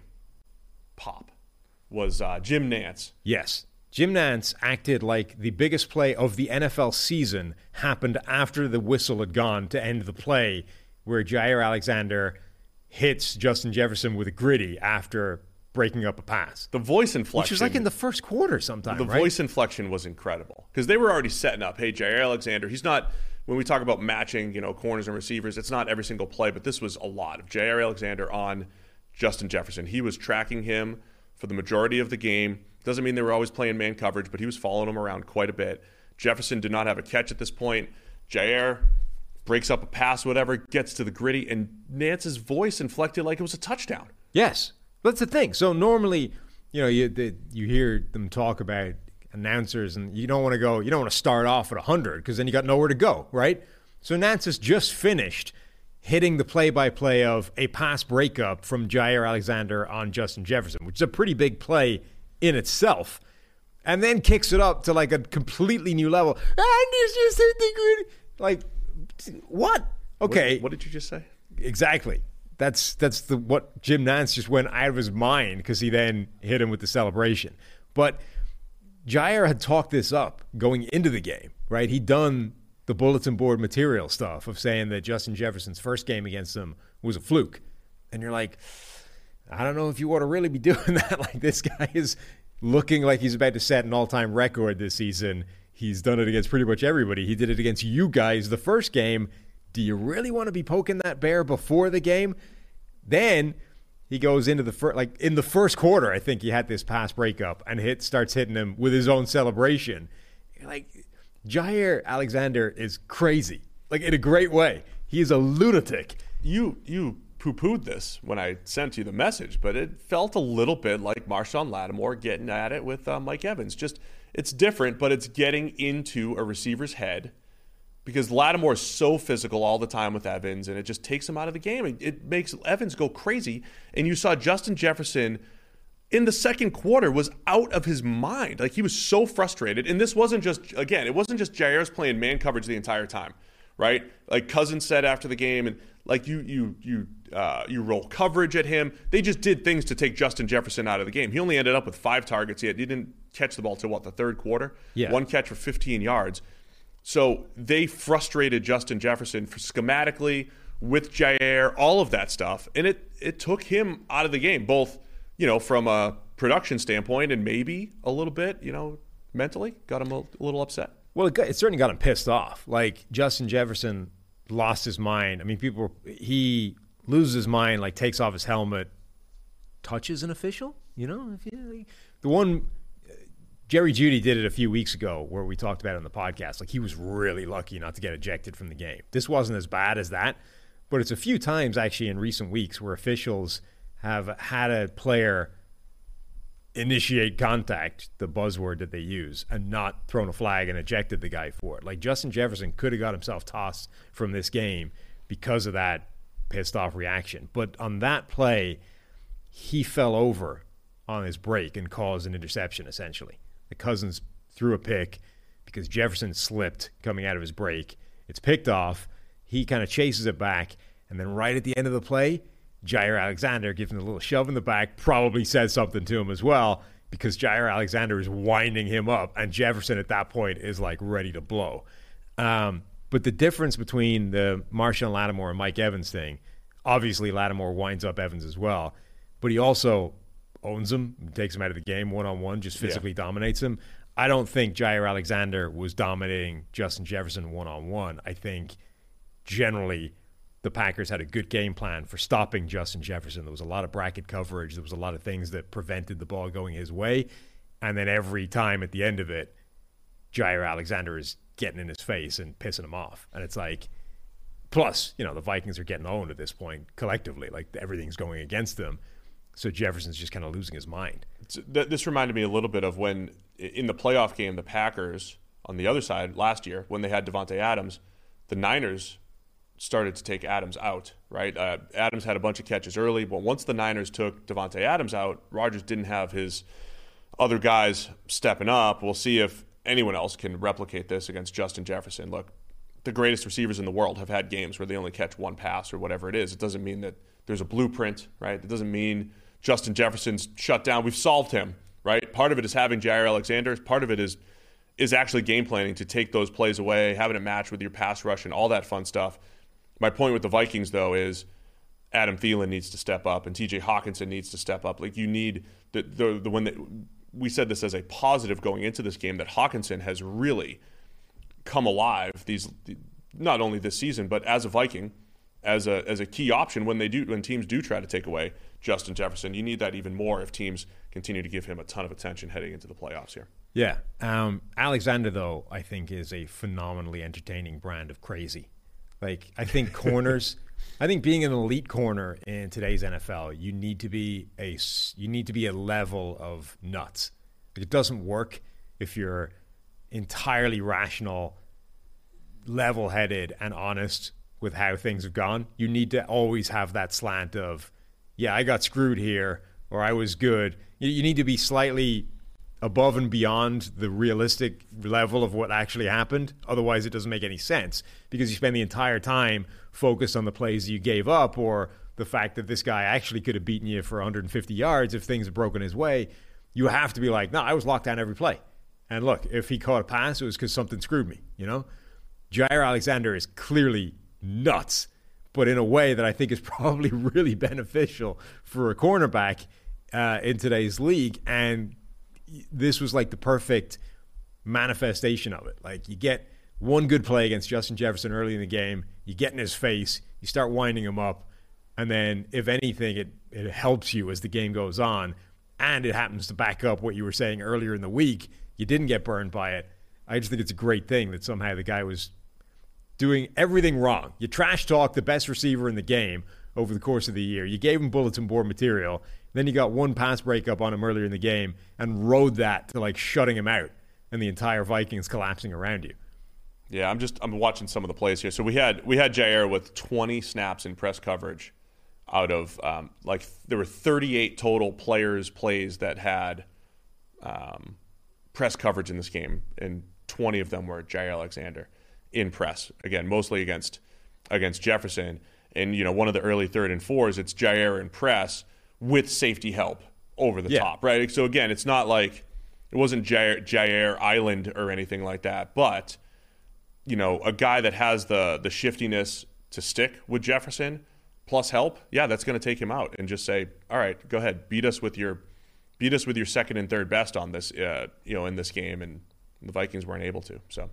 pop, was uh, Jim Nantz. Yes. Jim Nantz acted like the biggest play of the N F L season happened after the whistle had gone to end the play, where Jaire Alexander hits Justin Jefferson with a gritty after breaking up a pass. The voice inflection. Which was like in the first quarter sometime, The right? voice inflection was incredible because they were already setting up, hey, Jaire Alexander, he's not, when we talk about matching, you know, corners and receivers, it's not every single play, but this was a lot of Jaire Alexander on Justin Jefferson. He was tracking him for the majority of the game. Doesn't mean they were always playing man coverage, but he was following him around quite a bit. Jefferson did not have a catch at this point. Jaire breaks up a pass, whatever, gets to the gritty, and Nance's voice inflected like it was a touchdown. Yes. That's the thing. So normally, you know, you the, you hear them talk about announcers, and you don't want to go, you don't want to start off at one hundred because then you got nowhere to go, right? So Nantz has just finished hitting the play-by-play of a pass breakup from Jaire Alexander on Justin Jefferson, which is a pretty big play in itself, and then kicks it up to like a completely new level. And he's just hit the gritty. Like, what? Okay. What, what did you just say? Exactly. That's that's the what Jim Nantz just went out of his mind because he then hit him with the celebration. But Jaire had talked this up going into the game, right? He'd done the bulletin board material stuff of saying that Justin Jefferson's first game against him was a fluke. And you're like, I don't know if you want to really be doing that. Like, this guy is looking like he's about to set an all-time record this season. He's done it against pretty much everybody. He did it against you guys the first game. Do you really want to be poking that bear before the game? Then he goes into the first, like in the first quarter, I think he had this pass breakup and hit starts hitting him with his own celebration. You're like, Jaire Alexander is crazy, like in a great way. He is a lunatic. You you poo-pooed this when I sent you the message, but it felt a little bit like Marshawn Lattimore getting at it with uh, Mike Evans. Just it's different, but it's getting into a receiver's head. Because Lattimore is so physical all the time with Evans, and it just takes him out of the game. It, it makes Evans go crazy. And you saw Justin Jefferson in the second quarter was out of his mind. Like, he was so frustrated. And this wasn't just, again, it wasn't just Jaire's playing man coverage the entire time, right? Like Cousins said after the game, and like you you you uh, you roll coverage at him. They just did things to take Justin Jefferson out of the game. He only ended up with five targets. He, had, he didn't catch the ball till, what, the third quarter? Yeah. One catch for fifteen yards. So they frustrated Justin Jefferson for schematically with Jaire, all of that stuff. And it it took him out of the game, both, you know, from a production standpoint and maybe a little bit, you know, mentally got him a, a little upset. Well, it, got, it certainly got him pissed off. Like, Justin Jefferson lost his mind. I mean, people, were, he loses his mind, like takes off his helmet, touches an official, you know? If you, like, the one... Jerry Jeudy did it a few weeks ago where we talked about it on the podcast. Like, he was really lucky not to get ejected from the game. This wasn't as bad as that, but it's a few times actually in recent weeks where officials have had a player initiate contact, the buzzword that they use, and not thrown a flag and ejected the guy for it. Like, Justin Jefferson could have got himself tossed from this game because of that pissed off reaction. But on that play, he fell over on his break and caused an interception essentially. The Cousins threw a pick because Jefferson slipped coming out of his break. It's picked off. He kind of chases it back. And then right at the end of the play, Jaire Alexander gives him a little shove in the back, probably says something to him as well because Jaire Alexander is winding him up. And Jefferson at that point is like ready to blow. Um, but the difference between the Marshawn Lattimore and Mike Evans thing, obviously Lattimore winds up Evans as well, but he also owns him, takes him out of the game one-on-one, just physically yeah. dominates him. I don't think Jaire Alexander was dominating Justin Jefferson one-on-one. I think generally the Packers had a good game plan for stopping Justin Jefferson. There was a lot of bracket coverage. There was a lot of things that prevented the ball going his way. And then every time at the end of it, Jaire Alexander is getting in his face and pissing him off. And it's like, plus, you know, the Vikings are getting owned at this point collectively. Like, everything's going against them. So Jefferson's just kind of losing his mind. This reminded me a little bit of when, in the playoff game, the Packers, on the other side, last year, when they had Devontae Adams, the Niners started to take Adams out, right? Uh, Adams had a bunch of catches early, but once the Niners took Devontae Adams out, Rodgers didn't have his other guys stepping up. We'll see if anyone else can replicate this against Justin Jefferson. Look, the greatest receivers in the world have had games where they only catch one pass or whatever it is. It doesn't mean that there's a blueprint, right? It doesn't mean Justin Jefferson's shut down. We've solved him, right? Part of it is having Jaire Alexander. Part of it is is actually game planning to take those plays away, having it match with your pass rush and all that fun stuff. My point with the Vikings, though, is Adam Thielen needs to step up and T J Hawkinson needs to step up. Like, you need the the, the one that we said this as a positive going into this game, that Hawkinson has really come alive these not only this season but as a Viking, as a as a key option when they do when teams do try to take away Justin Jefferson. You need that even more if teams continue to give him a ton of attention heading into the playoffs here. Yeah. Um, Alexander, though, I think is a phenomenally entertaining brand of crazy. Like, I think corners, I think being an elite corner in today's N F L, you need to be a, you need to be a level of nuts. Like, it doesn't work if you're entirely rational, level-headed, and honest with how things have gone. You need to always have that slant of, yeah, I got screwed here, or I was good. You, you need to be slightly above and beyond the realistic level of what actually happened. Otherwise, it doesn't make any sense, because you spend the entire time focused on the plays you gave up, or the fact that this guy actually could have beaten you for one hundred fifty yards if things had broken his way. You have to be like, no, I was locked down every play. And look, if he caught a pass, it was because something screwed me, you know? Jaire Alexander is clearly nuts, but in a way that I think is probably really beneficial for a cornerback uh, in today's league. And this was like the perfect manifestation of it. Like, you get one good play against Justin Jefferson early in the game, you get in his face, you start winding him up, and then if anything, it, it helps you as the game goes on, and it happens to back up what you were saying earlier in the week. You didn't get burned by it. I just think it's a great thing that somehow the guy was doing everything wrong. You trash talk the best receiver in the game over the course of the year. You gave him bulletin board material. Then you got one pass breakup on him earlier in the game and rode that to, like, shutting him out and the entire Vikings collapsing around you. Yeah, I'm just I'm watching some of the plays here. So we had we had Jaire with twenty snaps in press coverage out of um, like there were thirty-eight total players plays that had um, press coverage in this game, and twenty of them were Jaire Alexander in press. Again, mostly against against Jefferson. And, you know, one of the early third and fours, it's Jaire in press with safety help over the yeah. top, right? So, again, it's not like it wasn't Jaire, Jaire Island or anything like that. But, you know, a guy that has the the shiftiness to stick with Jefferson plus help, yeah, that's going to take him out and just say, all right, go ahead, beat us with your beat us with your second and third best on this, uh, you know, in this game. And the Vikings weren't able to. So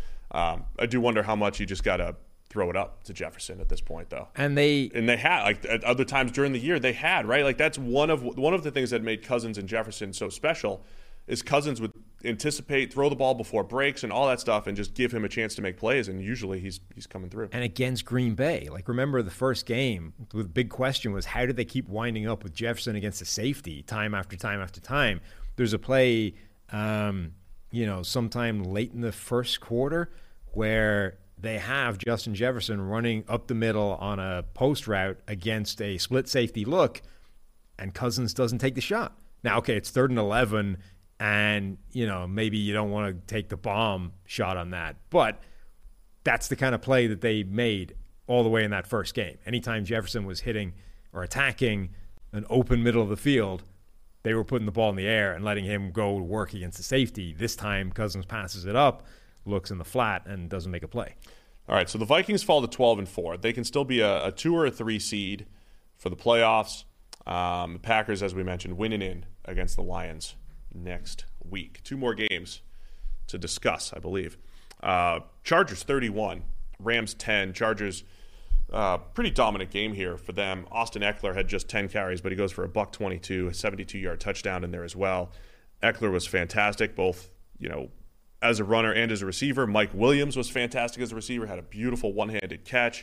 um, I do wonder how much you just got to throw it up to Jefferson at this point, though. And they and they had, like, at other times during the year, they had, right? Like, that's one of one of the things that made Cousins and Jefferson so special is Cousins would anticipate, throw the ball before breaks and all that stuff, and just give him a chance to make plays. And usually he's he's coming through. And against Green Bay, like, remember the first game, the big question was, how did they keep winding up with Jefferson against the safety time after time after time? There's a play, um, you know, sometime late in the first quarter where they have Justin Jefferson running up the middle on a post route against a split safety look, and Cousins doesn't take the shot. Now, okay, it's third and eleven, and, you know, maybe you don't want to take the bomb shot on that, but that's the kind of play that they made all the way in that first game. Anytime Jefferson was hitting or attacking an open middle of the field, they were putting the ball in the air and letting him go to work against the safety. This time, Cousins passes it up, looks in the flat, and doesn't make a play. All right, so the Vikings fall to twelve and four. They can still be a, a two or a three seed for the playoffs. Um, the Packers, as we mentioned, winning in against the Lions next week. Two more games to discuss, I believe. Uh, Chargers thirty-one, Rams ten. Chargers, uh, pretty dominant game here for them. Austin Eckler had just ten carries, but he goes for a buck twenty-two, a seventy-two yard touchdown in there as well. Eckler was fantastic, both, you know, as a runner and as a receiver. Mike Williams was fantastic as a receiver, had a beautiful one-handed catch.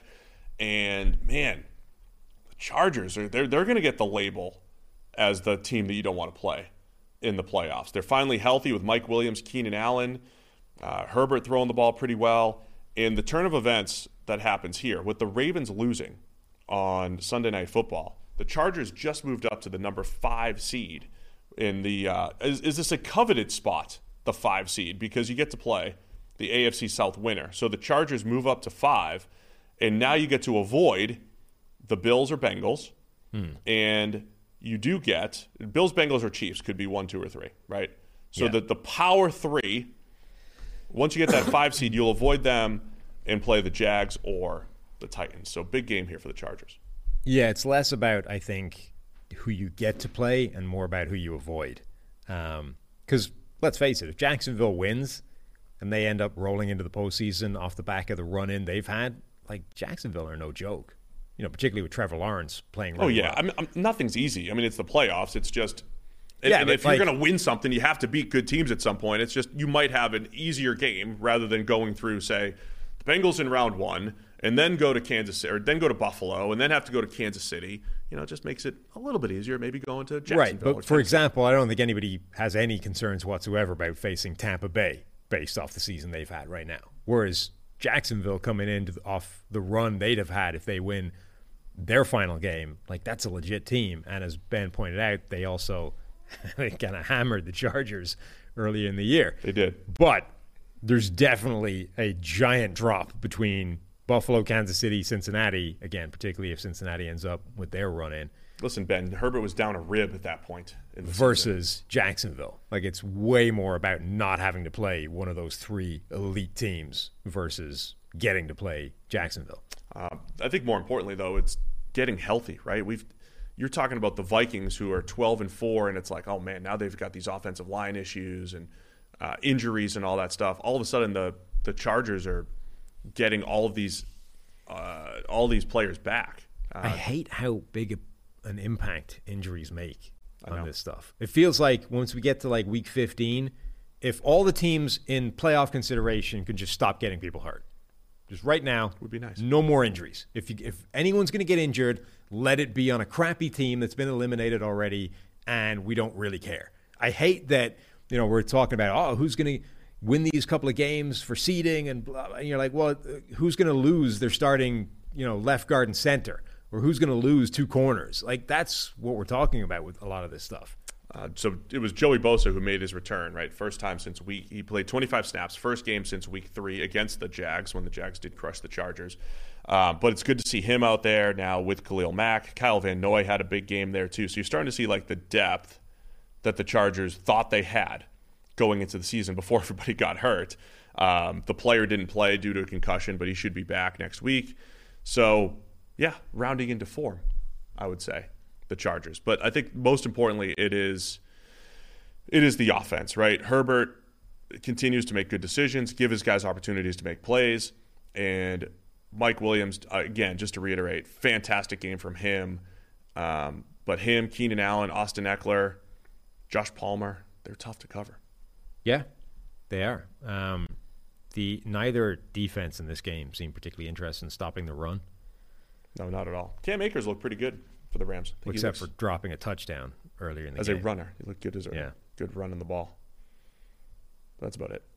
And, man, the Chargers, are they're, they're going to get the label as the team that you don't want to play in the playoffs. They're finally healthy with Mike Williams, Keenan Allen, uh, Herbert throwing the ball pretty well. And the turn of events that happens here, with the Ravens losing on Sunday Night Football, the Chargers just moved up to the number five seed in the uh, is, is this a coveted spot, the five seed, because you get to play the A F C South winner. So the Chargers move up to five, and now you get to avoid the Bills or Bengals, hmm. and you do get Bills, Bengals, or Chiefs could be one, two, or three, right? So yeah. that the power three, once you get that five seed, you'll avoid them and play the Jags or the Titans. So big game here for the Chargers. Yeah, it's less about, I think, who you get to play and more about who you avoid. Because um, let's face it, if Jacksonville wins and they end up rolling into the postseason off the back of the run-in they've had, like, Jacksonville are no joke. You know, particularly with Trevor Lawrence playing really Oh, yeah. well. I mean, I'm, nothing's easy. I mean, it's the playoffs. It's just and, yeah, and if like, you're going to win something, you have to beat good teams at some point. It's just you might have an easier game rather than going through, say, the Bengals in round one and then go to Kansas or then go to Buffalo and then have to go to Kansas City. You know, it just makes it a little bit easier maybe going to Jacksonville. Right, but for example, I don't think anybody has any concerns whatsoever about facing Tampa Bay based off the season they've had right now. Whereas Jacksonville coming in off the run they'd have had if they win their final game, like, that's a legit team. And as Ben pointed out, they also they kind of hammered the Chargers early in the year. They did. But there's definitely a giant drop between Buffalo, Kansas City, Cincinnati, again, particularly if Cincinnati ends up with their run-in. Listen, Ben, Herbert was down a rib at that point in the versus season. Jacksonville. Like, it's way more about not having to play one of those three elite teams versus getting to play Jacksonville. Uh, I think more importantly, though, it's getting healthy, right? We've You're talking about the Vikings who are twelve and four, and it's like, oh, man, now they've got these offensive line issues and uh, injuries and all that stuff. All of a sudden, the, the Chargers are getting all of these uh, all these players back. Uh, I hate how big a, an impact injuries make on this stuff. It feels like once we get to like week fifteen, if all the teams in playoff consideration could just stop getting people hurt, just right now, would be nice. No more injuries. If you, if anyone's going to get injured, let it be on a crappy team that's been eliminated already, and we don't really care. I hate that. You know, we're talking about oh, who's going to win these couple of games for seeding and blah, and you're like, well, who's going to lose their starting, you know, left guard and center, or who's going to lose two corners? Like, that's what we're talking about with a lot of this stuff. Uh, so it was Joey Bosa who made his return, right? First time since week he played twenty-five snaps, first game since week three against the Jags when the Jags did crush the Chargers. Uh, but it's good to see him out there now with Khalil Mack. Kyle Van Noy had a big game there too. So you're starting to see like the depth that the Chargers thought they had going into the season before everybody got hurt. Um, the player didn't play due to a concussion, but he should be back next week. So, yeah, rounding into form, I would say, the Chargers. But I think most importantly, it is it is the offense, right? Herbert continues to make good decisions, give his guys opportunities to make plays, and Mike Williams, again, just to reiterate, fantastic game from him. Um, but him, Keenan Allen, Austin Eckler, Josh Palmer, they're tough to cover. Yeah, they are. Um, the neither defense in this game seemed particularly interested in stopping the run. No, not at all. Cam Akers looked pretty good for the Rams. Except for dropping a touchdown earlier in the as game. As a runner. He looked good as a yeah. good run on the ball. That's about it.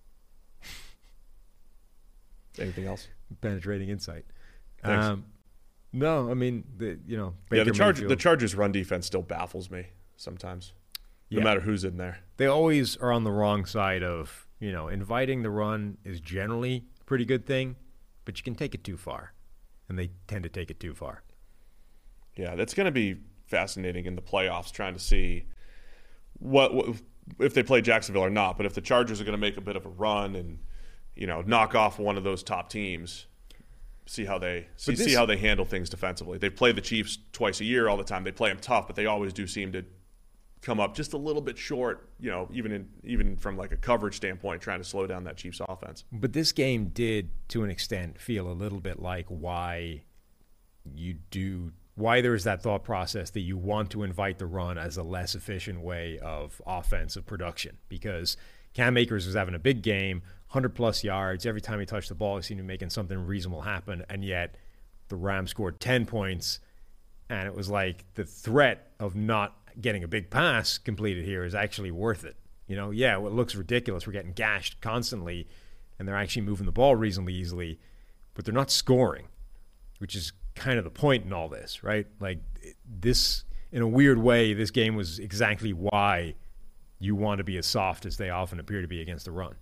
Anything else? Penetrating insight. Thanks. Um, no, I mean, the, you know, Baker yeah, the, Charge, Mayfield, the Chargers' run defense still baffles me sometimes. No yeah. matter who's in there. They always are on the wrong side of, you know, inviting the run is generally a pretty good thing, but you can take it too far. And they tend to take it too far. Yeah, that's going to be fascinating in the playoffs, trying to see what, what if they play Jacksonville or not. But if the Chargers are going to make a bit of a run and, you know, knock off one of those top teams, see how they see, this, see how they handle things defensively. They play the Chiefs twice a year all the time. They play them tough, but they always do seem to come up just a little bit short, you know, even in even from like a coverage standpoint, trying to slow down that Chiefs offense. But this game did, to an extent, feel a little bit like why you do why there is that thought process that you want to invite the run as a less efficient way of offensive production, because Cam Akers was having a big game, one hundred plus yards. Every time he touched the ball, he seemed to be making something reasonable happen. And yet the Rams scored ten points. And it was like the threat of not getting a big pass completed here is actually worth it. You know, yeah, well, it looks ridiculous. We're getting gashed constantly, and they're actually moving the ball reasonably easily, but they're not scoring, which is kind of the point in all this, right? Like this, in a weird way, this game was exactly why you want to be as soft as they often appear to be against the run.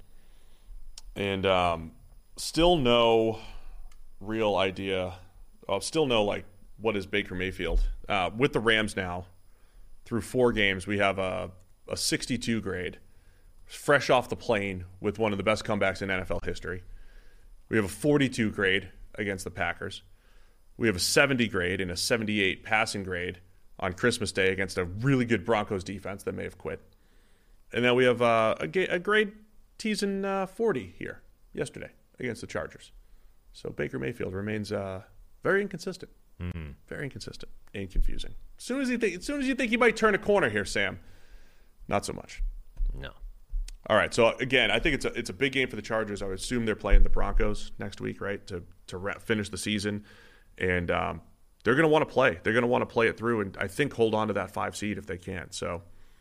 And um, still no real idea. Uh, still no, like, what is Baker Mayfield? Uh, with the Rams now, through four games, we have a, a sixty-two grade, fresh off the plane with one of the best comebacks in N F L history. We have a forty-two grade against the Packers. We have a seventy grade and a seventy-eight passing grade on Christmas Day against a really good Broncos defense that may have quit. And then we have uh, a, ga- a grade teasing uh, forty here yesterday against the Chargers. So Baker Mayfield remains uh, very inconsistent. Mm-hmm. Very inconsistent and confusing. As soon as you think, as soon as you think he might turn a corner here, Sam, not so much. No. All right. So again, I think it's a it's a big game for the Chargers. I would assume they're playing the Broncos next week, right, to to ra- finish the season, and um, they're going to want to play. They're going to want to play it through, and I think hold on to that five seed if they can. So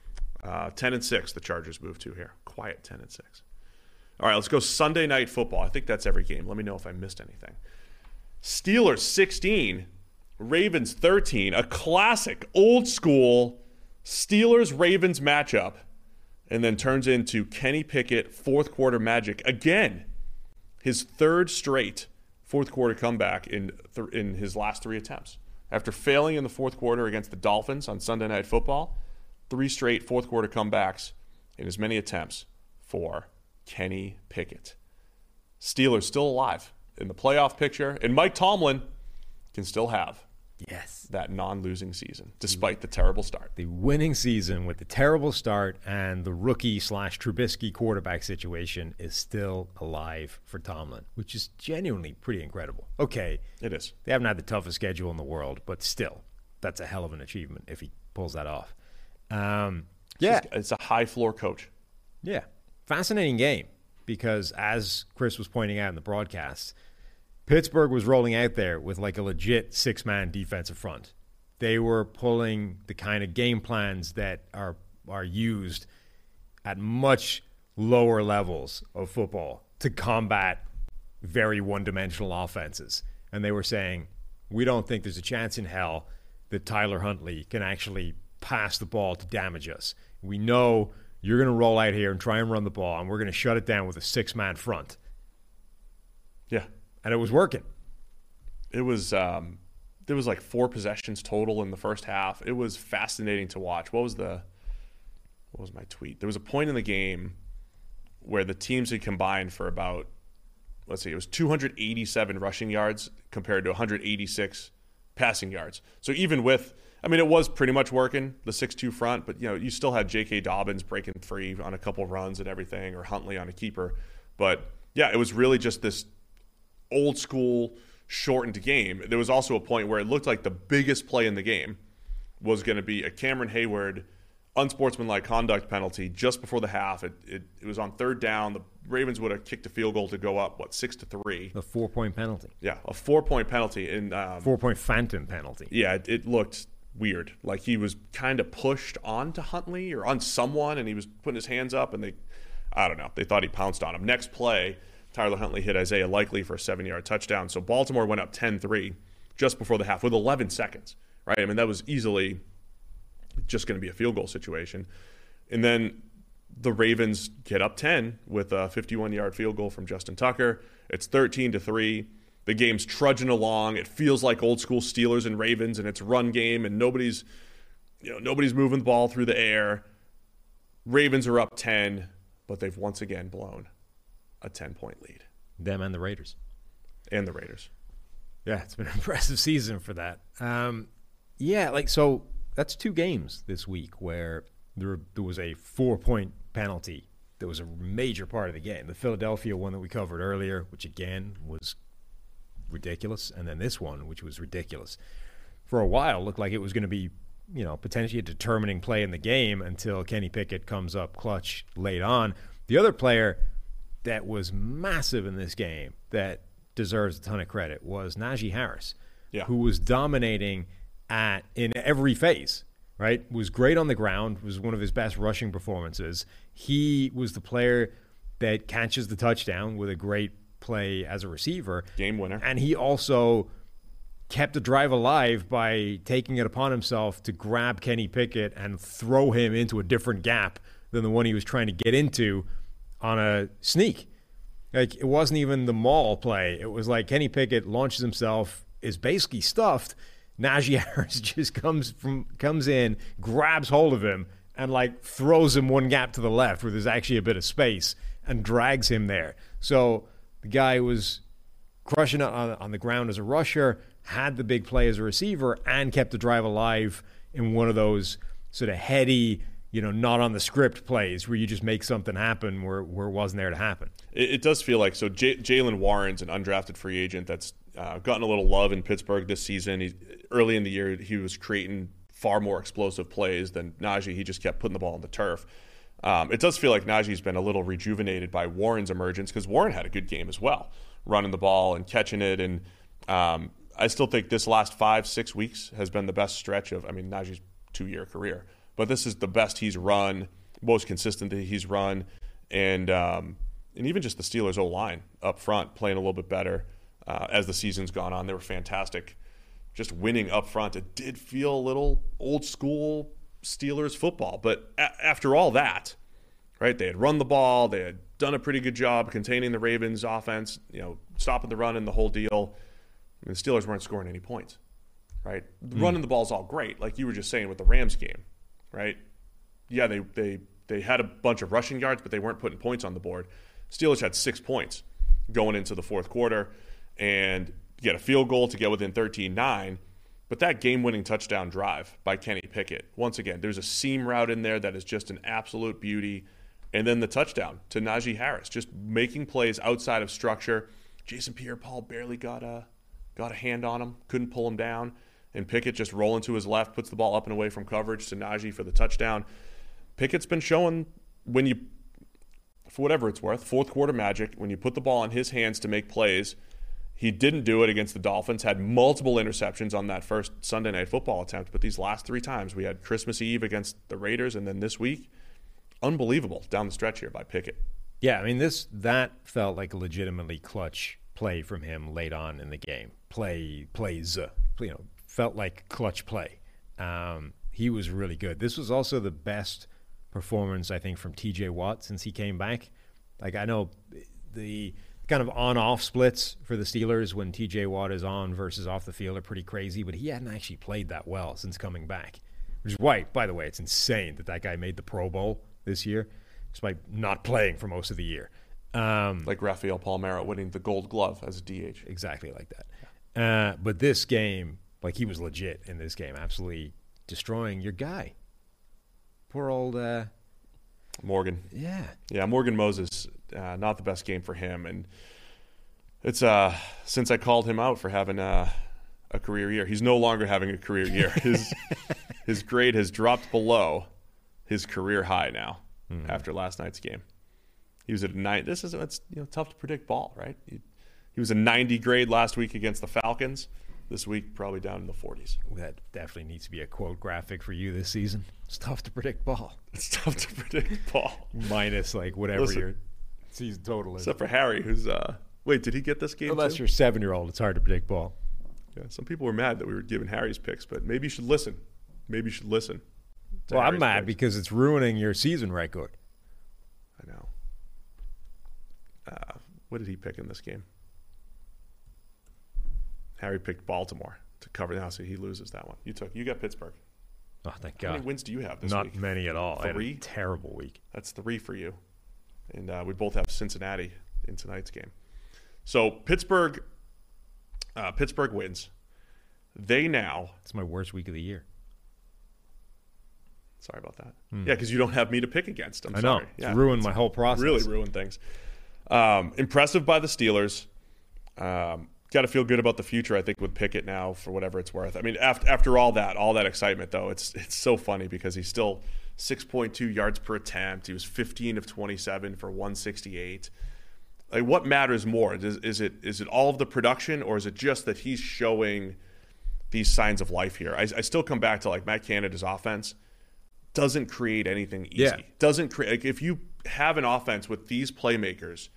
uh, ten and six, the Chargers move to here. Quiet ten and six. All right, let's go Sunday Night Football. I think that's every game. Let me know if I missed anything. Steelers sixteen, Ravens thirteen. A classic, old school Steelers-Ravens matchup, and then turns into Kenny Pickett fourth quarter magic again. His third straight fourth quarter comeback in th- in his last three attempts. After failing in the fourth quarter against the Dolphins on Sunday Night Football, three straight fourth quarter comebacks in as many attempts for Kenny Pickett. Steelers still alive in the playoff picture, and Mike Tomlin can still have Yes. that non-losing season, despite the terrible start. The winning season with the terrible start and the rookie slash Trubisky quarterback situation is still alive for Tomlin, which is genuinely pretty incredible. Okay. It is. They haven't had the toughest schedule in the world, but still, that's a hell of an achievement if he pulls that off. Um, yeah. It's, just, it's a high-floor coach. Yeah. Fascinating game because, as Chris was pointing out in the broadcast, Pittsburgh was rolling out there with like a legit six-man defensive front. They were pulling the kind of game plans that are are used at much lower levels of football to combat very one-dimensional offenses. And they were saying, we don't think there's a chance in hell that Tyler Huntley can actually pass the ball to damage us. We know you're going to roll out here and try and run the ball, and we're going to shut it down with a six-man front. Yeah. And it was working. It was um, there was like four possessions total in the first half. It was fascinating to watch. What was the what was my tweet? There was a point in the game where the teams had combined for about, let's see, it was two hundred eighty-seven rushing yards compared to one hundred eighty-six passing yards. So even with, I mean, it was pretty much working, the six two front, but you know, you still had J K. Dobbins breaking free on a couple runs and everything, or Huntley on a keeper. But yeah, it was really just this old school shortened game. There was also a point where it looked like the biggest play in the game was going to be a Cameron Hayward unsportsmanlike conduct penalty just before the half. It, it it was on third down. The Ravens would have kicked a field goal to go up, what, six to three. A four-point penalty. Yeah, a four-point penalty. And um, four-point phantom penalty. Yeah, it, it looked weird. Like he was kind of pushed onto Huntley or on someone, and he was putting his hands up, and they, I don't know, they thought he pounced on him. Next play, Tyler Huntley hit Isaiah Likely for a seven-yard touchdown. So Baltimore went up ten three just before the half with eleven seconds, right? I mean, that was easily just going to be a field goal situation. And then the Ravens get up ten with a fifty-one-yard field goal from Justin Tucker. It's thirteen to three. The game's trudging along. It feels like old school Steelers and Ravens, and it's run game, and nobody's, you know, nobody's moving the ball through the air. Ravens are up ten, but they've once again blown a ten-point lead. Them and the Raiders. And the Raiders. Yeah, it's been an impressive season for that. Um, yeah, like, so that's two games this week where there, there was a four-point penalty that was a major part of the game. The Philadelphia one that we covered earlier, which, again, was ridiculous, and then this one, which was ridiculous. For a while, looked like it was going to be, you know, potentially a determining play in the game until Kenny Pickett comes up clutch late on. The other player that was massive in this game that deserves a ton of credit was Najee Harris, yeah. who was dominating at in every phase, right? Was great on the ground, was one of his best rushing performances. He was the player that catches the touchdown with a great play as a receiver. Game winner. And he also kept the drive alive by taking it upon himself to grab Kenny Pickett and throw him into a different gap than the one he was trying to get into on a sneak. Like, it wasn't even the maul play. It was like Kenny Pickett launches himself, is basically stuffed. Najee Harris just comes from comes in, grabs hold of him, and like throws him one gap to the left where there's actually a bit of space and drags him there. So the guy was crushing it on, on the ground as a rusher, had the big play as a receiver, and kept the drive alive in one of those sort of heady, you know, not on the script plays where you just make something happen where, where it wasn't there to happen. It, it does feel like, so J- Jaylen Warren's an undrafted free agent that's uh, gotten a little love in Pittsburgh this season. He, early in the year, he was creating far more explosive plays than Najee. He just kept putting the ball on the turf. Um, it does feel like Najee's been a little rejuvenated by Warren's emergence because Warren had a good game as well, running the ball and catching it. And um, I still think this last five, six weeks has been the best stretch of, I mean, Najee's two-year career. But this is the best he's run, most consistent that he's run. And um, and even just the Steelers' O-line up front playing a little bit better uh, as the season's gone on. They were fantastic. Just winning up front. It did feel a little old-school Steelers football. But a- after all that, right, they had run the ball. They had done a pretty good job containing the Ravens' offense, you know, stopping the run and the whole deal. I mean, the Steelers weren't scoring any points, right? Mm. Running the ball is all great, like you were just saying with the Rams game, right? Yeah, they, they, they had a bunch of rushing yards, but they weren't putting points on the board. Steelers had six points going into the fourth quarter and get a field goal to get within thirteen nine. But that game-winning touchdown drive by Kenny Pickett, once again, there's a seam route in there that is just an absolute beauty. And then the touchdown to Najee Harris, just making plays outside of structure. Jason Pierre-Paul barely got a, got a hand on him, couldn't pull him down. And Pickett just rolling to his left, puts the ball up and away from coverage to Najee for the touchdown. Pickett's been showing when you, for whatever it's worth, fourth quarter magic, when you put the ball in his hands to make plays. He didn't do it against the Dolphins, had multiple interceptions on that first Sunday Night Football attempt, but these last three times, we had Christmas Eve against the Raiders, and then this week, unbelievable down the stretch here by Pickett. Yeah, I mean, this that felt like a legitimately clutch play from him late on in the game. Play, plays, uh, you know, felt like clutch play. Um, he was really good. This was also the best performance, I think, from T J Watt since he came back. Like, I know the kind of on-off splits for the Steelers when T J Watt is on versus off the field are pretty crazy, but he hadn't actually played that well since coming back. Which is why, by the way, it's insane that that guy made the Pro Bowl this year, despite not playing for most of the year. Um, like Rafael Palmeiro winning the Gold Glove as a D H. Exactly like that. Uh, but this game, like, he was legit in this game, absolutely destroying your guy. Poor old uh, Morgan. Yeah. Yeah, Morgan Moses, uh, not the best game for him. And it's uh, since I called him out for having a, a career year, he's no longer having a career year. His his grade has dropped below his career high now mm-hmm. after last night's game. He was at a nine. This is it's you know tough to predict ball, right? He, he was a ninety grade last week against the Falcons. This week, probably down in the forties. That definitely needs to be a quote graphic for you this season. It's tough to predict ball. It's tough to predict ball. Minus, like, whatever Listen, your season total is. Except for Harry, who's, uh, wait, did he get this game Unless too? you're a seven-year-old, it's hard to predict ball. Yeah, some people were mad that we were giving Harry's picks, but maybe you should listen. Maybe you should listen. Well, Harry's I'm mad picks. because it's ruining your season record. I know. Uh, what did he pick in this game? Harry picked Baltimore to cover the house, so he loses that one. You took, you got Pittsburgh. Oh, thank God. How many wins do you have this Not week? Not many at all. Three? I had a terrible week. That's three for you. And uh, we both have Cincinnati in tonight's game. So Pittsburgh, uh, Pittsburgh wins. They now. It's my worst week of the year. Sorry about that. Mm. Yeah, because you don't have me to pick against. I'm I sorry. know. Yeah, it's ruined my whole process. Really ruined things. Um, impressive by the Steelers. Um, got to feel good about the future, I think, with Pickett now for whatever it's worth. I mean, after after all that, all that excitement, though, it's it's so funny because he's still six point two yards per attempt. He was fifteen of twenty-seven for one sixty-eight. Like, what matters more? Is, is it is it all of the production, or is it just that he's showing these signs of life here? I, I still come back to, like, Matt Canada's offense doesn't create anything easy. Yeah. Doesn't create. Like, if you have an offense with these playmakers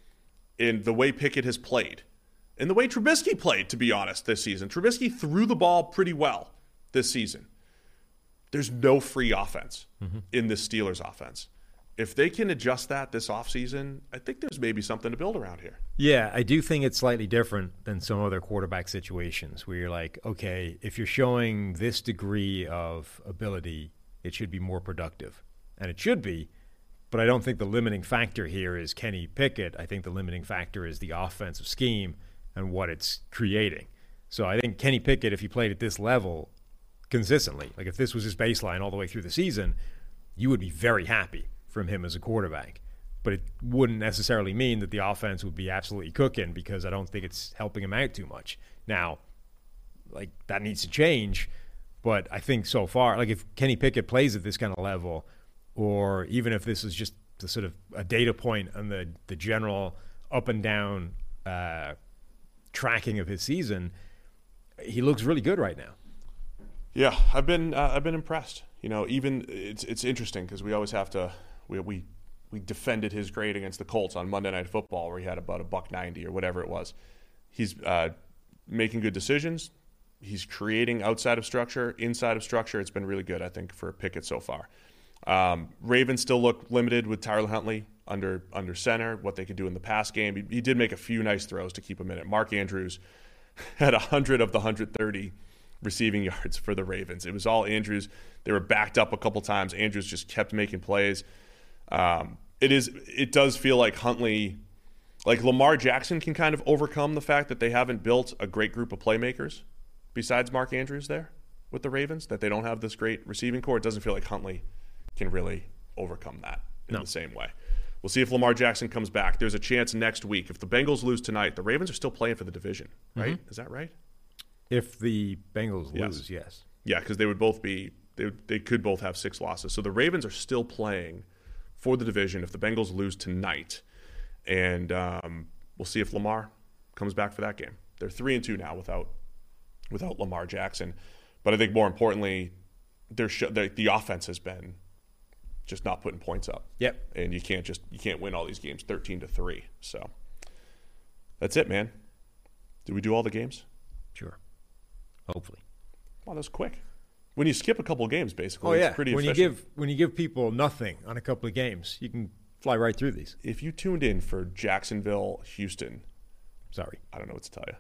in the way Pickett has played, and the way Trubisky played, to be honest, this season. Trubisky threw the ball pretty well this season. There's no free offense mm-hmm. in this Steelers offense. If they can adjust that this offseason, I think there's maybe something to build around here. Yeah, I do think it's slightly different than some other quarterback situations where you're like, okay, if you're showing this degree of ability, it should be more productive. And it should be. But I don't think the limiting factor here is Kenny Pickett. I think the limiting factor is the offensive scheme and what it's creating. So I think Kenny Pickett, if he played at this level consistently, like if this was his baseline all the way through the season, you would be very happy from him as a quarterback. But it wouldn't necessarily mean that the offense would be absolutely cooking, because I don't think it's helping him out too much. Now, like, that needs to change, but I think so far, like if Kenny Pickett plays at this kind of level, or even if this is just the sort of a data point on the, the general up and down uh, tracking of his season, he looks really good right now. Yeah, I've been uh, I've been impressed. You know, even it's it's interesting because we always have to we we we defended his grade against the Colts on Monday Night Football, where he had about a buck ninety or whatever it was. He's uh, making good decisions. He's creating outside of structure, inside of structure. It's been really good, I think, for Pickett so far. Um, Ravens still look limited with Tyler Huntley under under center, what they could do in the pass game. He, he did make a few nice throws to keep him in it. Mark Andrews had one hundred of the one hundred thirty receiving yards for the Ravens. It was all Andrews. They were backed up a couple times. Andrews just kept making plays. Um, it is. It does feel like Huntley, like Lamar Jackson, can kind of overcome the fact that they haven't built a great group of playmakers besides Mark Andrews there with the Ravens, that they don't have this great receiving core. It doesn't feel like Huntley can really overcome that in no. the same way. We'll see if Lamar Jackson comes back. There's a chance next week. If the Bengals lose tonight, the Ravens are still playing for the division, right? Mm-hmm. Is that right? If the Bengals yes. lose, yes. Yeah, because they would both be they, they could both have six losses. So the Ravens are still playing for the division if the Bengals lose tonight. And um, we'll see if Lamar comes back for that game. They're three and two now without without Lamar Jackson. But I think more importantly, they're sh- they're, the offense has been just not putting points up. Yep. And you can't just you can't win all these games thirteen to three. So that's it, man. Did we do all the games? Sure. Hopefully. Wow, that was quick. When you skip a couple of games, basically, oh, yeah. it's pretty when efficient. you give when you give people nothing on a couple of games, you can fly right through these. If you tuned in for Jacksonville, Houston, sorry, I don't know what to tell you.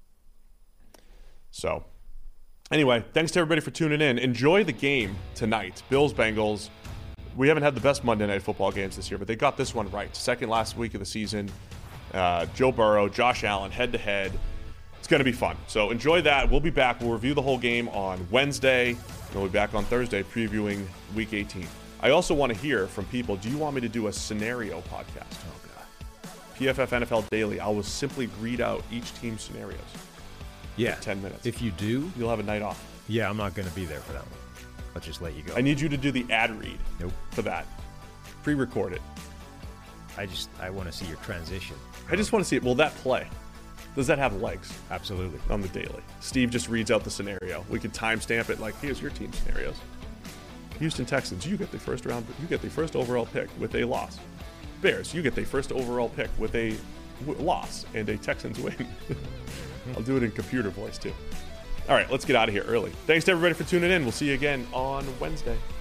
So, anyway, thanks to everybody for tuning in. Enjoy the game tonight. Bills, Bengals. We haven't had the best Monday Night Football games this year, but they got this one right. Second last week of the season. Uh, Joe Burrow, Josh Allen, head-to-head. It's going to be fun. So enjoy that. We'll be back. We'll review the whole game on Wednesday. And we'll be back on Thursday previewing Week eighteen. I also want to hear from people, do you want me to do a scenario podcast? Oh, God. P F F N F L Daily. I will simply read out each team's scenarios. Yeah. For ten minutes. If you do, you'll have a night off. Yeah, I'm not going to be there for that one. I'll just let you go. I need you to do the ad read. Nope. For that. Pre-record it. I just, I want to see your transition. I just want to see it. Will that play? Does that have legs? Absolutely. On the daily. Steve just reads out the scenario. We can timestamp it like, here's your team scenarios. Houston Texans, you get the first round, you get the first overall pick with a loss. Bears, you get the first overall pick with a w- loss and a Texans win. I'll do it in computer voice too. All right, let's get out of here early. Thanks to everybody for tuning in. We'll see you again on Wednesday.